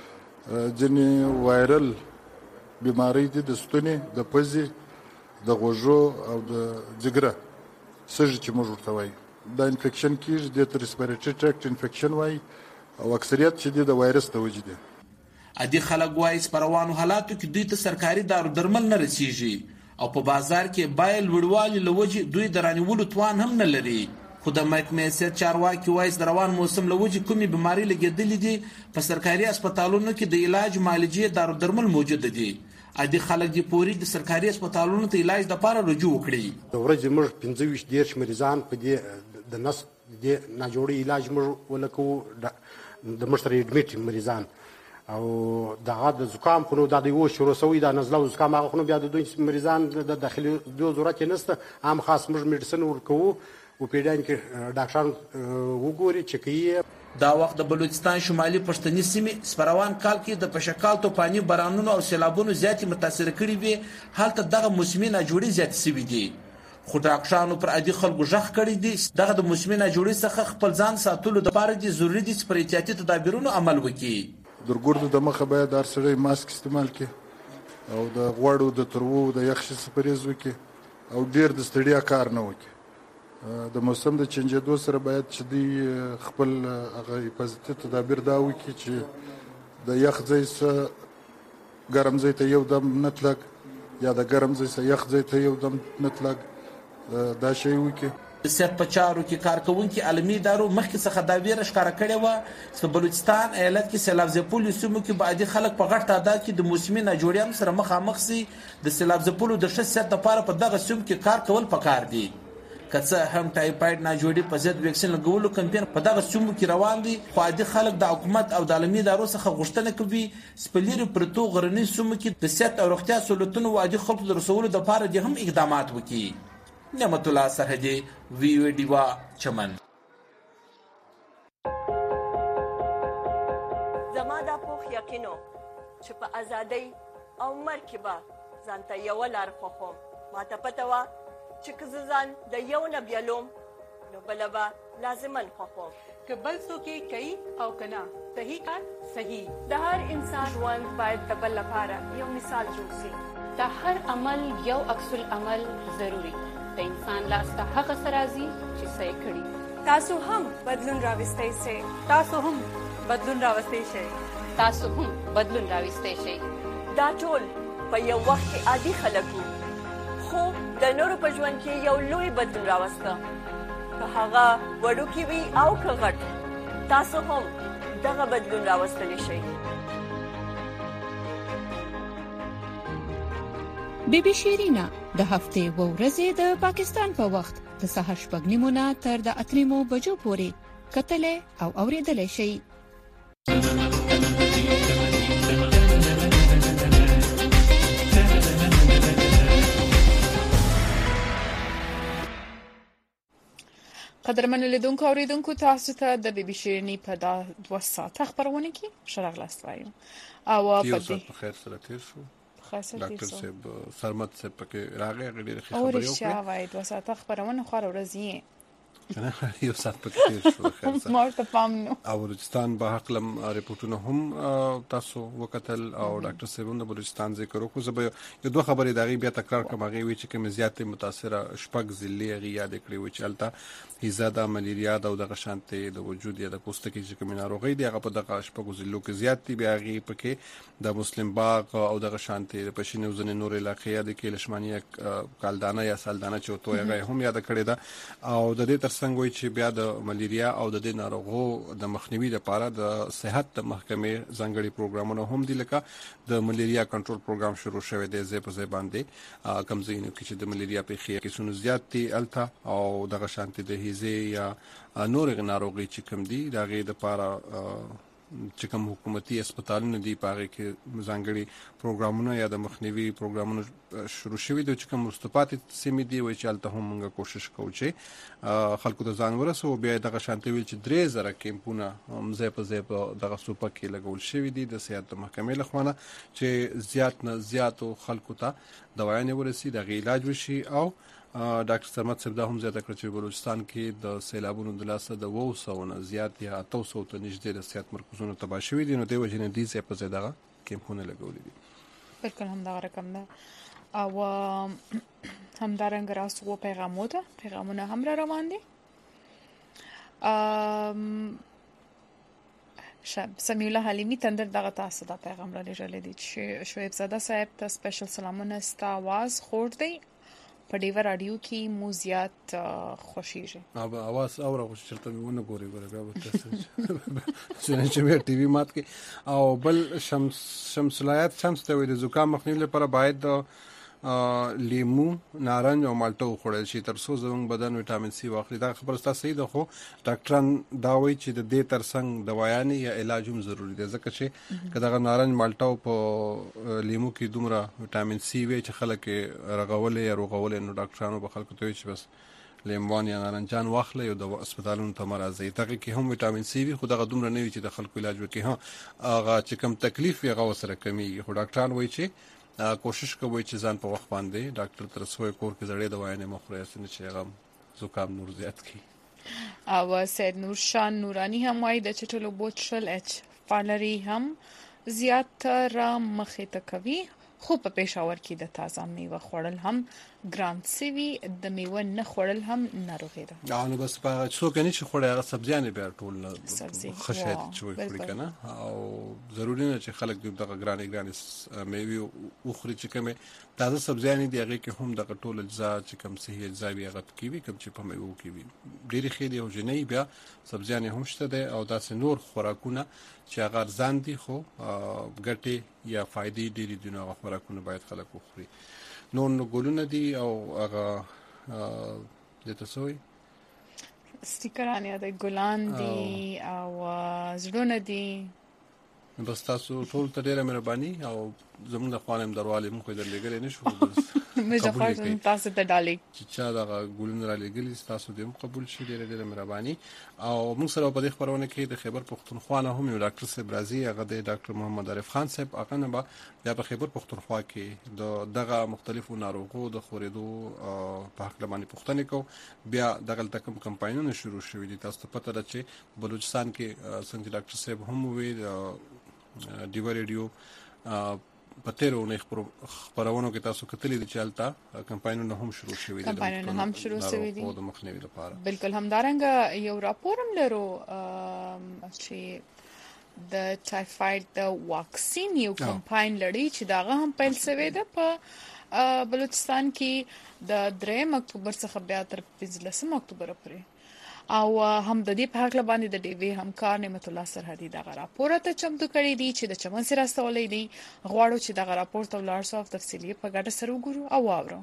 ځینې وایرل بیماری دي د ستوني د پزې د غوږو او د جګره سږي چې موږ ورته وایو دا انفیکشن کیږي د ریسپیریټري ټریکټ انفیکشن وایي او اکثریت چې د وایرس د وجې دي. ادي خلک وایي په روانو حالاتو کې دوی ته سرکاري دارو درمل نه رسیږي او په بازار کې بایل وړوالي لوجې دوی د رانیولو توان هم نه لري. خو د محکمې سیاست چارواکي وایي د روان موسم لوجې کومې بیماری لګېدلې دي په سرکاري هسپتالونو کې د علاج معالجې دارو درمل موجود دي. ادي خلک دي پوری د سرکاري هسپتالونو ته علاج لپاره رجوع وکړي. د ورځې موږ پنځه ویشت دیرش مریضان په دې د نس د ناجوړي علاج موږ ولکو د مشتري اډمیټ مریضان او دغه د زکام خو نو د یو شروع سوی د نزله او زکام هغه خو بیا د دوی مریضان د داخلي د ضرورت نشته عام خاص موږ میډیسن ورکو او پیډان کې ډاکټران وګوري چې کوي. دا وخت د بلوچستان شمالي پښتني سیمې سپروان کال کې د پشکال توپاني بارانونو او سیلابونو زیاتې متاثر کړي وي حالت دغه موسمي ناجوړي زیات شوي دي. خو ډاکټرانو پر عادي خلکو ژغ کړی دي دغه د موسمي ناجوړي څخه خپل ځان ساتلو لپاره دي ضروري دي چې پر احتیاطي تدابیرونو عمل وکړي. د ګردو د مخه باید هر سړی ماسک استعمال کړي او د غوړو د ترو د یخ څخه پرهیز وکړي او ډیر د ستړیا کار نه وکړي. د موسم د چینجېدو سره باید چې دوی خپل هغه حفاظتي تدابیر دا وکړي چې د یخ ځای څخه ګرم ځای ته یو دم نه تلګ یا د ګرم ځای څخه یخ ځای ته یو دم نه تلګ دا شی وکړي. د صحت په چارو کې کارکوونکي عالمي ادارو مخکې څخه دا ویره ښکاره کړې وه چې په بلوچستان ایالت کې سیلاب ځپلو سیمو کې به عادي خلک په غټ تعداد کې د موسمي ناجوړیانو سره مخامخ شي. د سیلاب ځپلو د ښه صحت لپاره په دغه سیمو کې کار کول پکار دي. که څه هم ټایفاید ناجوړي په ضد ویکسین لګولو کمپاین په دغه سیمو کې روان دي خو عادي خلک د حکومت او د عالمي ادارو څخه غوښتنه کوي چې په لرې پرتو غرنیو سیمو کې د صحت او روغتیا سہولتونو او عادي خلکو د رسولو لپاره دې هم اقدامات وکړي. نعمت الله سرحدي وی او ډیوا چمن. زما دا پوخ یقینو چې په ازادۍ او مرګ کې به ځان ته یوه لار خوښوم. ماته پته وه چې که زه ځان د یو نه بیلوم نو بله به لازمن خوښوم. که بل څوک یې کوي او که نه صحیح کار صحیح. د هر انسان ژوند باید د بل لپاره یو مثال جوړ شي. د هر عمل یو عکس العمل ضروري. د انسان لاس ته هغه څه راځي چې څه یې کړي. تاسو هم بدلون راوستی شئ. تاسو هم بدلون راوستی شئ. تاسو هم بدلون راوستی شئ. دا ټول په یو وخت کې عادي خلک وو خو د نورو په ژوند کې یو لوی بدلون راوسته. که هغه وړوکی وي او که غټ تاسو هم دغه بدلون راوستلی شي. بیبي شیرینا د هفتې و ورځې د پاکستان په وخت د سهار شپږ نیمو نه تر د اته نیمو بجو پورې کتلې او اورېدلې شي. قدرمن لیدونکو اوریدونکو تاسو ته د بیبي شیرینی په دا دوه ساعته خبرونه کې شرغلاست وایم او په دې په خیر سره تیر شو. خاصه ډاکټر صاحب سرمت صاحب پکې راغی غړي خبرې او وکړه. رښتیا وایي دوه ساعته خبرونه خو ورځي نه یو سات پکې تیر شو. خیر سره مارته پام نو او بلوچستان به حقلم ریپورتونه هم تاسو وکتل او ډاکټر صاحب د بلوچستان ذکر وکړو. زه به یو دوه خبرې دغه بیا تکرار کوم. هغه وی چې کوم زیاتې متاثره شپږ ضلع غي یاد کړی و چې الته هیزاده ملیریا د دغه شانتي د وجود یا د پوستکي چې کوم ناروغي دی هغه په دغه شپږ ضلعو کې زیات دي. بیا غي پکې د مسلم باغ او دغه شانتي د پښینو ځنې نور علاقې یاد کې لشمانیه کالدانه یا سالدانه چوتو هغه هم یاد کړی دا او د دې ترڅنګ وی چې بیا د ملیریا او د دې ناروغو د مخنیوي لپاره د صحت د محکمې ځانګړي پروګرامونه هم دي. لکه د ملیریا کنټرول پروګرام شروع شوی دی زې په زې باندې کمزینو کې چې د ملیریا په خیا کې سونو زیات دي الته او دغه شانتي د هیزه یا نور ناروغي چې کم دي دغه د لپاره چې کوم حکومتي هسپتالونه دي پاره کې ځانګړي پروګرامونه یا د مخنیوي پروګرامونه شروع شوي دي چې کوم مستفادت سیمې دي وای چې الته هم موږ کوشش کوو چې خلکو ته ځان ورسو. بیا دغه شانتي ویل چې درې زره کیمپونه مزه په زه په دغه سوپا کې لګول شوی دي د صحت محکمې لخوا چې زیات نه زیاتو خلکو ته دوايانې ورسي د علاج وشي. او ډاکټر سرمت صاحب دا هم زیاته کړ چې بلوچستان کې د سیلابونو د لاسه د وو سو نه زیات یا اته سو ته نږدې د صحت مرکزونو تباه شوي دي. نو دوی وجنه دي چې په زیاده کیمپونه لګولې دي. بالکل هم دا رقم ده او هم دارنګ راستو پیغامونه ده پیغامونه هم را روان دي. ام شب سمیع الله حلیمی تندر دغه تاسو دا پیغام را لېږلی دی چې شعیب زاده صاحب ته سپیشل سلامونه ستا आवाज خور دی په ډیو رادیو کې مو زیات خوشیږي. او आवाज اوره خو چرته ونه ګوري ګوري بیا وته چې مې ټي وي مات کې او بل شمس شمس لایات شمس ته وي د زکام مخنیوي لپاره باید لیمو نارنج او مالټه وخوړل شي تر څو زموږ بدن وټامین سي واخلي. دا خبره ستاسو صحیح ده خو ډاکټران دا وایي چې د دې ترڅنګ دوايانې یا علاج هم ضروری دي ځکه چې کله نارنج مالټه او په لیمو کې دومره وټامین سي وي چې خلک رغولې یا روغولې نو ډاکټرانو به خلکو ته وایي چې بس لیموان یا نارنجان واخلې او د هسپتالونو ته مرزي دغه کې هم وټامین سي وي خو دغه دومره نه وي چې د خلکو علاج وکړي. ها هغه چې کم تکلیف یې غو سره کمی خو ډاکټران وایي چې کوشش کوي چې ځان په وخت باندې ډاکټر تر څو کور کې زړې دوايانې مخوري اسنه چې هغه زکام نور زیات کی. او سید نورشان نورانی هم وایي د چټلو بوتل اچ فالری هم زیات را مخې ته کوي خو په پېښور کې د تازه میوه خوړل هم ګران سوي د میوه نه خوړل هم ناروغي ده. نو بس په څو کې نه چې خوړل هغه سبزیانې به ټول خشایت چوي خوري کنه او ضروري نه چې خلک دغه ګرانې ګرانې میوه وخوري چې کومه تازه سبزیانې دی هغه کې هم دغه ټول اجزا چې کوم صحیح اجزا وي هغه کې وي کوم چې په میوه کې وي ډېری خېدي او جنې بیا سبزیانې هم شته ده او داسې نور خوراکونه چې هغه ځان دي خو ګټي یا فائدې ډېری دي نو هغه خوراکونه باید خلک وخوري. نور نو ګلونه دي او هغه د تاسوي سټیکران یا د ګلان دي او زړونه دي. بس تاسو ټول ته ډیره مهرباني او زموږ د خوانم درواله مو کوی درلګل نه شو مې ځکه تاسو ته ډالې چې چا دا ګولونه را لګل تاسو دې قبول شي ډیره ډیره مهرباني. او موږ سره په دې خبرونه کې د خیبر پختونخوا نه هم یو ډاکټر صاحب راځي هغه د ډاکټر محمد عارف خان صاحب هغه نه بیا په خیبر پختونخوا کې د دغه مختلفو ناروغو د خورېدو په حق باندې پوښتنه کو بیا دغه تکم کمپاینونه شروع شوې دي. تاسو ته پته ده چې بلوچستان کې څنګه ډاکټر صاحب هم وي ډیو رادیو پتهرو نه خبرونه کې تاسو کتلې دي چې التا کمپاینونه هم شروع شوي دي کمپاینونه هم شروع شوي دي د مخنیوي لپاره. بالکل همدارنګ یو راپور هم لرو چې د ټایفاید د واکسین یو کمپاین لري چې داغه هم پیل شوی ده په بلوچستان کې د دریم اکتوبر څخه بیا تر پنځلسم اکتوبر پورې او هم د دې په حق باندې د ډیوی همکار نعمت الله سرحدي دغه راپور ته چمتو کړی دی چې د چمن سره استولې دی غواړو چې دغه راپور ته ولاړ شو او تفصیلی په ګډه سره وګورو او واورو.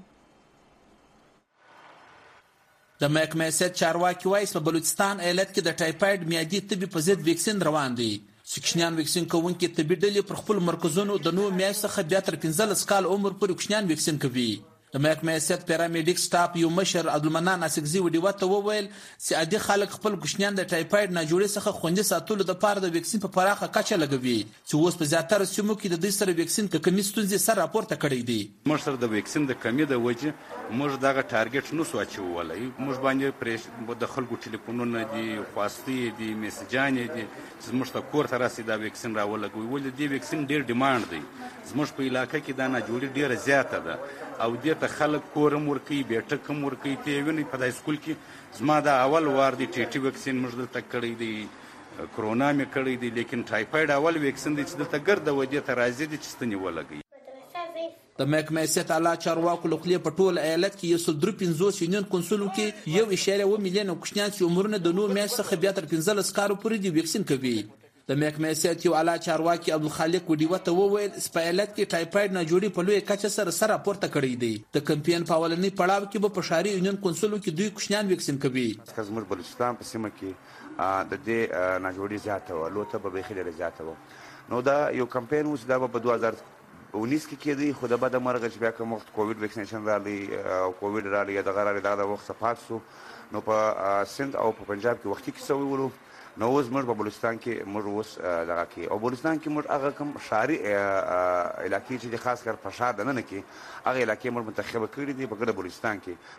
د محکمه سید چارواکي وایي په بلوچستان ایالت کې د ټایفاید میادي طبي په ضد ویکسین روان دی. کوچنیان ویکسین کوونکي طبي ډلې پر خپل مرکزونو د نوو میاشتو څخه بیا تر پنځلس کال عمر پورې کوچنیان ویکسین کوي. د محکمه سید پیرامیډیک سټاف یو مشر عبدالمنان اسکزي وډیو ته وویل چې عادي خلک خپل کوچنیان د ټایفاید ناجوړي څخه خوندي ساتلو لپاره د ویکسین په پراخه کچه لګوي چې اوس په زیاتره سیمو کې د دې سره ویکسین کې کمی ستونزې سره راپورته کړی دی. موږ سره د ویکسین د کمی د وجه موږ دغه ټارګټ نو سوچولای موږ باندې پرېش د خلکو ټلیفونونه دي خواستي دي میسجانې دي چې موږ ته کور ته راسي دا ویکسین راولګوي ولې دی ویکسین ډیر ډیماند دی زموږ په علاقې کې دا ناجوړي ډیره زیاته ده او دې ته خلک کورم ورکوي بیټه کم ورکوي ته ویني په دای سکول کې زما دا اول وار دی ټي ټي ویکسین موږ دلته کړی دی کرونا مې کړی دی لیکن ټایفاید اول ویکسین دی چې دلته ګرد ودې ته راځي دي چې ستنی ولګي. د محکمه سید اعلی چارواکو له خولې په ټول ایالت کې یو سل درې پنځوس یونین کنسولو کې یو اشاره و میلیون کوچنیان چې عمرونه د نو میاشتو څخه بیا تر پنځلس کالو پورې دی ویکسین کوي. د محکمه سید یو اعلی چارواکي عبدالخالق وډیو ته وویل په ایالت کې ټایفاید ناجوړي په لوی کچه سره سره راپورته کړی دی. د کمپاین په اولنی پړاو کې به په شاري یونین کنسولو کې دوی کوچنیان ویکسین کوي. زموږ بلوچستان په سیمه کې د دې ناجوړي زیاته و لوته به بخیل زیاته و نو دا یو کمپاین اوس دا په دوه هزار ونیس کې کېدی خو د بعد مرګ چې بیا کوم وخت کووډ ویکسینیشن رالی او کووډ رالی یا دغه رالی دا وخت صفات سو نو په سند او په پنجاب کې وختي کې سوي ورو نو اوس موږ په بلوچستان کې موږ اوس دغه کې او بلوچستان کې موږ هغه کوم شاري علاقې چې خاص کر په شار دنه کې هغه علاقې موږ منتخب کړی دي په ګډه بلوچستان کې.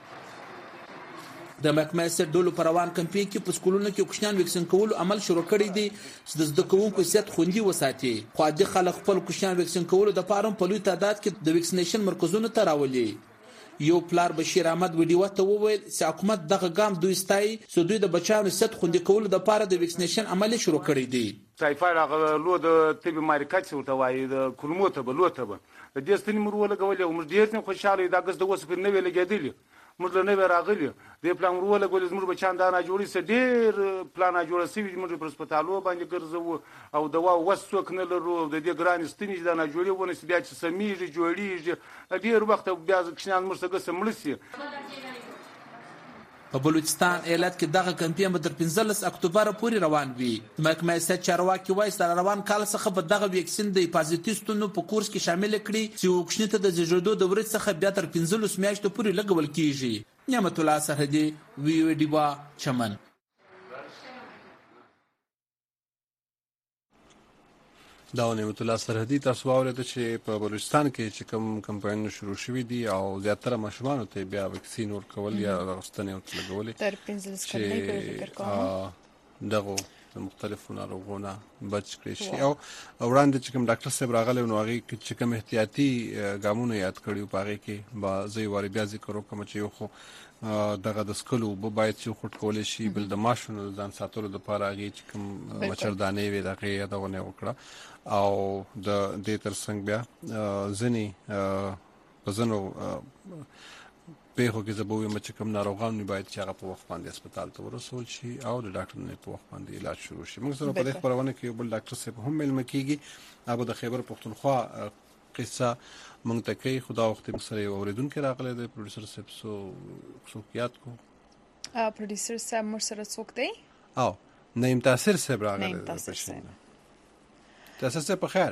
د محکمه سید ډولو پر روان کمپاین کې په سکولونو کې کوچنیان ویکسین کولو عمل شروع کړی دی چې د زده کوونکو صحت خوندي وساتي. خو عادي خلک خپل کوچنیان ویکسین کولو د پاره په لوی تعداد کې د ویکسینیشن مرکزونو ته راولي. یو پلار بشیر احمد وډیو ته وویل چې حکومت دغه ګام دوی ستای چې دوی د بچاو صحت خوندي کولو د پاره د ویکسینیشن عمل شروع کړی دی. ټایفاید هغه لو د طبي مارکات ورته وایي د کلمو ته به لوته به د دې ستنې مر ولګولې او موږ ډېر خوشاله دا غس د وسو په نوې لګېدلی موږ له نوې راغلی د پلان ور ولګولې زموږ بچان دا نه جوړي سه ډېر پلان جوړ سوي موږ په هسپتالو باندې ګرځو او دوا وسوک نه لرو د دې ګران ستنې دا نه جوړي ونه بیا چې سمېږي جوړیږي ډېر وخت بیا ځکشنان موږ څنګه سمړسي. په بلوچستان ایالت کې دغه کمپاین به تر پنځلس اکتوبر پورې روان وي. محکمه سید چارواکي وایي تر روان کال څخه به دغه ویکسین د حفاظتیستونو په کورس کې شامل کړي چې وکښنې ته د زیږېدو د ورځې څخه بیا تر پنځلس میاشتو پورې لګول کیږي. نعمت الله سرحدي وی وی ډیوا چمن. دا نعمت الله سرحدي تاسو اورئ چې په بلوچستان کې چې کوم کمپاین شروع شوی دی او زیاتره ماشومان ته بیا ویکسین ورکول یا غوښتنې او لګولې تر پنځلس کلنۍ پورې فکر کوم دغه مختلفو ناروغونو بچ کړی شي. او وړاندې چې کوم ډاکټر صاحب راغلی نو هغې چې کوم احتیاطي ګامونه یاد کړي په هغې کې به زه یو وارې بیا ذکر وکړم چې یو خو دغه د څښلو اوبه باید چې وخوټ کولی شي بل د ماشونو د ځان ساتلو دپاره هغې چې کوم مچردانې وې د هغې یادونه یې وکړه او د دې تر څنګ بیا ځینې په ځینو پیښو کې زه به ووایم چې کوم ناروغان باید چې هغه په وخت باندې هسپتال ته ورسول شي او د ډاکټر نه په وخت باندې علاج شروع شي. موږ سره په دې خپرونه کې یو بل ډاکټر صاحب هم مېلمه کېږي هغه د خیبر پښتونخوا قصه موږ ته کوي. خو دا وخت موږ سره یو اورېدونکی راغلی دی پروډیوسر صاحب څوک یاد کو پروډیوسر صاحب موږ سره څوک دی؟ او نعیم تاثیر صاحب راغلی دی. تاثیر صاحب په خیر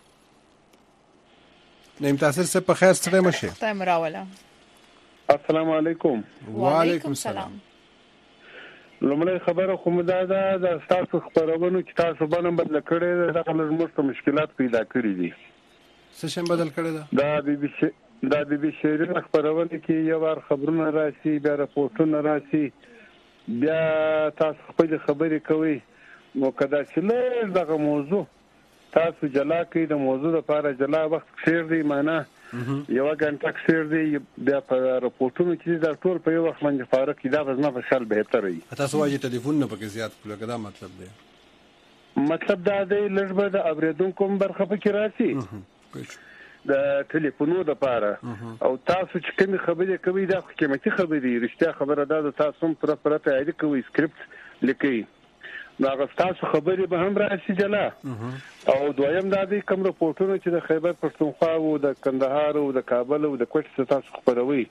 نعیم تاثیر صاحب په خیر ستړی مه شئ. خدای مو راوله. السلام علیکم. وعلیکم السلام. لومړی خبره خو مو دا ده د ستاسو خپرونو چې تاسو بڼه بدله کړې ده دغه لږ موږ ته مشکلات پیدا کړي دي. څه شی بدل کړی ده؟ دا بي بي سي دا بي بي شیرین خپرونه کې یو بار خبرونه راشي بیا راپورټونه راشي بیا تاسو خپل خبرې کوي نو کدا چې لږ دغه موضوع تاسو جلا کوي د موضوع لپاره جلا وخت کښیر دی معنا یو غنټه کښیر دی بیا په راپورټونو کې دا ټول په یو وخت باندې فارق دا وزنه په شال بهتر وي. تاسو وايي ټلیفون نه پکې زیات کړو دا مطلب دی مطلب دا دی لږ به د اوریدونکو برخه پکې راشي د ټلیفونو لپاره او تاسو چې کوم خبرې کوي دا قیمتي خبرې رښتیا خبره ده تاسو هم پر پر تیاری کوي سکرپټ لیکي نو هغه تاسو خبرې به هم راشي جلا او دویم دا دي کوم رپورټونه چې د خیبر پښتونخوا او د کندهار او د کابل او د کوټ تاسو خبروي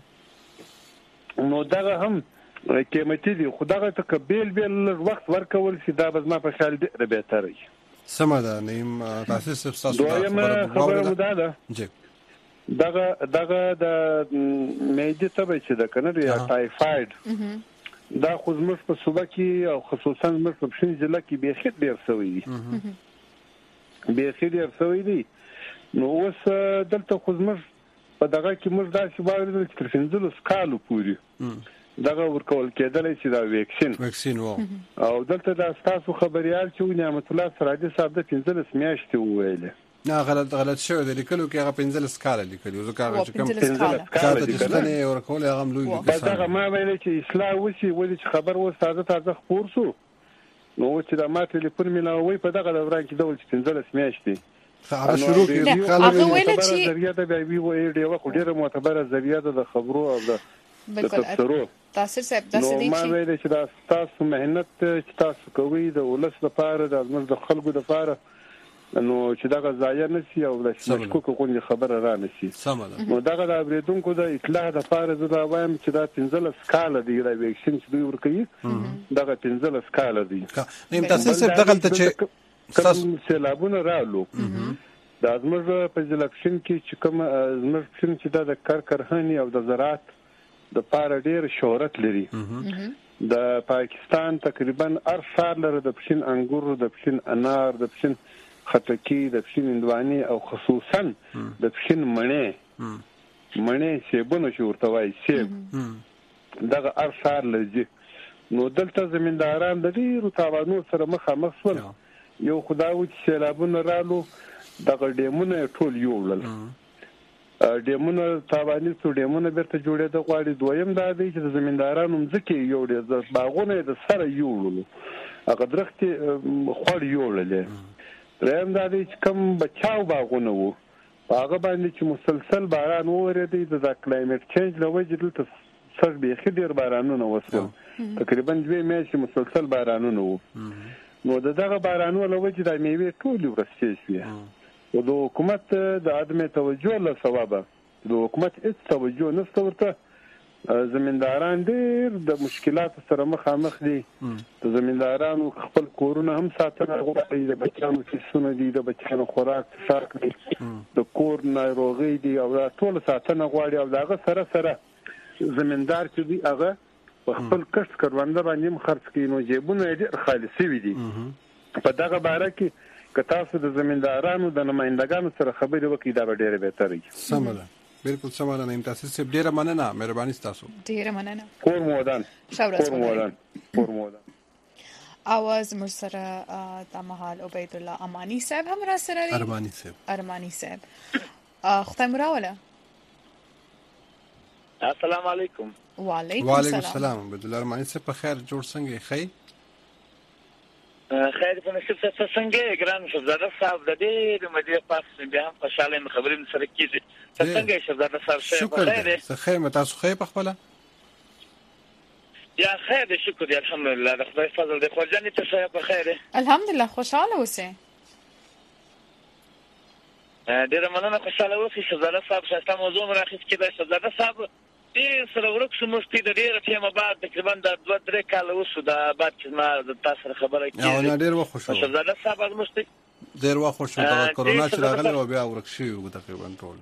نو دا هم قیمتي دي خدای ته کبیل بیل وخت ورکول شي دا به ما په خیال دی به تر سمه ده نیم تاسو تاسو خبره مده ده دغه دغه د میډي تبع چې د کنه یا ټایفاید دا خو زموږ په صوبه کې او خصوصا زموږ په پښین ضلع کې به خېټ ډیر شوی دی به خېټ ډیر شوی دی نو اوس دلته خو زموږ په دغه کې موږ دا چې باور چې تر پنځلس کالو پورې دغه ورکول کېدل چې دا ویکسین ویکسین وو او دلته دا تاسو خبريال چې نعمت الله سراجي صاحب د پنځلس میاشتې وویل نه غلط غلط شوی دی لیکلو کې هغه پنځلس کال لیکلو ځکه هغه چې کوم پنځلس کال د ځنه ورکول هغه لوی لیکل دا ما ویل چې اصلاح وشي ولې چې خبر و تازه تازه خبر شو نو چې دا ما ټلیفون ملاوي په دغه دوران کې ډول چې پنځلس میاشتې هغه شروع کې هغه ویل چې ذریعہ د بي وي ډیوه خو ډیره معتبره ذریعہ د خبرو او د تفسیرو تاسو صاحب تاسو دي ما ویل چې دا تاسو مهنت چې تاسو کوي د ولس لپاره د موږ د خلکو لپاره نو چې دا ضایع نشي او د مشکوک غونډه خبره را نشي سمه ده نو دا د اوریدونکو د اطلاع د لپاره زه دا وایم چې دا پنځلس کال دی د ویکسین چې دوی ورکوي دا پنځلس کال دی نیم تاسو صاحب دغه ته چې تاسو سیلابونه رالو دا زموږ په ضلع کې چې کوم زموږ چې دا د کار کرهنی او د زراعت د پاره ډیر شهرت لري د پاکستان تقریبا هر ښار لري د پښین انګور د پښین انار د پښین خټکی د پښین اندواني او خصوصا د پښین مڼې مڼې سیبونه چې ورته وایي سیب دغه هر ښار لري نو دلته زمینداران د ډیرو تاوانونو سره مخامخ شول یو خدای چې سیلابونه رالو دغه ډیمونه ټول یوړل ډیمونه تاواني څو ډیمونه بیرته جوړېده غواړي دویم دا دی چې د زمیندارانو ځکه یوړل د باغونه د سره یوړل هغه درخت خوړ یوړل دریم دا دی چې کوم بچاو باغونه وو هغه باندې چې مسلسل باران وورېدی د کلایمټ چینج له وجې دلته سر به خډیر بارانونه وسول تقریبا دوه میاشتې مسلسل بارانونه وو نو دغه بارانونه له وجې د میوې ټول ورسته شوې او د حکومت د عدم توجه له سببه د حکومت هیڅ توجه نشته ورته زمینداران ډېر د مشکلاتو سره مخامخ دي د زمیندارانو خپل کورونه هم ساتنه غواړي د بچیانو فیسونه دي د بچیانو خوراک څښاک دي د کور ناروغي دي او ټول ساتنه غواړي او دغه سره سره زمیندار چې دی هغه خپل کښت کرونده باندې خرڅ کوي نو جیبونه ډېر خالص وي دي په دغه باره کې که تاسو د زمیندارانو د نمائندګانو سره خبرې وکړئ دا به ډېره بهتره وي سمه ده بالکل سمه ده نیم تاسو صاحب ډېره مننه مهرباني تاسو ډېره مننه کور مودان کور مودان کور مودان اواز مرسره د مهال عبید الله امانی صاحب هم را سره دی ارمانی صاحب ارمانی صاحب خدای مراوله السلام علیکم وعلیکم السلام عبد الله ارمانی صاحب په خیر جوړ څنګه خی خیر په نشي څه څنګه ګران شهزاده صاحب د دې د مدیر پاس بیا هم خوشاله خبرې سره کیږي څنګه شهزاده صاحب شکر دې خیر مې تاسو خیر په خپل یا خیر شکر دې الحمدلله د خدای فضل دې خوځنی ته صاحب په خیر الحمدلله خوشاله اوسه ډیره مننه خوشاله اوسئ شهزاده صاحب شاسته موضوع راخیست کېده شهزاده صاحب دې سره ورک شو مستي د ډیره ټیمه بعد تقریبا د دوه درې کال وسو د بعد چې ما د تاسو سره خبره کړې او ډیر وخت شو شهزاده صاحب مستي ډیر وخت شو د کورونا چې راغله او بیا ورک شي تقریبا ټول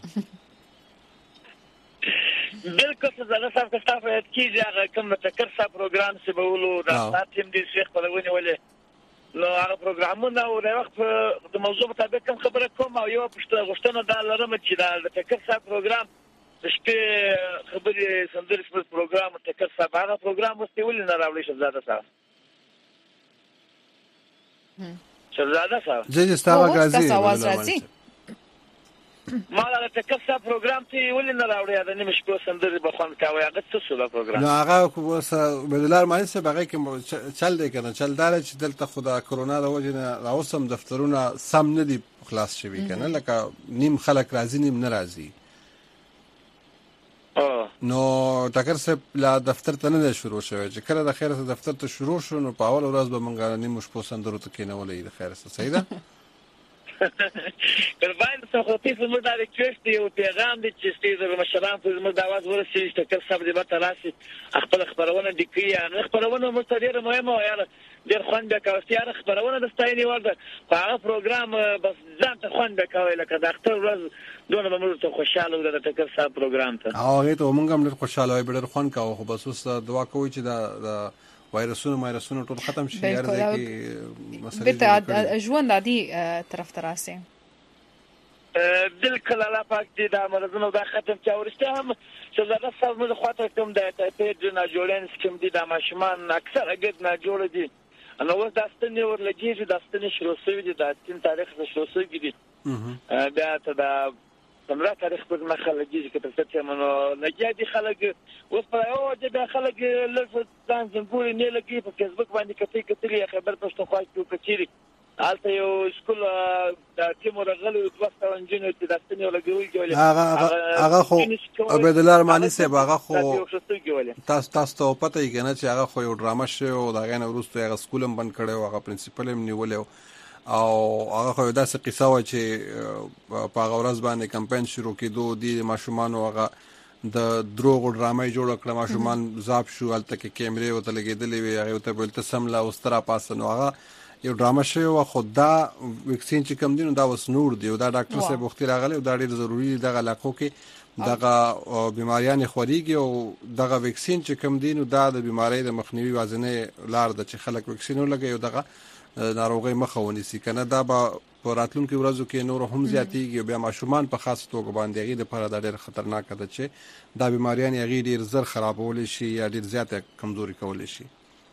بالکل شهزاده صاحب که تاسو یاد کیږي هغه کوم تکر صاحب پروګرام چې بولو د تاسو دې شیخ په لونی ولې نو هغه پروګرامونه او د وخت د موضوع مطابق کوم خبره کوم او یو پښتنه غوښتنه د لرم چې د تکر صاحب پروګرام شپې خبرې سندرې په پروګرام تکر صاحب هغه پروګرام مستویل نه راوړي شهزاده صاحب شهزاده صاحب جی جی ستاسو غازی ما دا ټکر صاحب پروګرام ته ولې نه راوړی دا نیمه شپه سندرې به خوند کوي هغه څه شو دا پروګرام نو هغه اوس بدلار معنی څه هغه کې چل دی کنه چل دار چې دلته خدا کرونا د وجه نه اوسم دفترونه سم نه دي خلاص شوي کنه لکه نیم خلک راځي نیم نه راځي نو ټکر صاحب لا دفتر ته نه شروع شوی چې کله د خیر سره دفتر ته شروع شو نو په اول ورځ به مونږ نیم شپه سندرو ته کېنولې د خیر سره صحیح ده کله څه خو تاسو موږ دا ریکوست یو پیغام دي چې ستاسو مشران په موږ د आवाज ورسېږي چې ټکر صاحب دې به تراسي خپل خبرونه د کیه خبرونه مو ته ډیره مهمه وایي ډیر خوند وکړي چې خبرونه د ستاینې ورده په هغه پروګرام بس ځان ته خوند وکړي لکه د اختر ورځ دونه به موږ ته خوشاله وو د ټکر صاحب پروګرام ته او هغه ته موږ هم ډیر خوشاله وای ډیر خوند کاوه خو بس اوس دعا کوي چې دا وایرسونه وایرسونه ټول ختم شي یار دې کې مسلې به ژوند عادي طرف تراسي دل کله لا پاک دي دا مرزونه دا ختم چې ورسته هم چې زړه صاحب موږ خاطر کوم د پیج نه جوړین سکم دي د ماشومان اکثر اګد نه جوړ دي نو وس داستنې ورلګي داستنې شروع شوی دي د تین تاریخ شروع شوی دي بیا ته دا څنګه تاریخ په مخه لګي چې تاسو ته منو لګي دي خلک اوس په یو د خلک لږ ځان څنګه نه لګي په فیسبوک باندې کتي کتي خبر پښتو خواږ کیو کچيري البته یو سکول د تیمور غلو د وخت انجینر چې داستنې ولګوي کېږي هغه هغه خو عبدالله رحماني صاحب هغه خو تاسو تاسو ته پته یې کنه چې هغه خو یو ډرامه شو او دا غنه ورسته هغه سکولم بند کړو هغه پرنسپل هم نیولو او هغه خو داسې قصه و چې په هغه ورځ باندې کمپاین شروع کېدو د ماشومان هغه د دروغ ډرامه جوړ کړه ماشومان زاب شو الته کې کیمرې وته لګېدلې وي هغه ته بولته سملا اوسترا پاسنو هغه یو ډرامه شوی و خدا ویکسین چې کم دي نو دا وس نور دی او دا ډاکټر صاحب وخت راغلی او دا ډیر ضروری دی دغه علاقو کې دغه بیماریان خوريږي او دغه ویکسین چې کم دي نو دا د بیماری د مخنیوي وازنه لار د چې خلک ویکسین ولګي او دغه ناروغي مخه ونیسي کنه دا به په راتلونکو ورځو کې نور هم زیاتېږي او بیا ماشومان په خاص توګه باندې غي د لپاره دا ډیر خطرناک ده چې دا بیماریان غي ډیر زر خرابول شي یا ډیر زیاته کمزوري کول شي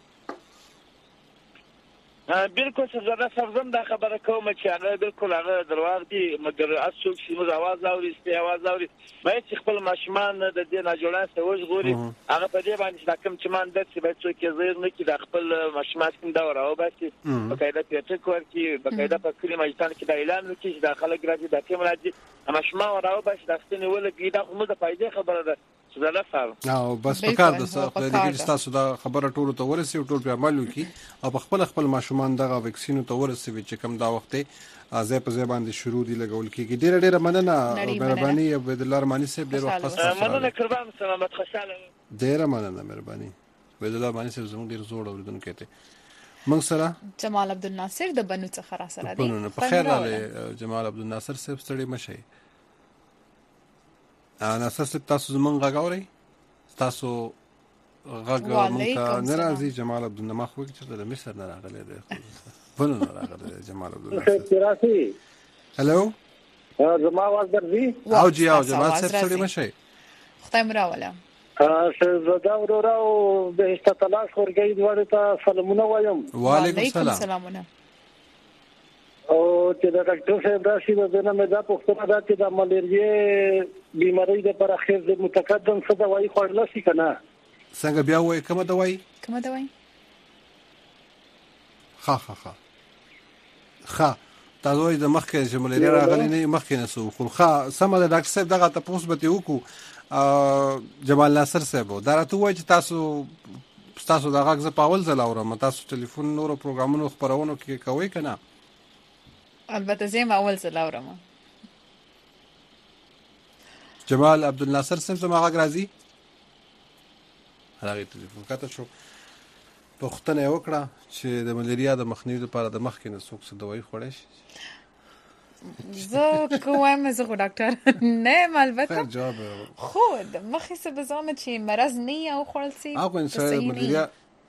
بالکل زړه سرزم دا خبره کوم چې هغه بالکل هغه دروغ دي مګر اسوک چې موږ आवाज اوري ستې आवाज اوري مې چې خپل ماشومان د دې نه جوړه سوج غوري هغه په دې باندې دا کوم چې مان د چې به څوک یې زیر نه کې د خپل ماشومان کوم دا راو باسي په قاعده پیټ کور کې په قاعده په کلی مجلس کې دا اعلان وکړي چې د خلک راځي د کوم راځي ماشومان راو باسي د ستنې ولګي دا خو موږ د فائدې خبره ده زړه فار او بس په کار د څه د دې تاسو دا خبره ټول ته ورسي او ټول په عمل وکي او خپل خپل ماشومان دغه ویکسین ته ورسي چې کوم دا وخت ازه په ځای باندې شروع دي لګول کیږي ډیره ډیره مننه مهرباني عبدالله رحماني صاحب ډیر وخت مننه قربان سلامت خوشاله ډیره مننه مهرباني عبدالله رحماني صاحب زموږ ډیر زوړ اوریدونکو ته موږ سره جمال عبدالناصر د بنو څخه را سره دی په خیر راغلی جمال عبدالناصر صاحب ستړي مشي انا اساس تاسو زمونږ غاوري تاسو غاګ مونږ نه راځي جمال عبدالناصر خو چې د مصر نه راغلی دی ونه نه راغلی جمال عبدالناصر هلو زما आवाज درځي او جی او جمال صاحب ستړي مشي خدای مراوله زدا ورورا او به استطلاع ورګي دوه ته سلامونه وایم وعلیکم السلام او چې دا ډاکټر صاحب راشي د نه مې دا پوښتنه ده چې د ملیریا بیماری د پر اخر د متقدم څه دوايي خوړل شي کنه څنګه بیا وای کومه دوايي کومه دوايي ها ها ها ها تاسو د مخکې چې ملیریا راغلی نه مخکې نه سو خو ها سم د ډاکټر صاحب دغه تاسو به ته وکړو جمال ناصر صاحب دا راته وای چې تاسو تاسو دا غږ ز پاول زلاورم تاسو ټلیفون نور پروګرامونو خبرونو کې کوي کنه البته زم اول زلاورم جمال عبدالناصر صاحب زما غږ راځي هغه ټلیفون کاته شو پوښتنه وکړه چې د ملیریا د مخنیوي لپاره د مخکې نه څوک څه دوايي خوړی شي زه کوم زه خو ډاکټر نه البته خو د مخې څه بزامه چې مرض نه او خړل سي او انسان ملیریا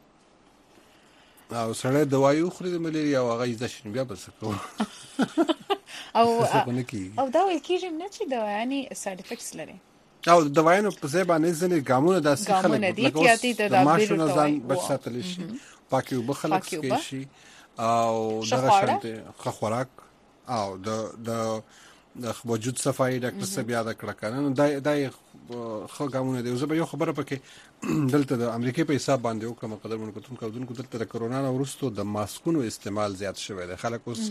او سره دوايي خوري د ملیریا او هغه ځشن بیا بس کو او او دا ویل کېږي نه چې دا یعنی سایډ افیکټس لري او د دوايانو په ځای باندې ځنې ګامونه داسې خلک د ماشونو ځان بچ ساتل شي پاکي وبخلک شي او دغه شانته خوراک او د د د وجود صفای ډاکټر صاحب یاد کړه کنه نو دای دای خو ګامونه دی زه به یو خبره پکې دلته د امریکای په حساب باندې وکم قدرمن کوم کوم دلته د کرونا وروسته د ماسکونو استعمال زیات شوی دی خلک اوس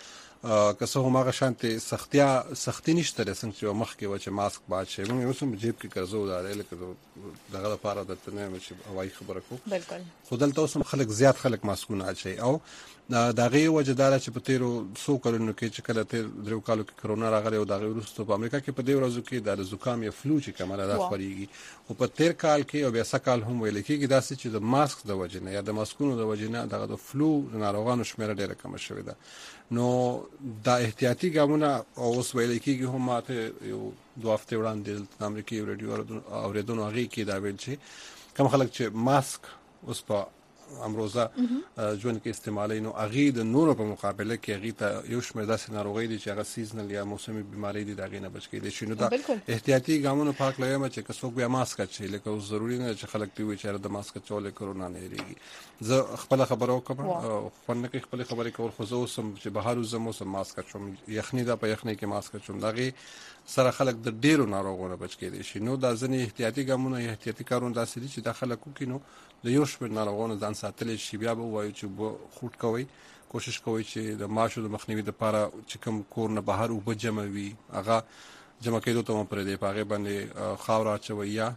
که څه هم هغه شانتي سختیا سختی نشته څنګه چې مخکې و چې ماسک باید شي موږ اوس هم جیب کې قرضو داري لکه دغه لپاره د تنه چې هوایي خبره کو بالکل خو دلته اوس هم خلک زیات خلک ماسکونه اچي او دغه وجدار چې په تیرو څو کلونو کې چې کله تیر درو کالو کې کرونا راغلی او دغه وروسته په امریکا کې په دې ورځو کې د زکام یا فلو چې کومه را خوريږي او په تیر کال کې او بیا سکال هم ویل کېږي داسې چې د ماسک د وجنه یا د ماسکونو د وجنه دغه د فلو ناروغانو شمېر ډېر کم شوی ده نو دا احتیاطي ګامونه اوس ویل کېږي هم ماته یو دوه هفته وړاندې د امریکای رادیو اوریدونکو هغه کې دا ویل چې کوم خلک چې ماسک اوس په امروزه ژوند کې استعمالي نو اغه د نورو په مقابله کې اغه ته یو شمېر داسې ناروغي دي چې هغه سیزنل یا موسمي بيماري دي دغه نه بچ کېدي شي نو دا احتیاطي ګامونه پاک لوي چې کڅوګ بیا ماسک اچي لکه ضروري نه چې خلک دی چې د ماسک چولې کرونا نه لري زه خپل خبرو کوم خو نه کې خپل خبرې کول خو زه سم چې بهر زمو سم ماسک چوم یخني دا په یخني کې ماسک چوم دغه سره خلک د ډیرو ناروغونو بچ کېدي شي نو دا ځنې احتیاطي ګامونه احتیاطي کارونه داسې دي چې د خلکو کې نو د یو شمېر ناروغونو ځان ساتل شي بیا به وایو چې خوټ کوي کوشش کوي چې د ماشو د مخنیوي لپاره چې کوم کور نه بهر او بجمع وي هغه جمع کېدو ته پر دې پاغه باندې خاور اچوي یا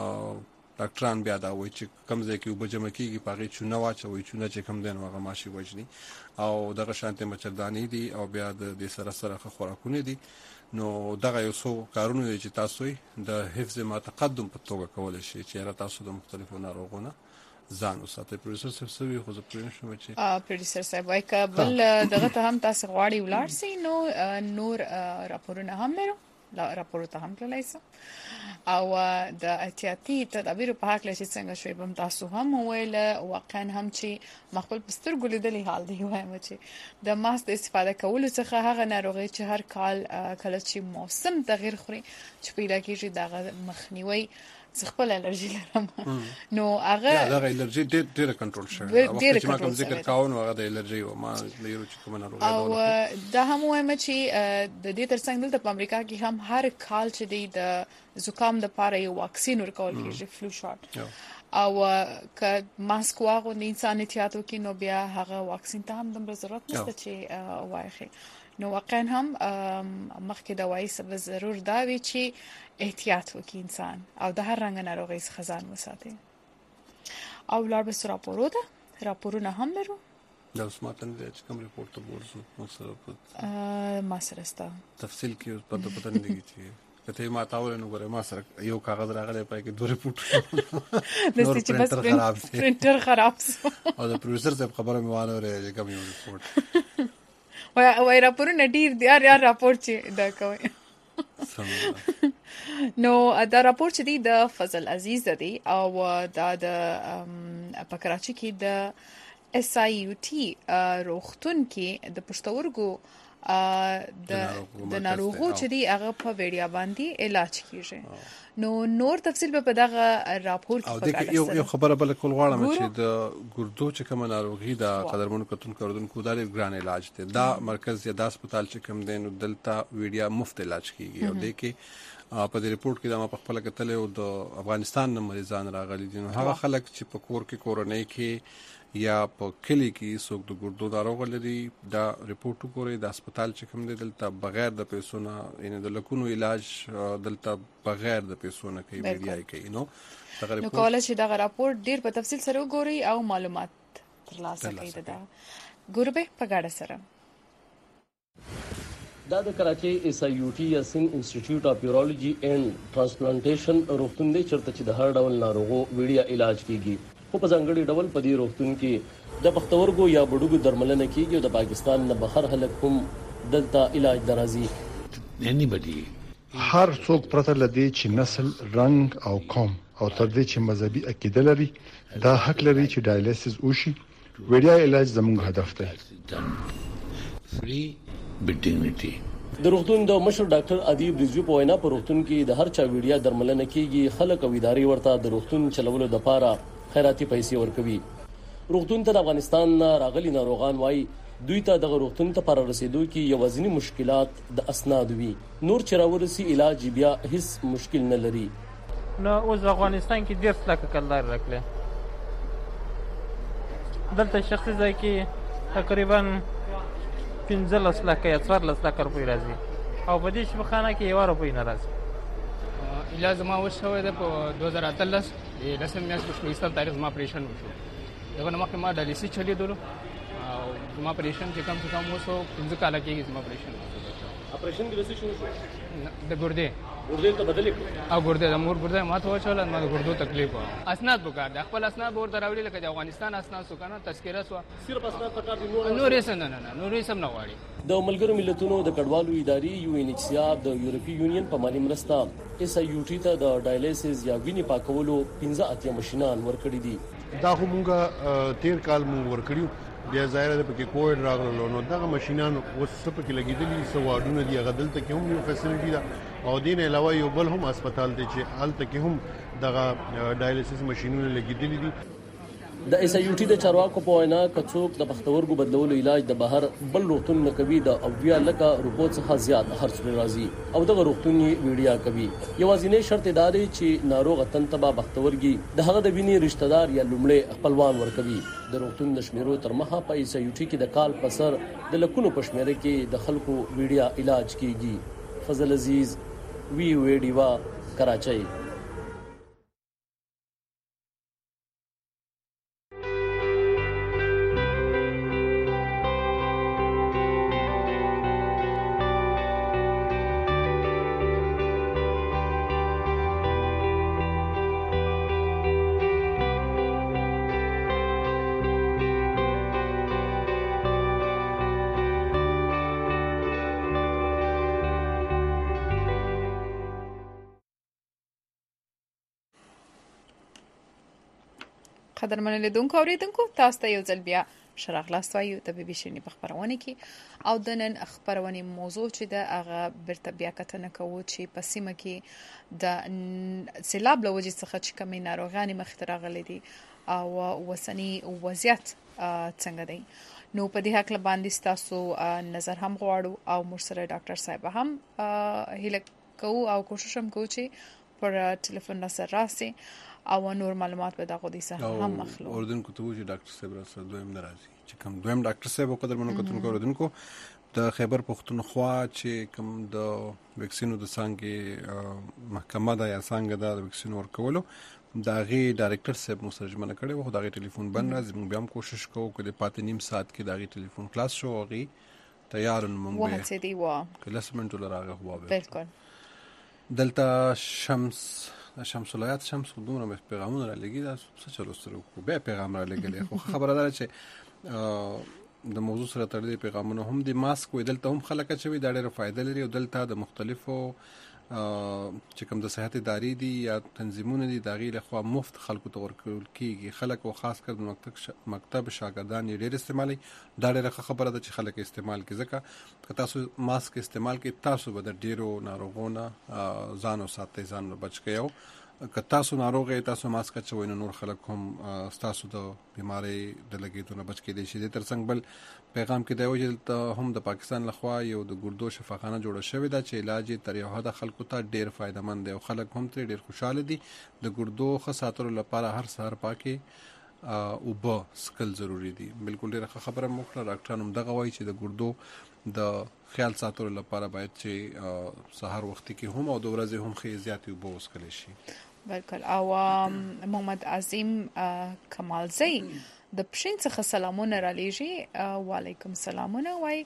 ډاکټران بیا دا وایي چې کوم ځای کې وبجمع کیږي پاغه چونه واچوي چونه چې کوم دین هغه ماشي وجني او دغه شانته مچردانی دي او بیا د دې سره سره خوراکونه دي نو دغه یو څو کارونه دي چې تاسو د حفظ ما تقدم په توګه کولای شئ چې تاسو د مختلفو ناروغونو ځان وساتئ. پروفیسر صاحب سوي خو زه پوه شوم چې ا پروفیسر صاحب وايي کبل دغه ته هم تاسو غواړي ولار سي نو نور راپورونه هم لرو لا راپور ته هم تللی سو او د احتیاطي تدابیر په حق لشي څنګه شوي بم تاسو هم ویل واقعا هم چې مخبل پستر ګل دلی حال دی وایم چې د ماسک استفاده کول څخه هغه ناروغي چې هر کال کله چې موسم تغیر خوري چې پیدا کیږي دغه مخنیوي زه خپل الرجی لرم نو هغه دا الرجی ډېر ډېر کنټرول شوی او چې ما کوم ذکر کاون هغه د الرجی او ما لیرو چې کوم ناروغي او دا هم وایم چې د دې ترڅنګ دلته په امریکا کې هم هر کال چې د زکام د لپاره یو واکسین ورکول کیږي فلو شاټ او که ماسک واغوند انسان احتیاط وکړي نو بیا هغه واکسین ته هم د ضرورت نشته چې وایي نو واقعا هم مخکې دوايي سبب ضرور دا وی چې احتیاط وکړي انسان او د هر رنګ ناروغي څخه ځان وساتي او لار به سره راپورو ده راپورونه هم لرو دا اوس ماته نه چې کوم ریپورت ته ورسو نو سره ما سره ستا تفصیل کې اوس پته پته نه لګی چې کته ما تاول نو غره ما سره یو کاغذ راغلی پای کې دوه ریپورت د چې بس پرنټر خراب شو او د پروفیسر صاحب خبره مې وانه ورې کوم یو ریپورت وای وای راپورونه ډیر دی یار راپور چې دا کوي نو دا راپور چې دی د فضل عزیز دی او دا د په کراچي کې د اس آی یو ټي روختون کې د پښتورګو د د ناروغو چې دی هغه په ویډیا باندې علاج کیږي نو نور تفصیل به په دغه راپور کې پکاره یو یو خبره بل کول غواړم چې د ګردو چې کوم ناروغي دا قدرمنو کتون کوردونکو دا ګران علاج دی دا مرکز یا د هسپتال چې کوم دی نو دلته ویډیا مفت علاج کیږي او د کې په دې ریپورت کې دا ما په خپل کتل او د افغانستان نه مریضان راغلي دي نو هغه خلک چې په کور کې کورونی کې یا په کلی کې څوک د ګردو ناروغ لري دا ریپورت وګورئ د هسپتال چې کوم دی دلته بغیر د پیسو نه یعنی د لکونو علاج دلته بغیر د پیسو نه کوي ویډیا کوي نو نو کولای شي دا راپور ډیر په تفصیل سره وګورئ او معلومات ترلاسه کړئ دا ګوربه په ګاډه سره دا د کراچي اس آی یو ټي یا سین انسټیټیوټ اف یورولوژي اینڈ ټرانسپلانټیشن روغتون دی چرته چې د هر ډول ناروغو ویډیا علاج کیږي خو په ځانګړي ډول په دې روغتون کې د پښتورګو یا بډوګو درملنه کیږي او د پاکستان نه بهر خلک هم دلته علاج درازي anybody هر څوک پرته لدی چې نسل رنگ او قوم او تر دې چې مذهبي عقیده لري دا حق لري چې ډایلیسس وشي ویډیا علاج زموږ هدف دی free dignity د روغتون د مشر ډاکټر ادیب رضوی په وینا په روغتون کې د هر چا ویډیا درملنه کیږي خلک او ادارې ورته د روغتون چلولو لپاره خیراتي پیسې ورکوي روغتون ته د افغانستان راغلي ناروغان وایي دوی ته د روغتون ته پر رسیدو کې یوازینی مشکلات د اسناد وي، نور چې راورسي علاج بیا هیڅ مشکل نه لري. نو اوس افغانستان کې ډېر لکه کلدار راکړي، دلته شخصي ځای کې تقریبا پنځلس لکه یا څوارلس لکه روپۍ راځي او په دې شفاخانه کې یوه روپۍ نه راځي. علاج زما اوس شوی دی په دوه زره اتلس د لسمې میاشتې په شپږیستم تاریخ زما اپریشن وشو. دغه نه مخکې ما ډایلیسیس چلیدلو او زما اپریشن چې کم څه کم اوس پنځه کاله کېږي زما اپریشن. اپریشن کې څه شو؟ د ګردې ګردې ته بدلې کړې او ګردې د مور ګردې ماته واچوله، ما د ګردو تکلیف و. اسناد پکار دی، خپل اسناد به ورته راوړي لکه د افغانستان اسناد سو که نه تذکره سوه، صرف اسناد پکار دي، نور یې څه نه نه نه نور یې څه هم نه غواړي. د ملګرو ملتونو د کډوالو ادارې یو ان ایچ سی آر د یورپي یونین په مالي مرسته اس آی یو ټي ته د ډایلیسیس یا وینې پاکولو پنځه اتیا ماشینان ورکړي دي. دا خو مونږه تیر کال مونږ ورکړیو، بیا ظاهره ده پکې کووډ راغلو نو دغه ماشینان اوس څه پکې لګېدلي، څه واډونه دي هغه دلته کې هم یو فیسیلیټي ده او دې نه علاوه یو بل هم هسپتال دی چې هلته کې هم دغه ډایلیسیس ماشینونه لګېدلي دي. د اس آی یو ټي د چارواکو په وینا که څوک د پښتورګو بدلولو علاج د بهر بل روغتون نه کوي د اویا لکه روپو څخه زیات خرڅ پرې راځي او دغه روغتون یې ویډیا کوي. یوازینی شرط دا دی چې ناروغ تن ته به پښتورګي د هغه د وینې رشتہ دار یا لومړی خپلوان ورکوي. د روغتون د شمیرو تر مخه په اس آی یو ټي کې د کال په سر د لکونو په شمیره کې د خلکو ویډیا علاج کیږي. فضل عزیز، وی ویډیوا، کراچۍ. قدرمن لیدونکو اوریدونکو تاسو ته یو ځل بیا شراغلاست وایو د بي بي سي په خبرونه کې او د نن خبرونه موضوع چې د هغه برته بیا کتنه کوو چې په سیمه کې د سیلاب لوجې څخه چې کمی ناروغان مختره غلي دي او وسنی وضعیت څنګه دی. نو په دې حق باندې تاسو نظر هم غواړو او مرسره ډاکټر صاحب هم هله کوو او کوشش هم کوو چې پر ټلیفون سره راسي او نور معلومات به دغه دي سره هم مخلو. اردن کو ته چې ډاکټر صاحب راځي دویم ناراضي چې کوم دویم ډاکټر صاحب قدر منو کتونکو اردنکو د خیبر پختونخوا چې کوم د ویکسینو د څنګه محکمه د یا څنګه د ویکسین ورکولو دا غي ډایرکټر صاحب مسترجمنه کړي وو، دا غي ټلیفون بند راځي. موږ بیا هم کوشش کوو چې د پاتې نیم ساعت کې دا غي ټلیفون خلاص شو او غي تیار موږ وه څه دی وا کلاس منټ لراغه هوا بالکل دلته شمس شمس الایات شمس دومره پیغامونه را لګي دا څه چلو سره کو به پیغام را لګي خو خبره ده چې د موضوع سره تړلې پیغامونه هم د ماسک وې دلته هم خلک چوي دا ډېر فائدہ لري او دلته د مختلفو چې کوم د صحت ادارې دي یا تنظیمونه دي دا غي له خوا مفت خلکو ته ورکول کیږي. خلک او خاص کر د مکتب مکتب شاګردان یې ډېر استعمالي دا ډېر خبره ده چې خلک استعمال کوي ځکه که تاسو ماسک استعمال کوي تاسو به د ډېرو ناروغونو ځان او ساتي ځان بچ کیو. که تاسو ناروغه تاسو ماسک چوي نو نور خلک هم تاسو د بیماری د لګیدو نه بچ کېدي شي. د ترڅنګ بل پیغام کې دی چې هم د پاکستان لخوا یو د ګردو شفاخانه جوړه شوې ده چې علاج تر یو حد خلکو ته ډیر فائدہ مند دی او خلک هم تر ډیر خوشاله دي. د ګردو خاصاتو لپاره هر سحر پاکي او به سکل ضروری دي. بالکل ډیره خبره مخله ډاکټرانو دغه وایي چې د ګردو د خیال ساتلو لپاره باید چې سحر وخت کې هم او د ورځې هم خې زیات او به وسکل شي. بالکل. او محمد عظیم کمالزی د پښین څخه سلامونه را لېږي. وعلیکم سلامونه وای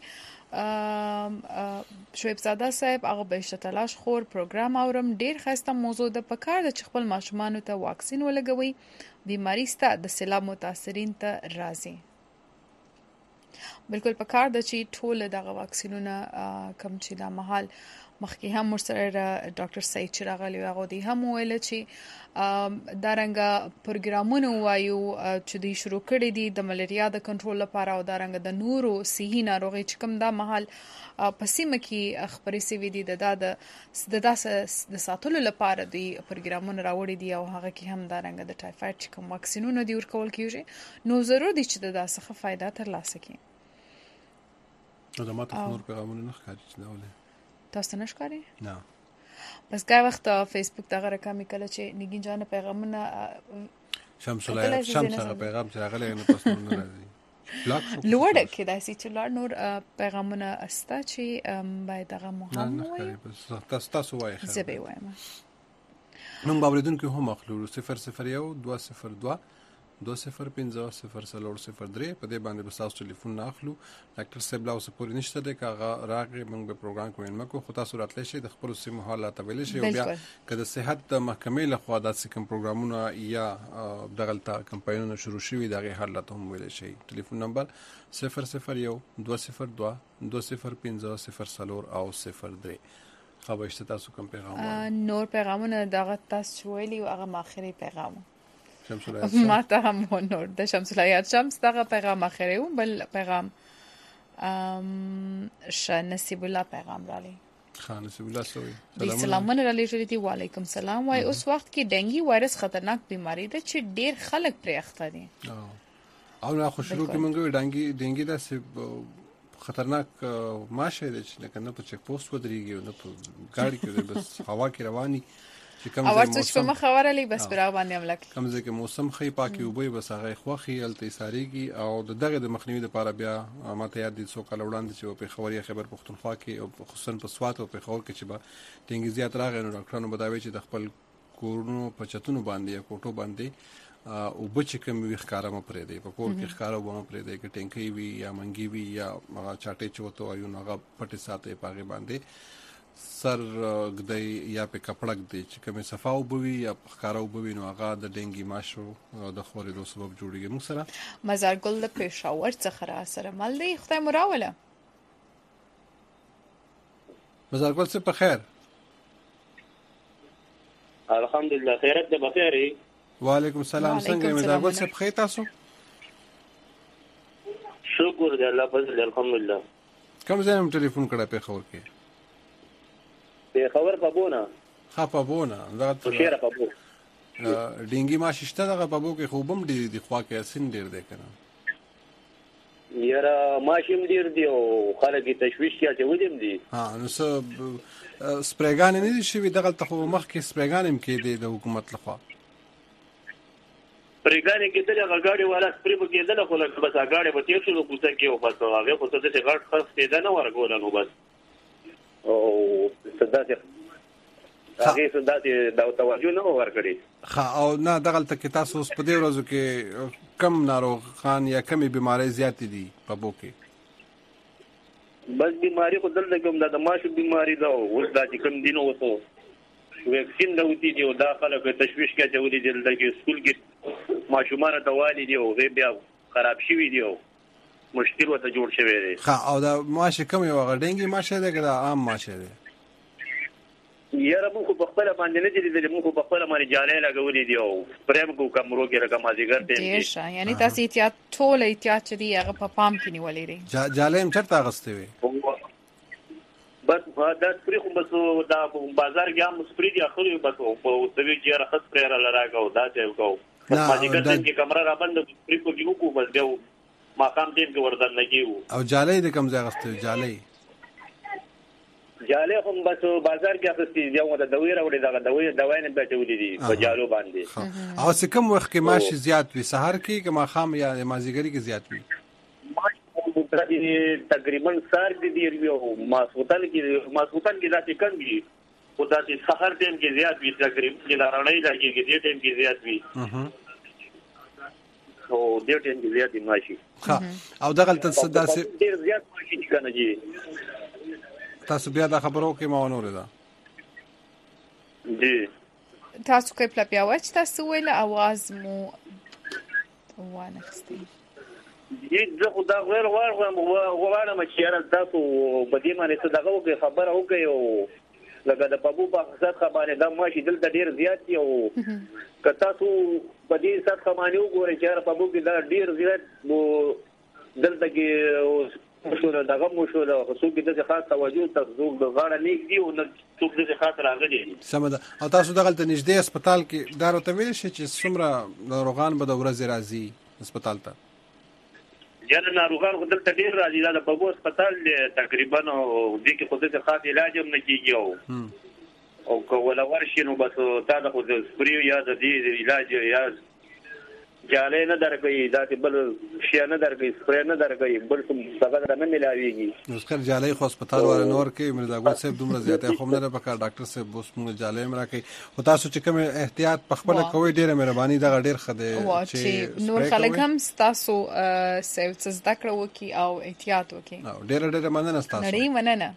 شعیب زاده صاحب هغه به تلاش خور پروګرام اورم ډیر خسته موضوع د پکار د خپل ماشومان ته واکسین ولګوي بیماری ستا د سیلاب متاثرین ته راځي. بالکل پکار د چې ټول دغه واکسینونه کم چې د محل مخکې هم ورسره ډاکټر سعید چې راغلی هغه دی هم ویل چې دا رنګه پروګرامونه وایو چې دوی شروع کړي دي د ملیریا د کنټرول لپاره او دا رنګه د نورو صحي ناروغي چې کوم دا محل په سیمه کې خبرې سوي دي د د د داسې د ساتلو لپاره دوی پروګرامونه راوړي دي او هغه کې هم دا رنګه د ټایفاید چې کوم واکسینونه دي ورکول کیږي نو ضرور دي چې د داسې فائدہ ترلاسه کړي. نو د ماته نور پیغامونه نه ښکاري چې دا ولې تاسو نه ښکاري؟ نه بس ګای وخت فیسبوک دغه رقم کله چې نګین جان پیغامونه شمس الله شمس هغه پیغام چې راغلی نو تاسو نه راځي لوړ کې داسې چې لوړ نور پیغامونه استا چې باید هغه مهم وي تاسو تاسو وایي زه به وایم نو باوریدونکو هم اخلو صفر صفر یو دوه صفر دوه دو صفر پنځه صفر څلور صفر درې په دې باندې به تاسو ټلیفون نه اخلو. ډاکټر صاحب لا اوس پورې نشته دی کاغه راغی موږ به پروګرام کوو مکو خو تاسو راتلی شئ د خپل سیمه حالات ویل شي او بیا که د صحت د محکمې له خوا داسې کوم پروګرامونه یا دغلطه کمپاینونه شروع شوي دغه حالات هم ویل شي. ټلیفون نمبر صفر صفر یو دوه صفر دوه دو صفر پنځه صفر څلور او صفر درې. خو به تاسو کوم پیغام نور پیغامونه دغه تاسو ویلي او هغه ماخري پیغام ما ته هم نور د شمس الایات شمس دغه پیغام اخره و بل پیغام ام ش نصیب الله پیغام را لې خان نصیب الله سوي سلامونه را لې جوړې وعلیکم السلام وای اوس وخت کې ډنګي وایرس خطرناک بیماری ده چې ډیر خلک پرې اخته دي او نه خو شروع کې مونږ ډنګي ډنګي دا خطرناک ماشه ده چې کنه په چک پوسټ ودرېږي نو په ګاډي کې بس هوا کې رواني چې کوم ځای موسم په مخ خبره لې بس پر باندې عمل کوي کوم ځای کې موسم خې پاکي وبوي بس هغه خوخي الته ساريږي او د دغه د مخنیوي لپاره بیا ماته یاد دي څو کال وړاندې چې په خبري خبر پښتونخوا کې او خصوصا په سوات او په خور کې چې با ټینګ زیات راغی نو ډاکټرانو بداوي چې د خپل کورونو پچتونو باندې یا کوټو باندې او بچ کوم وی ښکارا م پرې دی په کور کې ښکارا و م پرې دی کې ټینګي وی یا منګي وی یا چاټي چوتو ایو نغه پټي ساتي پاغي باندې سر گدای یا په کپړک دی چې کومه صفاو بوي یا ښکارا وبوي نو هغه د ډنګي ماشو د خورېدو سبب جوړیږي. موږ سره مزار ګل د پېښور څخه را سره مل دی خدای مراوله مزار ګل څه په خیر الحمدلله خیرت ده بخیر. وعلیکم السلام څنګه مزار ګل څه په خیر تاسو شکر دې الله فضل الحمدلله. کوم ځای هم ټلیفون کړه په خور کې په خبر پبونه ها پبونه دا شهر پبو ډینګي ما ششته دغه پبو کې خوبم ډیر دی خوا کې اسین ډیر دی کنه یاره ماشیم ډیر دی او خلک تشویش کې چې ودیم دي ها نو څه سپریګان نه دي شوی دغه ته مخ کې سپریګان هم کې دی د حکومت لخوا سپریګان کې دغه غاډي والا سپری به کېدل خو لکه بس غاډي به تیر شو کوڅه کې او بس هغه خو څه څه غاډ خرڅ کېده نه ورغول نو بس او صداتي هغه صداتي دا توجه نه ورکړي خا او نه دغه ته تاسو په دې ورځو کې کم ناروغان یا کمی بیماری زیات دي په بو کې بس بیماری خو دلته کوم د ماشو بیماری دا اوس دا چې کوم دینو وسو ویکسین دا وتی دی او دا خلک تشویش کې چولې دي دلته کې سکول کې ماشومان ته والی دی او بیا خراب شوی دی مشکل وته جوړ شوی دی. ها او دا ماشه کوم یو غډنګي ماشه ده که دا عام ماشه ده یاره موږ په خپل باندې نه دي دي موږ په خپل باندې جالې لګولې دي او پرېم کو کمرو کې رقم ازګر ته دي شه یعنی تاسو احتیاط ټول احتیاط چې دی هغه په پام کې نیولې دي جالې هم چرته غستې وي بس دا سپری خو بس دا بازار کې هم سپری دي اخلي بس په دوی کې راخص پرې را لراګو دا ته کو بس ازګر ته کې کمره را بند سپری کو دیو کو بس دیو ما کام دین کې وردان لګیو او جالې د کم ځای غستې جالې جاله هم بس بازار کې اخستې دی او د دوی راوړي دا دوی دوی نه بچولې دي په جالو باندې او څه کوم وخت کې ماشي زیات وي سحر کې که ما خام یا مازیګری کې زیات وي ماشي تقریبا سار دي دی او ماسوتن کې ماسوتن کې ذاتي کم وي او د سحر ټیم کې زیات وي تقریبا د رڼای لګي کې دې ټیم کې زیات وي او دې ټیم کې زیات ماشي او دغه ته داسې ډیر زیات ماشي کنه جی تاسو بیا دا خبرو کې ما ونور ده جی تاسو کې پلا بیا وچ تاسو ویل आवाज مو وانه خستي یی زه خدا غیر غواړم غواړم چې یاره تاسو په دې باندې څه دغه خبره وکړئ او لکه د پبو په سطح باندې دا ماشي دلته ډیر زیات دي او که تاسو په دې سطح باندې وګورئ چې پبو کې دا ډیر زیات دلته کې شو دغه مو شو د خصوصي د خاص توجه تخزوق د غاړه نیک دی او څوک د خاطر راغلي سم ده. او تاسو دغه ته نږدې هسپتال کې دا راته ویل شي چې څومره ناروغان به د ورځې راځي هسپتال ته؟ یاره ناروغان خو دلته ډېر راځي. دا د پبو هسپتال تقریبا او دې کې خو د خاص علاج هم نه کېږي او او که ولا ورشي نو بس تا د خو د سپریو یا د دې علاج یا جاله نه درګي دا بل شي نه درګي سپری نه درګي بل څه څنګه نه ملاويږي. نو ښکر جاله خو هسپتال ولا نور کې مرزا ګل صاحب دومره زیاته خو نه پکا ډاکټر صاحب بوس موږ جاله مرا کوي. او تاسو چې کوم احتیاط په خپل کوي ډیره مهرباني دا ډیر خده چې نور خلک هم تاسو سیو څه زده کړو کی او احتیاط وکي. او ډیره ډیره مننه تاسو. نړۍ مننه.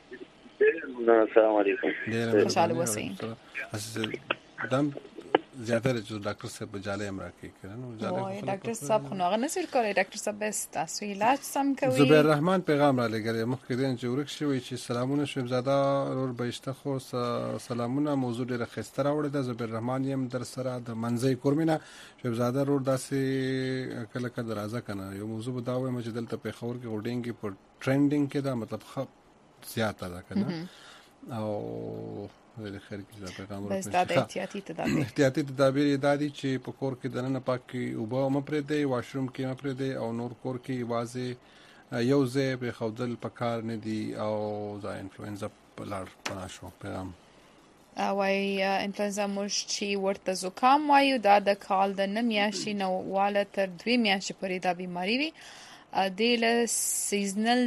السلام علیکم. ډیره خوشاله اوسئ. دم زیاتره چې ډاکټر صاحب جاله امرا کوي کنه جاله ډاکټر صاحب خو نه نسر کوي. ډاکټر صاحب بس تاسو علاج سم کوي. زبیر رحمان پیغام را لګره مخکې دین چې ورک شوی چې سلامونه شهزاده ور بهشته خو سلامونه موضوع ډیره خسته راوړی ده. زبیر رحمان یم در سره د منځي کورمینا شهزاده ور داسې کله کله درازه کنه یو موضوع بداوي چې دلته په خور کې وډینګ په ټرندینګ کې دا مطلب خ زیاته ده کنه او د خیر کې دا پیغام ورکړي. احتیاطي تدابیر احتیاطي تدابیر دادي چې په کور کې دنه پاکي او به مپرې دی واشروم کې مپرې دی او نور کور کې واځي یو ځای به خودل پکار نه دی او دا انفلوئنزا په لار پناشو پیغام وای انفلوئنزا مش چې ورته زکام وایو دا د کال د نمیاشي نو واله تر دوی میاشتې پورې دا بیماری وي. د له سیزنل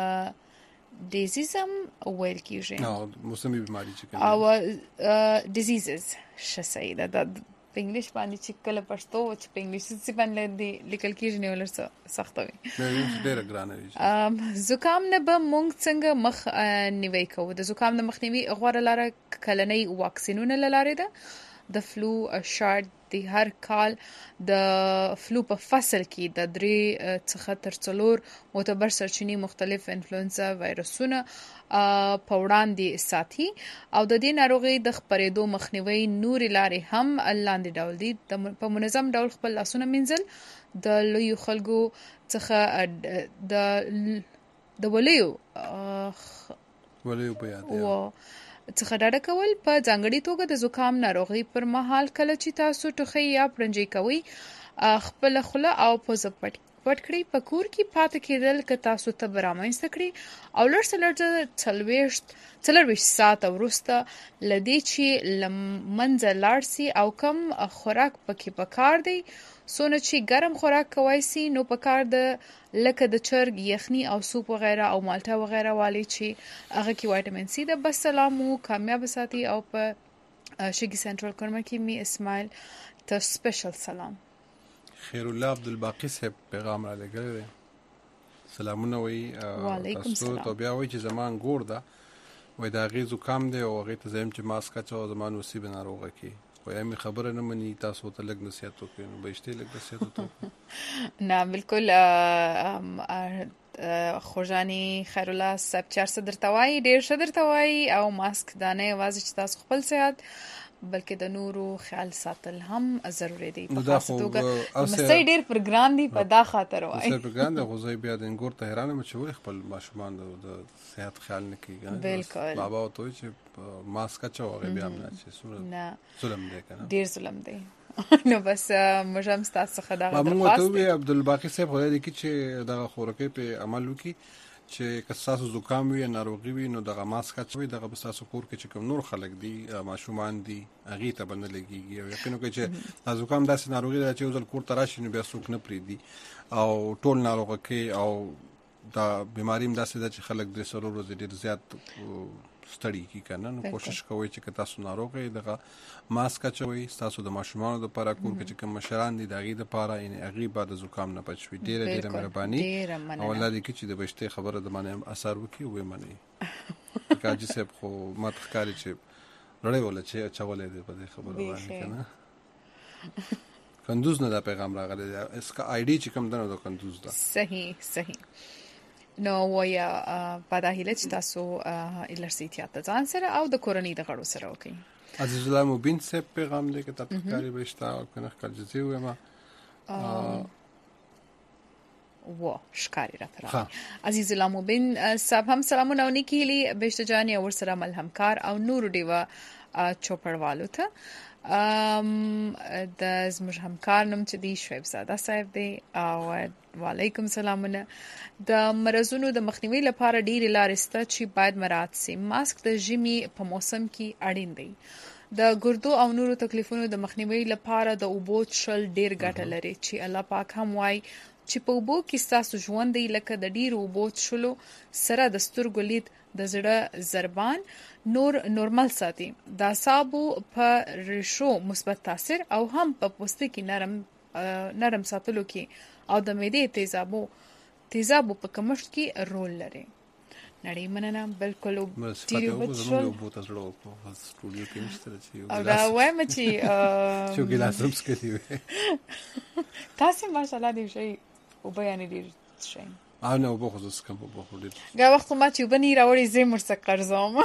ډیزیزم ویل کیږي نو موسمي بیماری چې کوي او ډیزیزز شسې دا د انګلیش باندې چې کله پښتو چې په انګلیش څه باندې لیکل کیږي نو ولر سختوي ډېر ګرانه وي. زکام نه به مونږ څنګه مخ نیوي کوو. د زکام د مخنیوي غوړه لاره کلنۍ واکسینونه لاره ده. د فلو شارټ د هر کال د فلو په فصل کې د درې څخه تر څلور معتبر سرچینې مختلف انفلوئنزا وایرسونه په وړاندې ساتي او د دې ناروغي د خپرېدو مخنیوي نور لارې هم لاندې ډول دي. په منظم ډول خپل لاسونه مینځل د لویو خلکو څخه د د ولیو ولیو په یاد څخه ډاډه کول په ځانګړي توګه د زکام ناروغي پر مهال کله چې تاسو ټوخی یا پرنجي کوي خپل خوله او پوزه پټ پټ کړئ. په کور کې پاتې کېدل که تاسو ته برامنځته کړي او لږ څه لږ څلوېښت څلوېښت ساعته وروسته له دې چې له منځه لاړ سي او کم خوراک پکې پکار دی. څونه چې ګرم خوراک کوای سي نو پکار د لکه د چرګ یخني او سوپ وغیره او مالټا وغیره والی چې هغه کې وایټامین سی د بس سلامو کامیاب ساتي. او په شګي سنټرل کورما کې می اسماعیل ته سپیشل سلام. خیر الله عبدالباقی صاحب پیغام را لګره سلامونه وي. وعلیکم السلام. تاسو ته بیا وایي چې زمان ګور ده وای دا غي زکام دی او غي ته زم چې ماسک اچو زمان وسی بناروغه کی خو یې خبره نه مني. تاسو ته لګ نصیحت وکړئ نو به شته لګ نصیحت وکړئ. نه بالکل خوشانی خیر الله صاحب چارسه درتوای ډیر شه درتوای او ماسک دانه आवाज چې تاسو خپل صحت بلکې د نورو خیال ساتل هم ضروری دی. په خاصه توګه مستې ډیر پرګرام دي په دا خاطر وای مستې پرګرام د غوځي بیا د انګور ته حیرانه مچ وي خپل ماشومان د صحت خیال نه کوي. بالکل بابا ته چې ماسک اچو هغه بیا نه چې سور ظلم دی کنه ډیر ظلم دی. نو بس مجم ستاسو خدای غوښتل مامو ته عبدالباقی صاحب خو دې کې چې دغه خورکې په عمل وکي چې کساسو زکام وي ناروغي وي نو دغه ماسک اچوي دغه بساسو کور کې چې کوم نور خلک دي ماشومان دي اغه ته بند لګيږي او یقینو کې چې زکام داسې ناروغي ده چې ځل کور تراشي نو بیا څوک نه پریدي او ټول ناروغه کې او دا بیماری هم داسې ده چې خلک د سرور ورځ ډیر زیات ستړي کی کنه نو کوشش کوئ چې تاسو ناروغ یې دغه ماسک اچوي تاسو د ماشومان د لپاره کور کې چې کوم مشران دي دغه د لپاره یعنی هغه بعد زکام نه پچوي ډیره ډیره مهرباني او الله دې کې چې د بشته خبره د باندې اثر وکي وې منی کاجی صاحب خو مات ښکاری چې لړې ولا چې چولې دې په دې خبره باندې کنه کندوز نه دا پیغام راغلی اسکا آی ډی چې کوم دنه د کندوز دا صحیح صحیح نو ویا په داهله چې تاسو الرسیتیا ته ځان سره او د کورنۍ د غړو سره وکړي. عزیز الله مبین سے پیغام دے کہ تفکاری بشتا او کنه کل جزی ہوئے ما و شکاری را فرا عزیز الله مبین صاحب هم سلامونه ونی کیلی بشت جانی اور سره ملهمکار او نور دیوا چوپړوالو ته ام د زموږ همکار نوم چې دی شعیب زاده صاحب دی او وعلیکم سلامونه. د مرزونو د مخنیوي لپاره ډیره لارې شته چې باید مراعات شي. ماسک د ژمي په موسم کې اړین دی. د ګردو او نورو تکلیفونو د مخنیوي لپاره د اوبو څښل ډیر ګټه لري چې الله پاک هم وایي چې په اوبو کې ستاسو ژوند دی لکه د ډیرو اوبو څښلو سره د سترګو لید د زړه ضربان نور نورمال ساتي. د اعصابو په ریشو مثبت تاثیر او هم په پوستکي نرم نرم ساتلو کې او د معدې تیزابو تیزابو په کمښت کې رول لري. نړۍ مننه بالکل ډیر وبچل او بوت زړه په سټوډیو کې نشته چې او دا وایم چې چې ګلاس هم سکتي وي تاسو ماشاءالله دې شي او بیان ډیر شي انا وبخص کم وبخ ډیر دا وخت ما چې بني راوړي زه مرسته قرضوم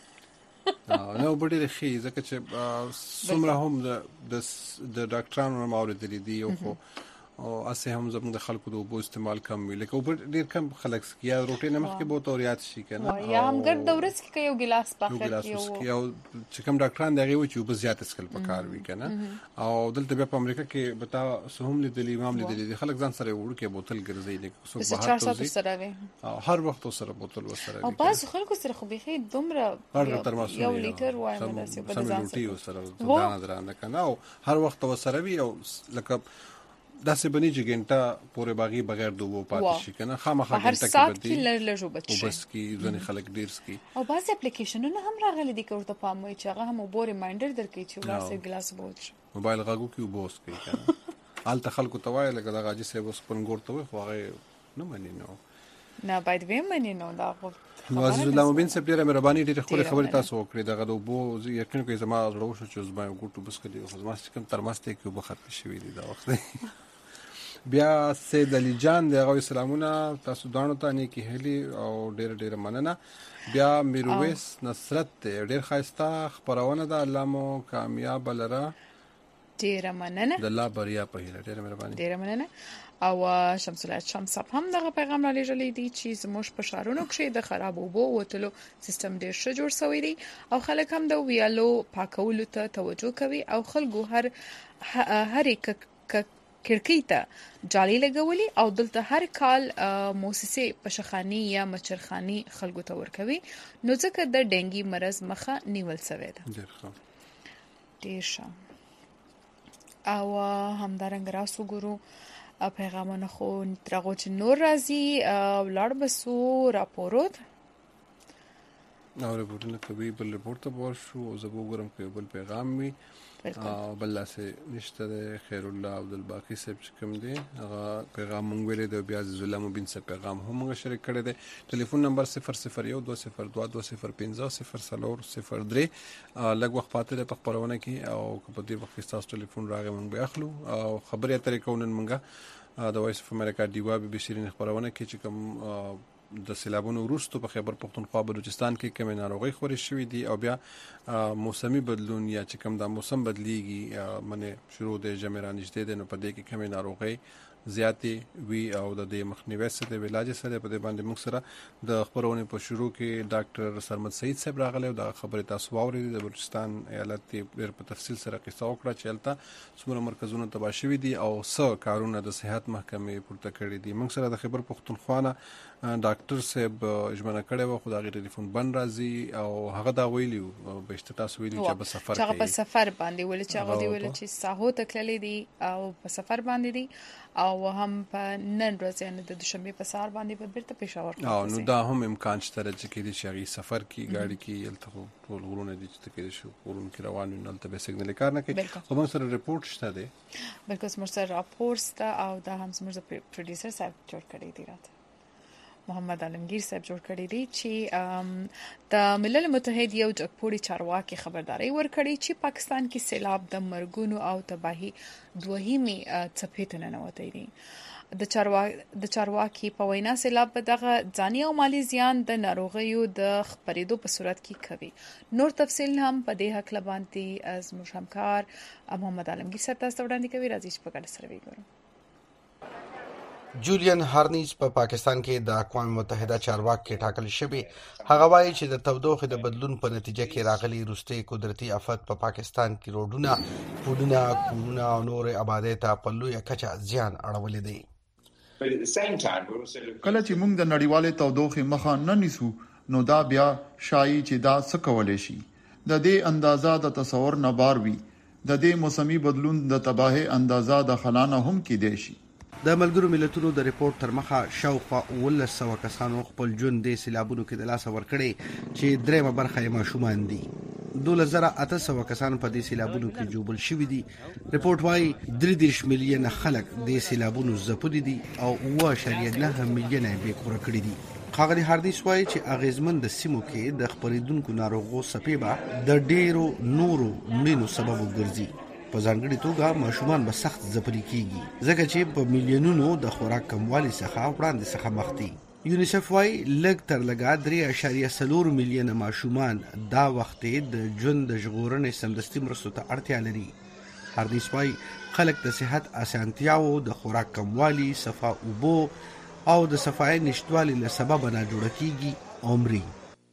نو بډې خې ځکه چې څومره هم د د ډاکټرانو ماورې دي یو خو او اسه هم زموږ د خلکو د اوبو استعمال کم وي لکه اوبه ډیر کم خلک سکیا روټي نه مخکې بہت اوریات شي کنه یا هم ګرد دورس کې یو ګلاس پاخر کې یو چې کوم ډاکټران دغه و چې اوبه زیات اسکل پکار وي کنه او دلته په امریکا کې بتا سهم لیدلی امام لیدلی خلک ځان سره وړو کې بوتل ګرځي لکه څو بهر ته سره وي هر وخت سره بوتل وسره او باز خلکو سره خو بيخي دومره یو لیټر وای مداسه په ځان سره سره دانه درانه کنه او هر وخت وسره وي او لکه داسې بنی چې ګنټه پورې باغی بغیر دوبو پاتې شي کنه خامخا ګنټه کې بدی هر سات کې لږ بچي او بس کې ځنې خلک ډیر سکي او بعض اپلیکیشنونه هم راغلي دي کوته پام وي چې هغه هم وبو ریمایندر درکې چې ولاسه ګلاس بوت موبایل غاګو کې وبوس کوي کنه آل تخلق توای لکه دا غاجي سه وس پنګور ته خو هغه نه مني نو نه باید ویم مني نو دا خو نو عزیز الله مبین صاحب ډیره مهرباني ډیره خبرې تاسو وکړې دغه د بو یقین کوي زما زړه شو چې زما ګوټو بس کړي خو زما څخه ترماسته کې وبو ختم شوی دی دا وخت بیا سید علی جان دغه سلامونه تاسو دانو ته نه کې هلي او ډېر ډېر مننه. بیا میرویس نصرت ډېر خاصه خبرونه ده الله مو کامیاب لره ډېر مننه د الله بریا په هیله ډېر مهرباني ډېر مننه. او شمس الله شمس هم دغه پیغام را لېږلی دی چې زموږ په شهرونو کې د خراب اوبو وتلو سیستم ډېر ښه جوړ شوی دی او خلک هم د ویالو پاکولو ته توجه کوي او خلکو هر هر یک کړکۍ ته جالي لګولي او دلته هر کال موسسه پشخانی یا مچرخانی خلکو ته ورکوي نو ځکه د ډنګي مرز مخه نیول شوی ده. ډیر ښه ډیر ښه او همدارنګ راسو ګورو پیغامونه خو ترغو چې نور راځي لاړ بسو راپورود نو رپورټونه کوي بل رپورټ ته ورشو او زه وګورم کوي بل پیغام وي او بل لاسه نشته د خیر الله عبد الباقی صاحب کوم دی هغه پیغام مونږ ویلې د بیا عزیز الله مبین صاحب پیغام هم موږ شریک کړی دی. ټلیفون نمبر صفر صفر یو دو صفر دو دو صفر پنځه صفر څلور صفر درې لږ وخت پاتې په خبرونه کې او په دې وخت کې تاسو ټلیفون راغی مونږ به اخلو او خبرې اترې کوو مونږه د وایس اف امریکا دیوا بي بي شيرین خبرونه کې چې کوم د سیلابونو وروسته په خیبر پختونخوا بلوچستان کې کومه ناروغي خوري شوې دي او بیا موسمي بدلون یا چې کوم د موسم بدلیږي منه شروع د جمعران نږدې ده نو په دې کې کومه ناروغي زیاتې وی او د دې مخنیوي سره د علاج سره په دې باندې موږ سره د خبرونه په شروع کې ډاکټر سرمد سعید صاحب راغلی او د خبرې تاسو واوري د بلوچستان ایالت ډېر په تفصیل سره قصه وکړه چې البته څومره مرکزونه تباه شوي دي او څه کارونه د صحت محکمې پورته کړي دي. موږ سره د خیبر پختونخوا ډاکټر صاحب ژمنه کړې و خو دا غیر ټلیفون بند راځي او هغه دا ویلی به تاسو ویلی چې په سفر کې چې په سفر باندې ول چې هغه دی ول چې ساحو تکللې دي او په سفر باندې دي او هم په نن ورځ یعنی د دوشنبه په سهار باندې په بیرته پېښور او نو دا هم امکان شته چې کې دي چې سفر کې ګاډي کې الته ټول غرونه دي چې کې شو غرونه کې روان نه الته به سیګنال کار نه کوي خو موږ سره رپورټ شته دي بلکې موږ سره راپورټ شته او دا هم زموږ پروډوسر صاحب جوړ کړی دی راته محمد عالمگیر صاحب جوړ کړی دی چې د ملل متحد یو جګپوړي چارواکي خبرداري ورکړي چې پاکستان کې سیلاب د مرګونو او تباہي دوهمي څپې ته ننوتی دي د چارواکي د چارواکي په وینا سیلاب به دغه ځاني او مالی زیان د ناروغیو د خپرېدو په صورت کې کوي. نور تفصیل هم په دې حق لبانتي از زموږ همکار محمد عالمگیر سره تاسو وړاندې کوي. راځي چې په ګډه سره وګورو. جولین هارنیز په پا پاکستان کې د اقوام متحده چارواکي ټاکل شوی. هغه وایي چې د تودوخې د بدلون په نتیجه کې راغلي وروستي قدرتي آفت په پا پاکستان کې روډونه، پلونه، کورونه او نور آبادی ته په لویه کچه زیان اړولی دی. کله چې موږ د نړیوالې تودوخې مخه نه نیسو نو دا بیا شایي چې دا څه کولی شي. د دې اندازه د تصور نه بار وي. د دې موسمي بدلون د تباهي اندازه د خلانه هم کېدای شي. د ملګرو ملتونو د ریپورت تر مخه شاوخوا اوولس سوه کسانو خپل ژوند د سیلابونو کې د لاسه ورکړی چې دریمه برخه یې ماشومان دي. دولس زره اته سوه کسان په دې سیلابونو کې جوبل شوي دي. ریپورت وایي درې دېرش میلیونه خلک د سیلابونو ځپلي دي او اوه اعشاریه نهه میلیونه یې بې کوره کړي دي. ښاغلي هارنیز وایي چې اغیزمن د سیمو کې د خپرېدونکو ناروغو څپې به د ډېرو نورو مړینو سبب وګرځي. په ځانګړي توګه ماشومان به سخت ځپلي کیږي ځکه چې په میلیونونو د خوراک کموالي څخه وړاندې څخه مخ دي. یونیسف وایي لږ تر لږه درې اعشاریه څلور میلیونه ماشومان دا وخت د ژوند د ژغورنې سمدستي مرستو ته اړتیا لري. هارنیز وایي خلک د صحت اسانتیاو، د خوراک کموالي، صفا اوبو او د صفایي نشتوالي له سببه ناجوړه کیږي او مري.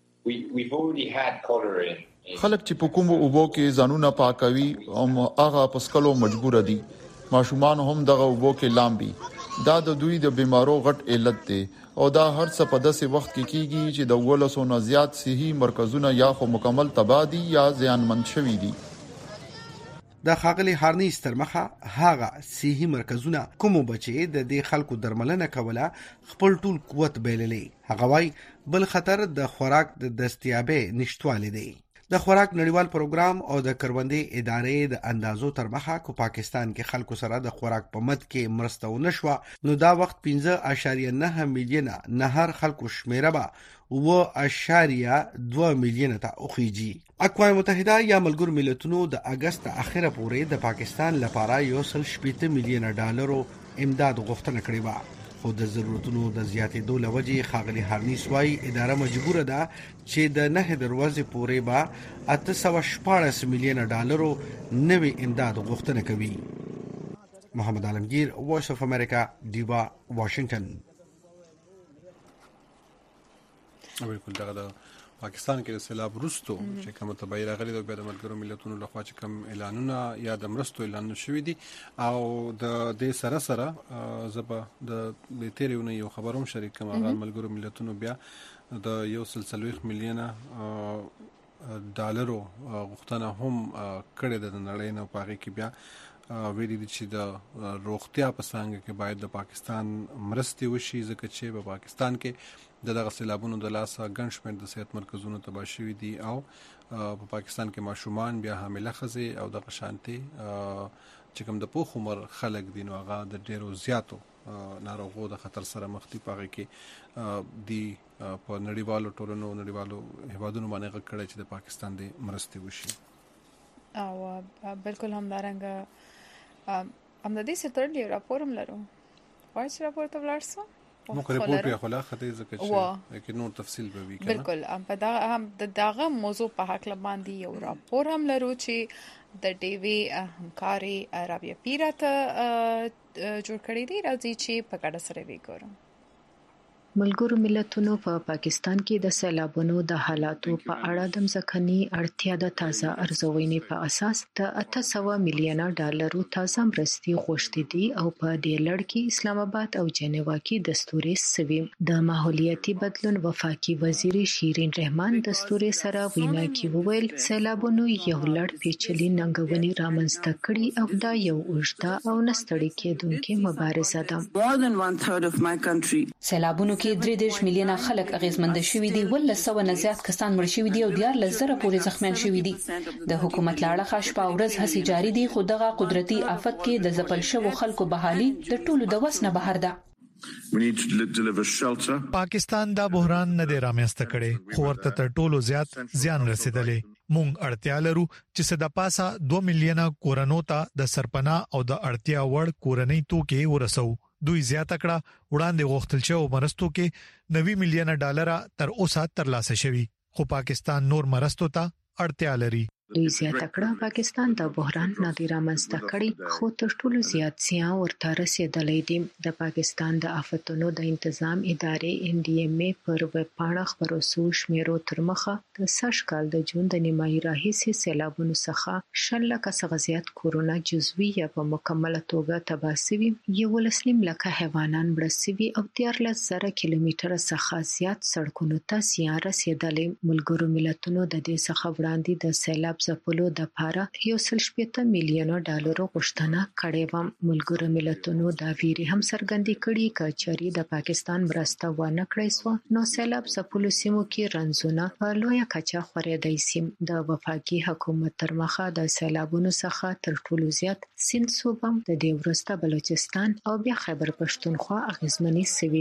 خلک چې په کومو اوبو کې ځانونه پاکوي او هغه پسکلو مجبور دي. ماشومان هم دغه اوبو کې لامبي. دا د دوی د بیمارو غټ علت دی او دا هر څه په داسې وخت کې کیږي چې د ولسو نه زیات صحي مرکزونه یا خو مکمل تباه دي یا زیانمن شوي دي. د ښاغلي هارنیز تر مخه هغه صحي مرکزونه کومو بچي د دې خلکو درملنه کوله خپل ټول قوت بایللی. هغه وایي بل خطر د خوراک د دستیابۍ نشتوالی دی. د خوراک نړیوال پروګرام او د کروندې ادارې د اندازو تر مخه کو پاکستان کې خلکو سره د خوراک په مد کې مرسته ونه شوه نو دا وخت پنځه اعشاریه نهه میلیونه نهر خلکو شمیره به اوه اعشاریه دوه میلیونه ته وخیږي. اقوام متحده یا ملګرو ملتونو د اګست اخره پورې د پاکستان لپاره یو سل شپېته میلیونه ډالرو امداد غوښتنه کړې وه. خو د ضرورتونو د زیاتېدو له وجې ښاغلي هارنیز وایي اداره مجبوره ده چې د نهه دروازې پورې به اته سوه شپاړس میلیونه ډالرو نوې امداد غوښتنه کوي. محمد عالمگیر، وایس اف امریکا، ډیوا، واشنگټن. بالکل دغه د پاکستان کې د سیلاب وروستو چې کومه تباهي راغلې ده بیا د ملګرو ملتونو لخوا چې کوم اعلانونه یا د مرستو اعلانونه شوي دي او د دې سره سره زه به د تېرې اونۍ یو خبر هم شریک کړم. هغه ملګرو ملتونو بیا د یو سل څلوېښت میلیونه ډالرو غوښتنه هم کړې ده د نړۍ نه. په هغې کې بیا ویلي دي چې د روغتیا په څانګه کې باید د پاکستان مرستې وشي ځکه چې په پاکستان کې د دغه سیلابونو د لاسه ګڼ شمېر د صحت مرکزونو تباه شوي دي او په پاکستان کې ماشومان بیا حامله ښځې او دغه شانتې چې کوم د پوخ عمر خلک دي نو هغه د ډېرو زیاتو ناروغو د خطر سره مخ دي. په هغې کې دي په نړیوالو ټولنو نړیوالو هیوادونو باندې غږ کړی چې د پاکستان د مرستې وشي. او بالکل همدارنګه همدې سره تړلی یو راپور هم لرو. وایي چې راپور ته ولاړ سو موږ ریپورت یې خلا خته ځکه چې کې نور تفصیل به وي کنه. بالکل په دا هم د داغه موضوع په حق باندې یو راپور هم لرو چې د ډیوی همکاري رابعه پیره ته جوړ کړی دی. راځي چې په ګډه سره وګورو. ملګرو ملتونو په پا پاکستان کې د سیلابونو د حالاتو په اړه د ځمکني اړتیا د تازه ارزونې په اساس د اته سوه میلیونه ډالرو تازه مرستې غوښتې دي او په دې لړ کې اسلام آباد او جنیوا کې دستوري سوي. د ماحولیاتي بدلون وفاقي وزیر شیرین رحمان دستوري سره وینا کې وویل سیلابونو یو لړ پیچلي ننګونې رامنځته کړي او دا یو اوږده او نستړی کېدونکې مبارزه ده. سیلابونو درې دېرش میلیونه خلک اغیزمند شوي دي. ولس سوه نه زیات کسان مړ شوي دي او دیارلس زره پورې زخمیان شوي دي. د حکومت له اړخه شپه او ورځ هڅې جاري دي خو دغه قدرتي آفت کې د ځپل شوو خلکو بحالي د ټولو د وس نه بهر ده. پاکستان دا بحران نه دی رامنځته کړی خو ورته تر ټولو زیات زیان رسیدلی. مونږ اړتیا لرو چې صد پاسه دوه میلیونه کورونو ته د سرپناه او د اړتیا وړ کورنۍ توکي ورسو. دوی زیاته کړه وړاندې غوښتل شوی مرستو کې نوي میلیونه ډالر تر اوسه ترلاسه شوي خو پاکستان نور مرستو ته اړتیا لري دوی زیاته کړه پاکستان د بحران نه دی رامنځته کړی خو تر ټولو زیات زیان ورته رسیدلی دی د پاکستان د آفتونو د تنظیم ادارې ان ډي ایم اي پر ویب پاڼه خبرو سو شمیرو تر مخه د سږ کال د جون د نیمایي راهیسې سیلابونو څخه شل لکه څخه زیات کورونه جزوي یا په مکمله توګه تباه شوي یولس نیم لکه حیوانات مړه شوي او دیارلس زره کیلومتره څخه زیات سړکونو ته زیان رسیدلی ملګرو ملتونو د دې څخه وړاندې د سیلاب ځپلو د لپاره یو سل شپږ میلیونه ډالر غوښتنه کړې و ملګرو ملتونو دا ویری هم څرګندې کړې کچاري د پاکستان مرسته ونه کړې سو نو سیلاب ځپلو سیمو کې رنځونه په لویه کچه خورېدای شي د وفاقي حکومت تر مخه د سیلابونو څخه تر ټولو زیات سیند صوبه د دې ورسته بلوچستان او بیا خیبر پښتونخوا اغیزمنې سوي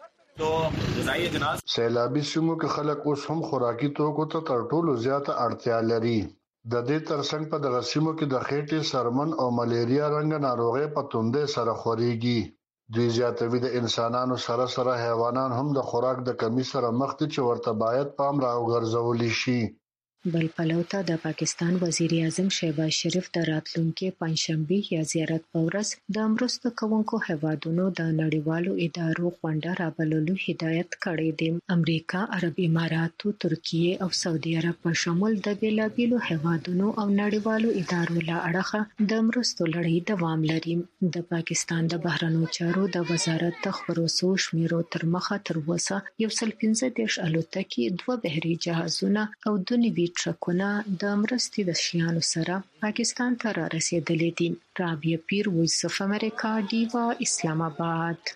سیلابي سیمو کې خلک اوس هم خوراکي توکو ته تر ټولو زیاته اړتیا لري د دې ترڅنګ په دغه سیمو کې د خېټې سرمن او ملیریا رنګ ناروغي په توندې سره خوريږي دوی زیاتوي د انسانانو سره سره حیوانات هم د خوراک د کمی سره مخ دي چې ورته باید پام راوګرځول شي بل پلو ته د پاکستان وزیر اعظم شهباز شریف د راتلونکي پنځشنبه یا زیارت په ورځ د مرستو کوونکو هیوادونو د نړیوالو ادارو غونډه رابللو هدایت کړی دی امریکا عرب اماراتو ترکیه او سعودي عرب په شمول د بیلابیلو هیوادونو او نړیوالو ادارو له اړخه د مرستو لړۍ دوام لري د پاکستان د بهرنیو چارو د وزارت د خبرو سو شمیرو تر مخه تر وسه یو سل پنځه دیرش الوتکې دوه بحري جهازونه او دوه نوي ټرکونه د مرستې د شیانو سره پاکستان ته را رسیدلي دي رابعه پیر وایس اف امریکا ډیوا اسلام آباد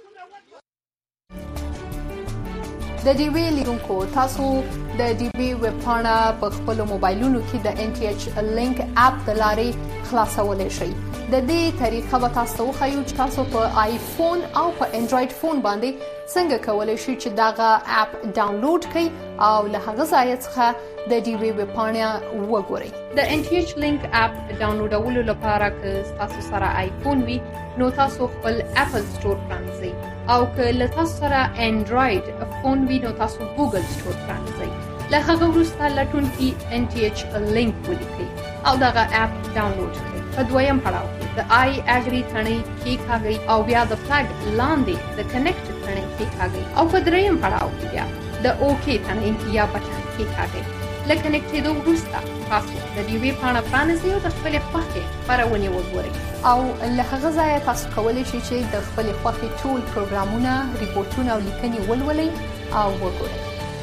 د ډیوی لیدونکو تاسو د ډیوی ویب پاڼه په خپل موبایلونو کې د ان ټي ایچ لینک اپ د لارې خلاصولای شئ د دې طریقه به تاسو خو تاسو په آیفون او په انډراید فون باندې څنګه کولای شئ چې داغه اپ ډاونلوډ کړئ او له هغه ځای څخه د ډیوی ویب پاڼه وګورئ د ان ټي ایچ لینک اپ ډاونلوډولو لپاره که تاسو سره آیفون وي نو تاسو خپل اپل سٹور پرانځئ او که له تاسو سره انډراید فون وي نو تاسو ګوګل سٹور پرانځئ له هغه وروسته لټونکي ان ټي ایچ لینک ولیکئ او دغه اپ ډاونلوډ کړئ په دویم پړاو کې د آی اګری ثنې کې کاږي او بیا د فلګ لاندې د کنیکټ ثنې کې کاږي او په دریم پړاو کې بیا د اوکی ثنې یا بټن کې کاږي لکه کنیکټېدو وروسته تاسو د ډیوی پاڼه پرانیزئ او د خپلې خوښې خپرونې وګورئ او له هغه ځایه تاسو کولی شئ چې د خپلې خوښې ټول پروګرامونه ریپورتونه او لیکنې ولولئ او وګورئ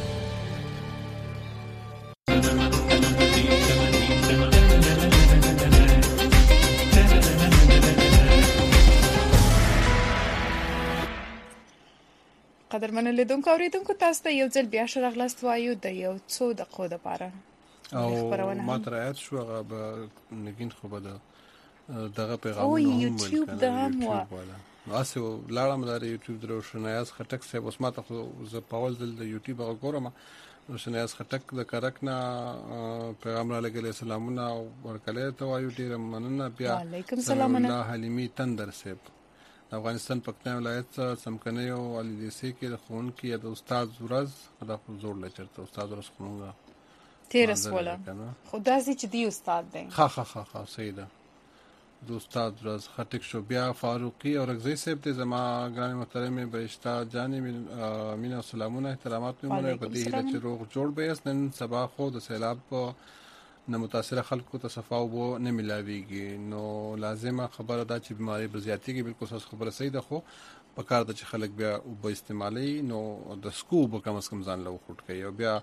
قدرمن لیدونکو اوریدونکو تاسو ته یو ځل بیا شرغلست وایو د یو څو دقیقو لپاره او ما تر آیت شو هغه به نګین خو به دغه پیغام او یوټیوب د هم وا واسه لاړم د یوټیوب درو شنایاز خټک صاحب اوس ما ته خو ز پاول د یوټیوب هغه ګورم شنایاز خټک د کرکنا پیغام را لګل سلامونه ورکله ته وایو ډیر مننه بیا وعلیکم السلام الله حلیمی تندر صاحب افغانستان پښتون ولایت سمکنه او علي دي سي کې د خون کې د استاد ورځ دا زور لچرته استاد ورځ خونګه تیرس ولا خدا سي چې دی استاد دی ها ها ها ها سیده د استاد ورځ خټک شو بیا فاروقي او رغزي صاحب د زما ګران محترم بهشتا جاني مين سلامونه احترامات مې په دې چې روغ جوړ به نن سبا خو د سیلاب نه متاثر خلکو ته صفاو بو نه ملاويږي نو لازمه خبره ده چې بیماری بزیاتی کې بالکل صحیح خبره صحیح ده خو په کار د چې خلک بیا وب استعمالي نو د سکوب کم از کم ځان له وخت کوي او بیا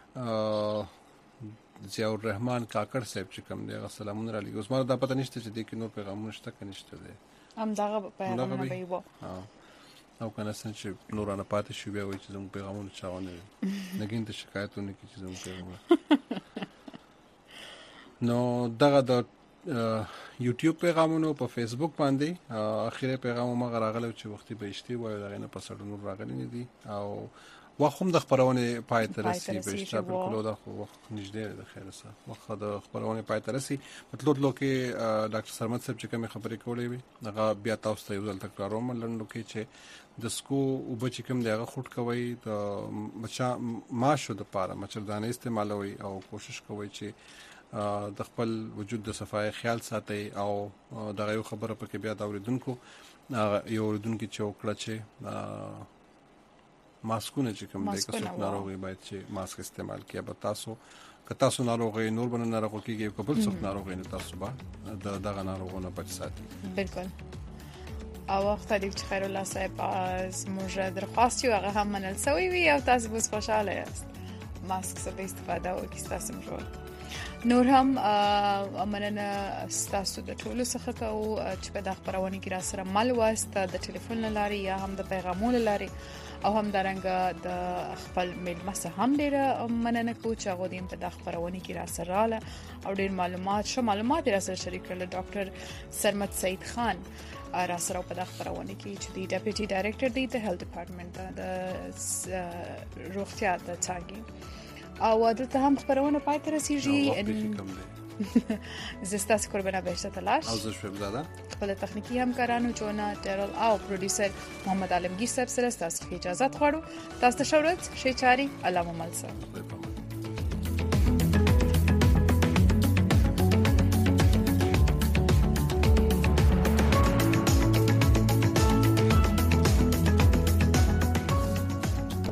ضیاء الرحمن کاکړ صاحب چې کوم دی السلام علیکم اوس ما دا پته نشته چې د کې نور پیغامونه شته کنه نشته دي هم دا پیغامونه به وي او کنه څنګه نور نه پاتې شو بیا وایي چې زموږ پیغامونه چاونه نګین ته شکایتونه کوي چې زموږ پیغامونه نو دغه د یوټیوب پیغامونو په فیسبوک باندې اخیری پیغام ما غراغله چې وختي به اشتي وای دغه نه پسړ نور راغلی نه دي او واخم د خبرونه پای ته رسي بهشته بالکل دا خو وخت نږدې ده خیر سره وخت د خبرونه پای ته رسي مطلب لو کې ډاکټر سرمد صاحب چې کوم خبرې کولې وي هغه بیا تاسو ته یو ځل تکراروم لنډو کې چې د سکو او بچ کوم دغه خټ کوي د مچا ماشو د پاره مچردانه استعمالوي او کوشش کوي چې د خپل وجود د صفای خیال ساتي او دغه خبره پکې بیا دا اوریدونکو یو اوریدونکو چې وکړه چې ماسکونه چې کوم دی که څوک ناروغي باید چې ماسک استعمال کړي به تاسو که تاسو ناروغي نور باندې ناروغ کیږي که بل څوک ناروغي نه تاسو به د دغه ناروغونو بچ ساتي بالکل او وخت دی چې خیر الله صاحب از موږ درخواست یو هغه هم منل سوی وي او تاسو به خوشاله یاست ماسک څخه استفاده وکړئ تاسو مجبور نور هم مننه تاسو د ټولو څخه کو چې په د خبرونه کې را سره مل واسطه د ټلیفون لاري یا هم د پیغامونو لاري او هم درنګ د خپل ملمسه هم ډیره مننه کو چې هغه دیم په د خبرونه کې را سره رااله او ډیر معلومات شو معلومات را سره شریک کړل ډاکټر سرمد سعید خان را سره په د خبرونه کې چې دی ډیپټي ډایریکټر دی د هیلث ډپارټمنټ د روغتیا د څاګي او دلته هم خبرونه پای ته رسیږي زستا قربانه بهشته تلاش او زه شوب زاده خپل تخنیکی همکارانو چونه ټیرل او پروډوسر محمد عالمگیر صاحب سره تاسو اجازه غواړو تاسو ته شورت شي چاري علامه ملسه